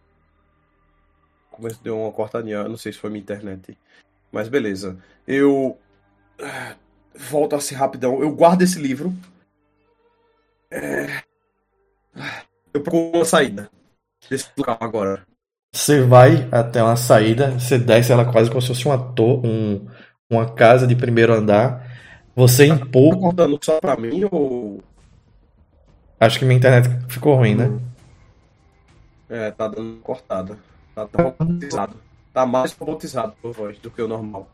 [SPEAKER 4] Como deu uma cortadinha, eu não sei se foi minha internet. Mas beleza. Eu volto assim rapidão. Eu guardo esse livro. É... Eu procuro uma saída desse local agora.
[SPEAKER 3] Você vai até uma saída, você desce ela quase como se fosse uma, to- um, uma casa de primeiro andar. Você
[SPEAKER 4] Tá
[SPEAKER 3] empurra.
[SPEAKER 4] cortando só pra mim ou...
[SPEAKER 3] Acho que minha internet ficou ruim, né?
[SPEAKER 4] É, tá dando cortada. Tá dando pesado. Tá mais robotizado por voz do que o normal.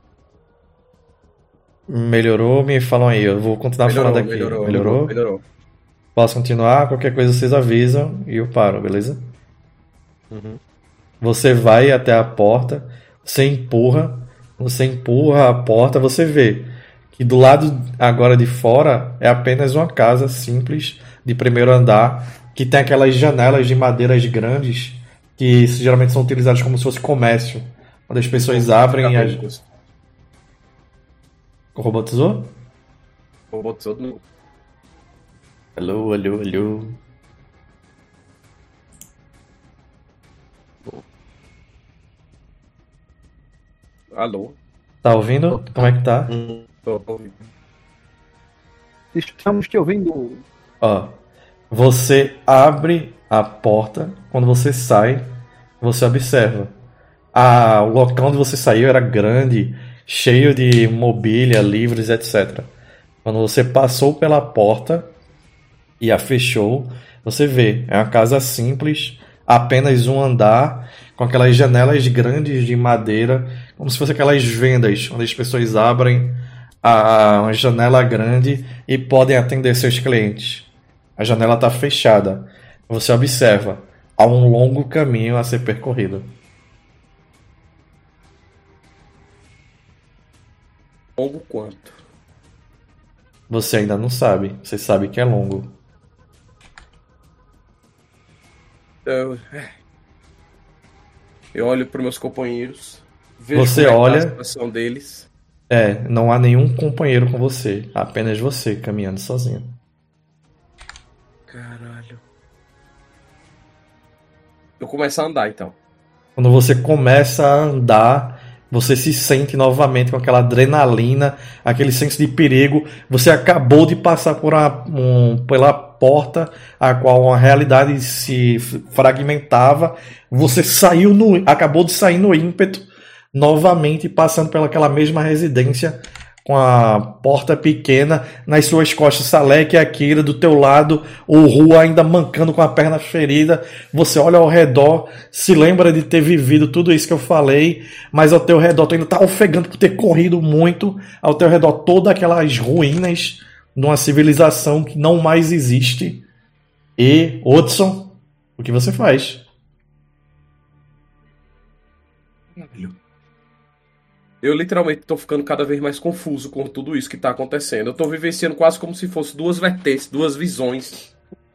[SPEAKER 3] Melhorou? Me falam aí, eu vou continuar
[SPEAKER 4] Melhorou,
[SPEAKER 3] falando aqui.
[SPEAKER 4] melhorou,
[SPEAKER 3] Melhorou?
[SPEAKER 4] melhorou.
[SPEAKER 3] Posso continuar? Qualquer coisa vocês avisam e eu paro, beleza?
[SPEAKER 5] Uhum.
[SPEAKER 3] Você vai até a porta, você empurra, você empurra a porta, você vê que do lado agora de fora é apenas uma casa simples de primeiro andar que tem aquelas janelas de madeiras grandes que geralmente são utilizadas como se fosse comércio, onde as pessoas abrem e as... Robotizou?
[SPEAKER 4] Robotizou de novo.
[SPEAKER 3] Alô, alô, alô.
[SPEAKER 4] Alô?
[SPEAKER 3] Tá ouvindo? Como é que tá?
[SPEAKER 4] Tô, tô ouvindo.
[SPEAKER 2] Estamos te ouvindo.
[SPEAKER 3] Ó, você abre a porta, quando você sai, você observa. Ah, o local onde você saiu era grande, cheio de mobília, livros, etcétera. Quando você passou pela porta e a fechou, você vê, é uma casa simples, apenas um andar, com aquelas janelas grandes de madeira, como se fossem aquelas vendas, onde as pessoas abrem a, uma janela grande e podem atender seus clientes. A janela está fechada. Você observa, há um longo caminho a ser percorrido.
[SPEAKER 4] Longo quanto?
[SPEAKER 3] Você ainda não sabe, você sabe que é longo.
[SPEAKER 4] Eu, eu olho para meus companheiros, vejo
[SPEAKER 3] Você
[SPEAKER 4] como é que tá
[SPEAKER 3] olha-
[SPEAKER 4] a situação deles.
[SPEAKER 3] É, não há nenhum companheiro com você, apenas você caminhando sozinho.
[SPEAKER 4] Caralho. Eu começo a andar então.
[SPEAKER 3] Quando você começa a andar, você se sente novamente com aquela adrenalina, aquele senso de perigo. Você acabou de passar por uma, um, pela porta a qual a realidade se fragmentava. Você saiu no, acabou de sair no ímpeto, novamente passando pelaquela mesma residência com a porta pequena, nas suas costas Salek e Akira, do teu lado o Rua ainda mancando com a perna ferida. Você olha ao redor, se lembra de ter vivido tudo isso que eu falei, mas ao teu redor tu ainda tá ofegante por ter corrido muito, ao teu redor todas aquelas ruínas de uma civilização que não mais existe. E, Hudson, o que você faz?
[SPEAKER 4] Eu literalmente tô ficando cada vez mais confuso com tudo isso que tá acontecendo. Eu tô vivenciando quase como se fosse duas vertentes, duas visões.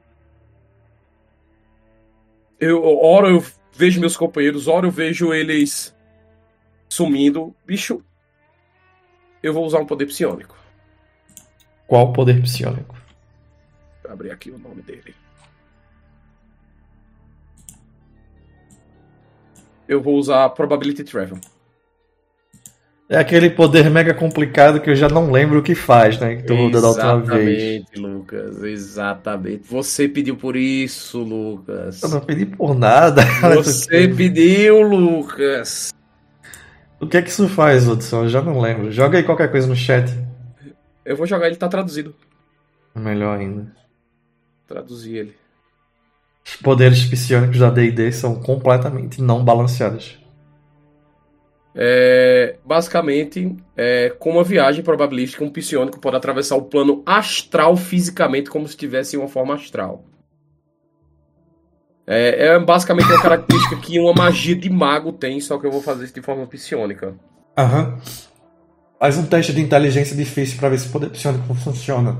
[SPEAKER 4] Eu, ora eu vejo meus companheiros, ora eu vejo eles sumindo. Bicho, eu vou usar um poder psiônico.
[SPEAKER 3] Qual o poder psiônico?
[SPEAKER 4] Vou abrir aqui o nome dele. Eu vou usar Probability Travel.
[SPEAKER 3] É aquele poder mega complicado que eu já não lembro o que faz, né? Que tu rodou da última vez.
[SPEAKER 4] Exatamente, Lucas. Exatamente. Você pediu por isso, Lucas.
[SPEAKER 3] Eu não pedi por nada.
[SPEAKER 4] Você pediu, Lucas.
[SPEAKER 3] O que é que isso faz, Hudson? Eu já não lembro. Joga aí qualquer coisa no chat.
[SPEAKER 4] Eu vou jogar, ele tá traduzido.
[SPEAKER 3] Melhor ainda.
[SPEAKER 4] Traduzir ele.
[SPEAKER 3] Os poderes psiônicos da D e D são completamente não balanceados.
[SPEAKER 4] É, basicamente, é, com uma viagem probabilística, um psiônico pode atravessar o plano astral fisicamente como se estivesse em uma forma astral. É, é basicamente uma característica que uma magia de mago tem, só que eu vou fazer isso de forma psiônica.
[SPEAKER 3] Aham. Faz um teste de inteligência difícil pra ver se o poder psiônico funciona.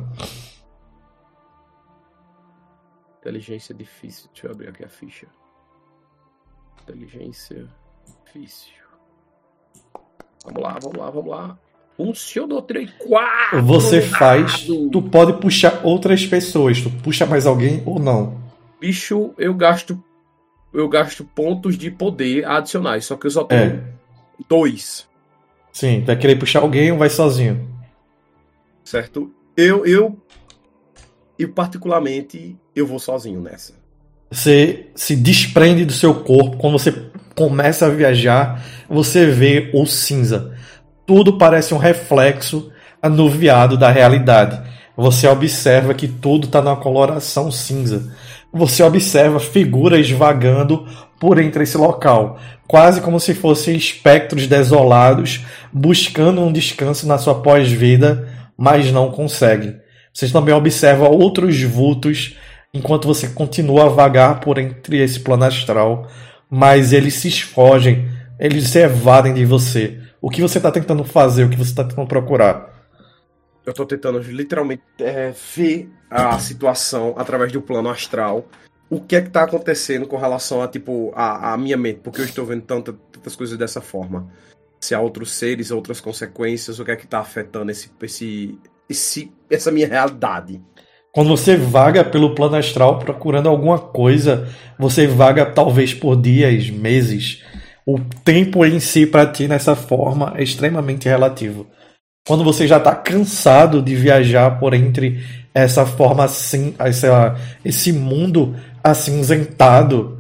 [SPEAKER 4] Inteligência difícil. Deixa eu abrir aqui a ficha. Inteligência difícil. Vamos lá, vamos lá, vamos lá. Funcionou, tirei quatro.
[SPEAKER 3] Você
[SPEAKER 4] no
[SPEAKER 3] faz,
[SPEAKER 4] dado.
[SPEAKER 3] tu pode puxar outras pessoas, tu puxa mais alguém ou não.
[SPEAKER 4] Bicho, eu gasto eu gasto pontos de poder adicionais, só que eu só tenho
[SPEAKER 3] É.
[SPEAKER 4] dois,
[SPEAKER 3] Sim, tu vai querer puxar alguém ou vai sozinho?
[SPEAKER 4] certo? Eu, eu, eu particularmente, eu vou sozinho nessa.
[SPEAKER 3] Você se desprende do seu corpo. Quando você começa a viajar, você vê o cinza. Tudo parece um reflexo anuviado da realidade. Você observa que tudo está na coloração cinza. Você observa figuras vagando por entre esse local, quase como se fossem espectros desolados buscando um descanso na sua pós-vida, mas não conseguem. Vocês também observam outros vultos enquanto você continua a vagar por entre esse plano astral, mas eles se esfogem, eles se evadem de você. O que você está tentando fazer, o que você está tentando procurar?
[SPEAKER 4] Eu tô tentando literalmente é, ver a situação através do plano astral. O que é que tá acontecendo com relação a, tipo, a, a minha mente? Porque eu estou vendo tanta, tantas coisas dessa forma. Se há outros seres, outras consequências, o que é que tá afetando esse, esse, esse, essa minha realidade?
[SPEAKER 3] Quando você vaga pelo plano astral procurando alguma coisa, você vaga talvez por dias, meses. O tempo em si para ti nessa forma é extremamente relativo. Quando você já está cansado de viajar por entre essa forma assim, essa, esse mundo acinzentado,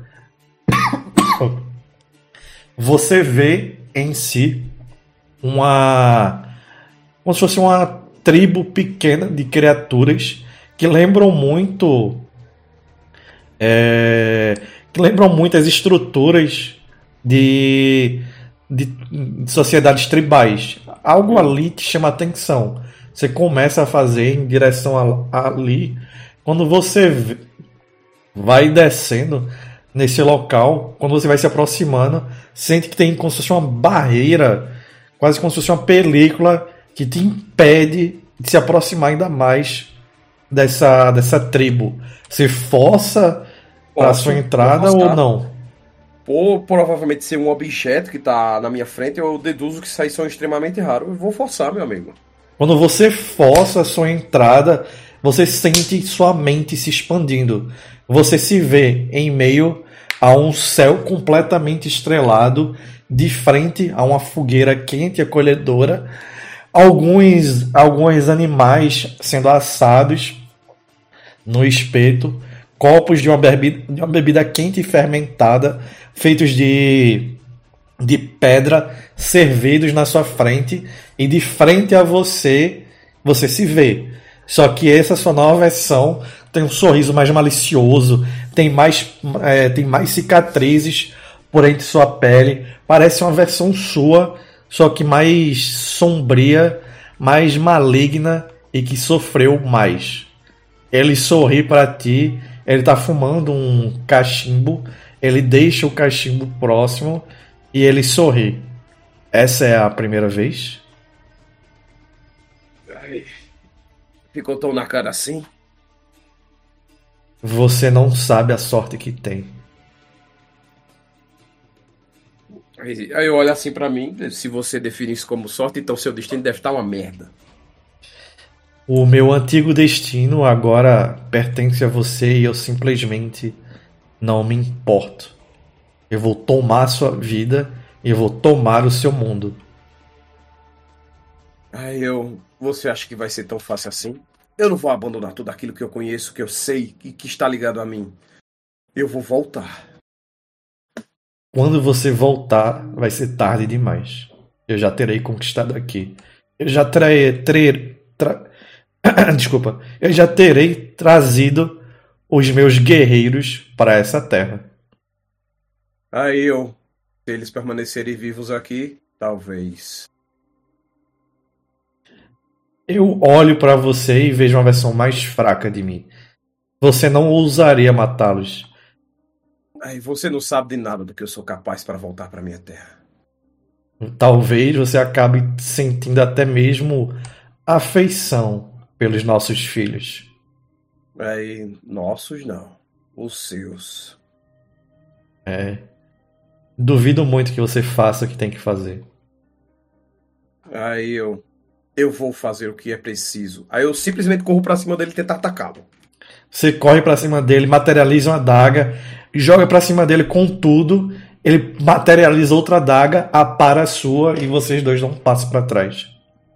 [SPEAKER 3] você vê em si uma, como se fosse uma tribo pequena de criaturas que lembram muito, é, que lembram muito as estruturas de, de, de sociedades tribais. Algo ali te chama atenção. Você começa a fazer em direção a, ali. Quando você vai descendo nesse local, quando você vai se aproximando, sente que tem como se fosse uma barreira, quase como se fosse uma película que te impede de se aproximar ainda mais dessa, dessa tribo. Você força para a sua entrada ou não?
[SPEAKER 4] Ou provavelmente ser um objeto que tá na minha frente, eu deduzo que isso aí são extremamente raros. Eu vou forçar, meu amigo.
[SPEAKER 3] Quando você força a sua entrada, você sente sua mente se expandindo. Você se vê em meio a um céu completamente estrelado, de frente a uma fogueira quente e acolhedora, alguns, alguns animais sendo assados no espeto, copos de uma bebida, de uma bebida quente e fermentada, feitos de, de pedra, servidos na sua frente, e de frente a você, você se vê. Só que essa sua nova versão tem um sorriso mais malicioso, tem mais, é, tem mais cicatrizes por entre sua pele, parece uma versão sua, só que mais sombria, mais maligna e que sofreu mais. Ele sorri para ti, ele está fumando um cachimbo, ele deixa o cachimbo próximo e ele sorri. Essa é a primeira vez?
[SPEAKER 4] Ai, ficou tão na cara assim?
[SPEAKER 3] Você não sabe a sorte que tem.
[SPEAKER 4] Aí eu olho assim pra mim, se você define isso como sorte, então seu destino deve estar uma merda.
[SPEAKER 3] O meu antigo destino agora pertence a você e eu simplesmente não me importo. Eu vou tomar a sua vida e eu vou tomar o seu mundo.
[SPEAKER 4] Aí eu... Você acha que vai ser tão fácil assim? Eu não vou abandonar tudo aquilo que eu conheço, que eu sei e que está ligado a mim. Eu vou voltar.
[SPEAKER 3] Quando você voltar, vai ser tarde demais. Eu já terei conquistado aqui. Eu já terei... terei tra... Desculpa. Eu já terei trazido os meus guerreiros para essa terra.
[SPEAKER 4] Aí eu... Se eles permanecerem vivos aqui, talvez...
[SPEAKER 3] Eu olho para você e vejo uma versão mais fraca de mim. Você não ousaria matá-los.
[SPEAKER 4] Aí você não sabe de nada do que eu sou capaz para voltar para minha terra.
[SPEAKER 3] Talvez você acabe sentindo até mesmo afeição pelos nossos filhos.
[SPEAKER 4] Aí, nossos não. Os seus.
[SPEAKER 3] É. Duvido muito que você faça o que tem que fazer.
[SPEAKER 4] Aí eu... Eu vou fazer o que é preciso. Aí eu simplesmente corro pra cima dele e tentar atacá-lo.
[SPEAKER 3] Você corre pra cima dele, materializa uma adaga, joga pra cima dele com tudo, ele materializa outra adaga, apara a sua e vocês dois dão um passo pra trás.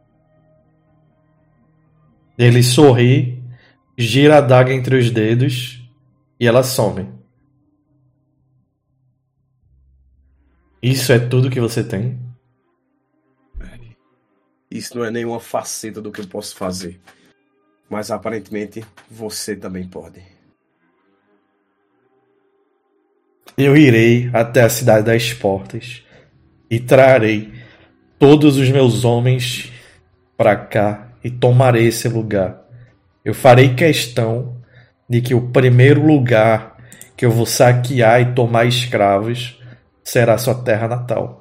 [SPEAKER 3] Ele sorri, gira a adaga entre os dedos e ela some. Isso é tudo que você tem?
[SPEAKER 4] Isso não é nenhuma faceta do que eu posso fazer. Mas aparentemente você também pode.
[SPEAKER 3] Eu irei até a cidade das portas e trarei todos os meus homens para cá e tomarei esse lugar. Eu farei questão de que o primeiro lugar que eu vou saquear e tomar escravos será sua terra natal.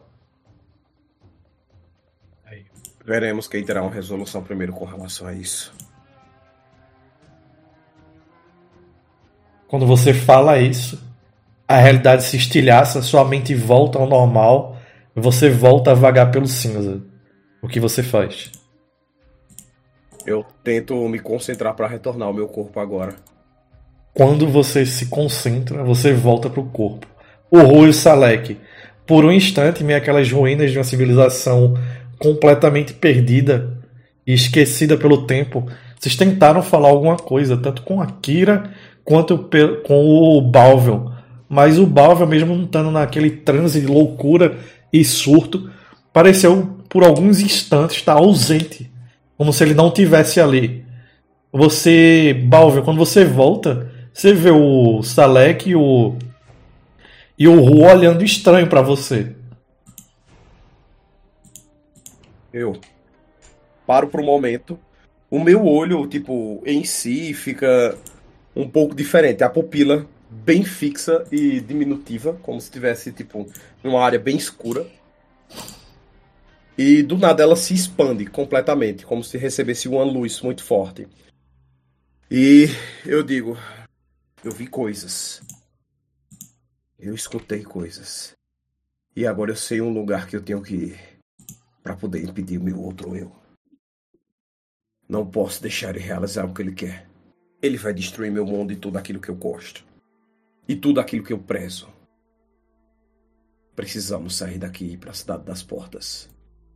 [SPEAKER 4] Veremos quem terá uma resolução primeiro com relação a isso.
[SPEAKER 3] Quando você fala isso, a realidade se estilhaça, sua mente volta ao normal, você volta a vagar pelo cinza. O que você faz?
[SPEAKER 4] Eu tento me concentrar para retornar ao meu corpo agora.
[SPEAKER 3] Quando você se concentra, você volta para o corpo. O Rui Salek, por um instante, meio aquelas ruínas de uma civilização completamente perdida e esquecida pelo tempo. Vocês tentaram falar alguma coisa, tanto com a Kira quanto com o Balvel. Mas o Balvel, mesmo não estando naquele transe de loucura e surto, pareceu por alguns instantes estar ausente, como se ele não tivesse ali. Você, Balvel, quando você volta, você vê o Salek e o e o Ru olhando estranho para você.
[SPEAKER 4] Eu paro por um momento. O meu olho, tipo, em si fica um pouco diferente. A pupila bem fixa e diminutiva, como se estivesse, tipo, numa área bem escura. E do nada ela se expande completamente, como se recebesse uma luz muito forte. E eu digo, eu vi coisas. Eu escutei coisas. E agora eu sei um lugar que eu tenho que ir para poder impedir o meu outro eu. Não posso deixar ele realizar o que ele quer. Ele vai destruir meu mundo e tudo aquilo que eu gosto. E tudo aquilo que eu prezo. Precisamos sair daqui e ir para a Cidade das Portas.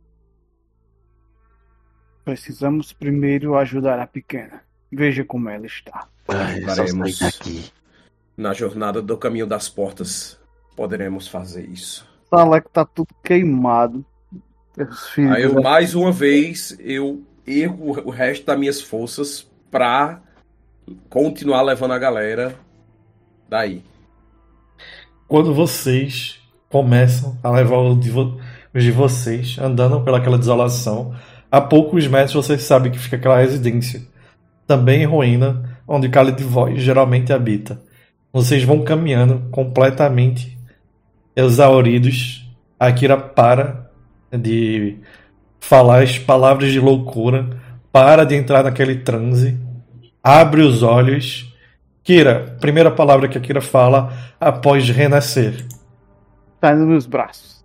[SPEAKER 2] Precisamos primeiro ajudar a pequena. Veja como ela está.
[SPEAKER 5] Ai, só sair daqui.
[SPEAKER 4] Na jornada do Caminho das Portas, poderemos fazer isso.
[SPEAKER 2] Salek tá tudo queimado.
[SPEAKER 4] Aí eu, mais uma vez, eu ergo o resto das minhas forças pra continuar levando a galera daí.
[SPEAKER 3] Quando vocês começam a levar os de, vo- os de vocês andando pelaquela desolação, a poucos metros vocês sabem que fica aquela residência, também em ruína, onde Khalid Void geralmente habita. Vocês vão caminhando completamente exauridos. A Kira para de falar as palavras de loucura, para de entrar naquele transe, abre os olhos. Kira, primeira palavra que a Kira fala após renascer.
[SPEAKER 2] Tá nos meus braços.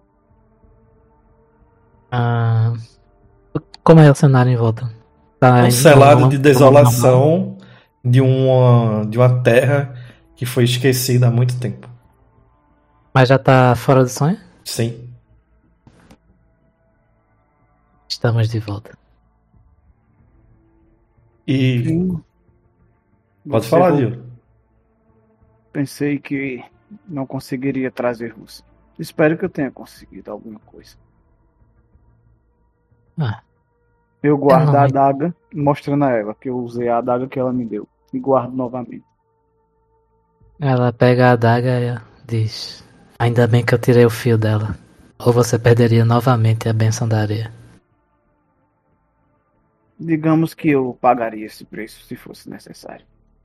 [SPEAKER 1] Ah, como é o cenário em volta? Tá
[SPEAKER 3] Um
[SPEAKER 1] em-
[SPEAKER 3] selado
[SPEAKER 1] uma-
[SPEAKER 3] de desolação de uma, de uma terra que foi esquecida há muito tempo.
[SPEAKER 1] Mas já tá fora do sonho?
[SPEAKER 3] Sim.
[SPEAKER 1] Estamos de volta.
[SPEAKER 3] E
[SPEAKER 2] Sim.
[SPEAKER 3] pode
[SPEAKER 2] Você
[SPEAKER 3] falar,
[SPEAKER 2] vo-
[SPEAKER 3] Dio.
[SPEAKER 2] Pensei que não conseguiria trazer Rússia. Espero que eu tenha conseguido alguma coisa.
[SPEAKER 1] Ah,
[SPEAKER 2] Eu guardo
[SPEAKER 1] não,
[SPEAKER 2] a
[SPEAKER 1] hein?
[SPEAKER 2] adaga, mostrando a ela que eu usei a adaga que ela me deu. E guardo novamente.
[SPEAKER 1] ela pega a adaga e diz: Ainda bem que eu tirei o fio dela. Ou você perderia novamente a bênção da areia.
[SPEAKER 2] Digamos que eu pagaria esse preço se fosse necessário.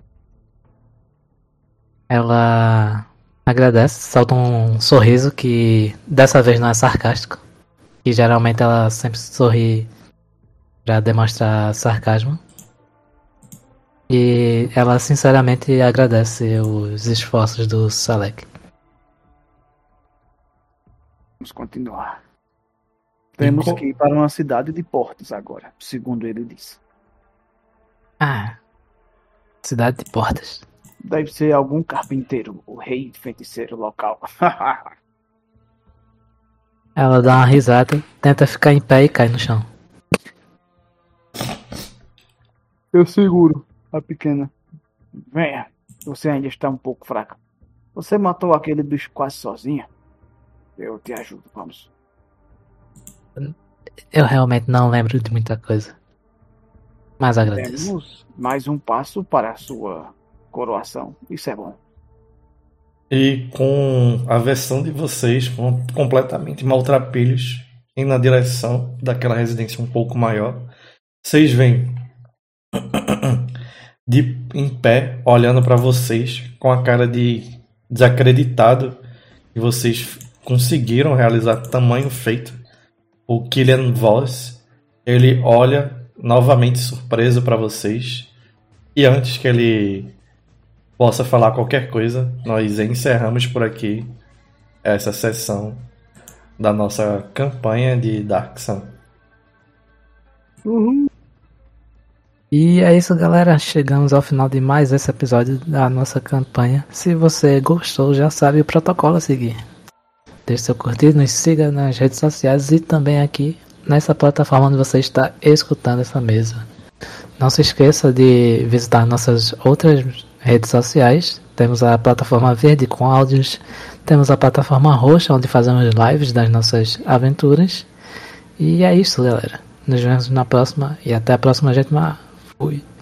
[SPEAKER 1] Ela agradece, solta um sorriso que dessa vez não é sarcástico. Que geralmente ela sempre sorri pra demonstrar sarcasmo. E ela sinceramente agradece os esforços do Salek.
[SPEAKER 2] Vamos continuar. Temos
[SPEAKER 3] co-
[SPEAKER 2] que ir para uma cidade de portos agora, segundo ele disse.
[SPEAKER 1] Ah, cidade de portas.
[SPEAKER 2] Deve ser algum carpinteiro, o rei feiticeiro local.
[SPEAKER 1] Ela dá uma risada, tenta ficar em pé e cai no chão.
[SPEAKER 2] Eu seguro a pequena. Venha, você ainda está um pouco fraca. Você matou aquele bicho quase sozinha. Eu te ajudo, vamos.
[SPEAKER 1] Eu realmente não lembro de muita coisa. Mas agradeço.
[SPEAKER 2] Temos mais um passo para a sua coroação. Isso é bom.
[SPEAKER 3] E com a versão de vocês com- completamente maltrapilhos, indo na direção daquela residência um pouco maior, vocês veem de em pé, olhando para vocês com a cara de desacreditado que vocês conseguiram realizar tamanho feito. O Killian Voss, ele olha novamente surpreso para vocês, e antes que ele possa falar qualquer coisa, nós encerramos por aqui essa sessão da nossa campanha de Dark Sun.
[SPEAKER 1] E é isso, galera. Chegamos ao final de mais esse episódio da nossa campanha. Se você gostou, já sabe o protocolo a seguir. Deixe seu curtir, nos siga nas redes sociais e também aqui nessa plataforma onde você está escutando essa mesa. Não se esqueça de visitar nossas outras redes sociais. Temos a plataforma verde com áudios, temos a plataforma roxa onde fazemos lives das nossas aventuras. E é isso, galera. Nos vemos na próxima e até a próxima, gente. Fui.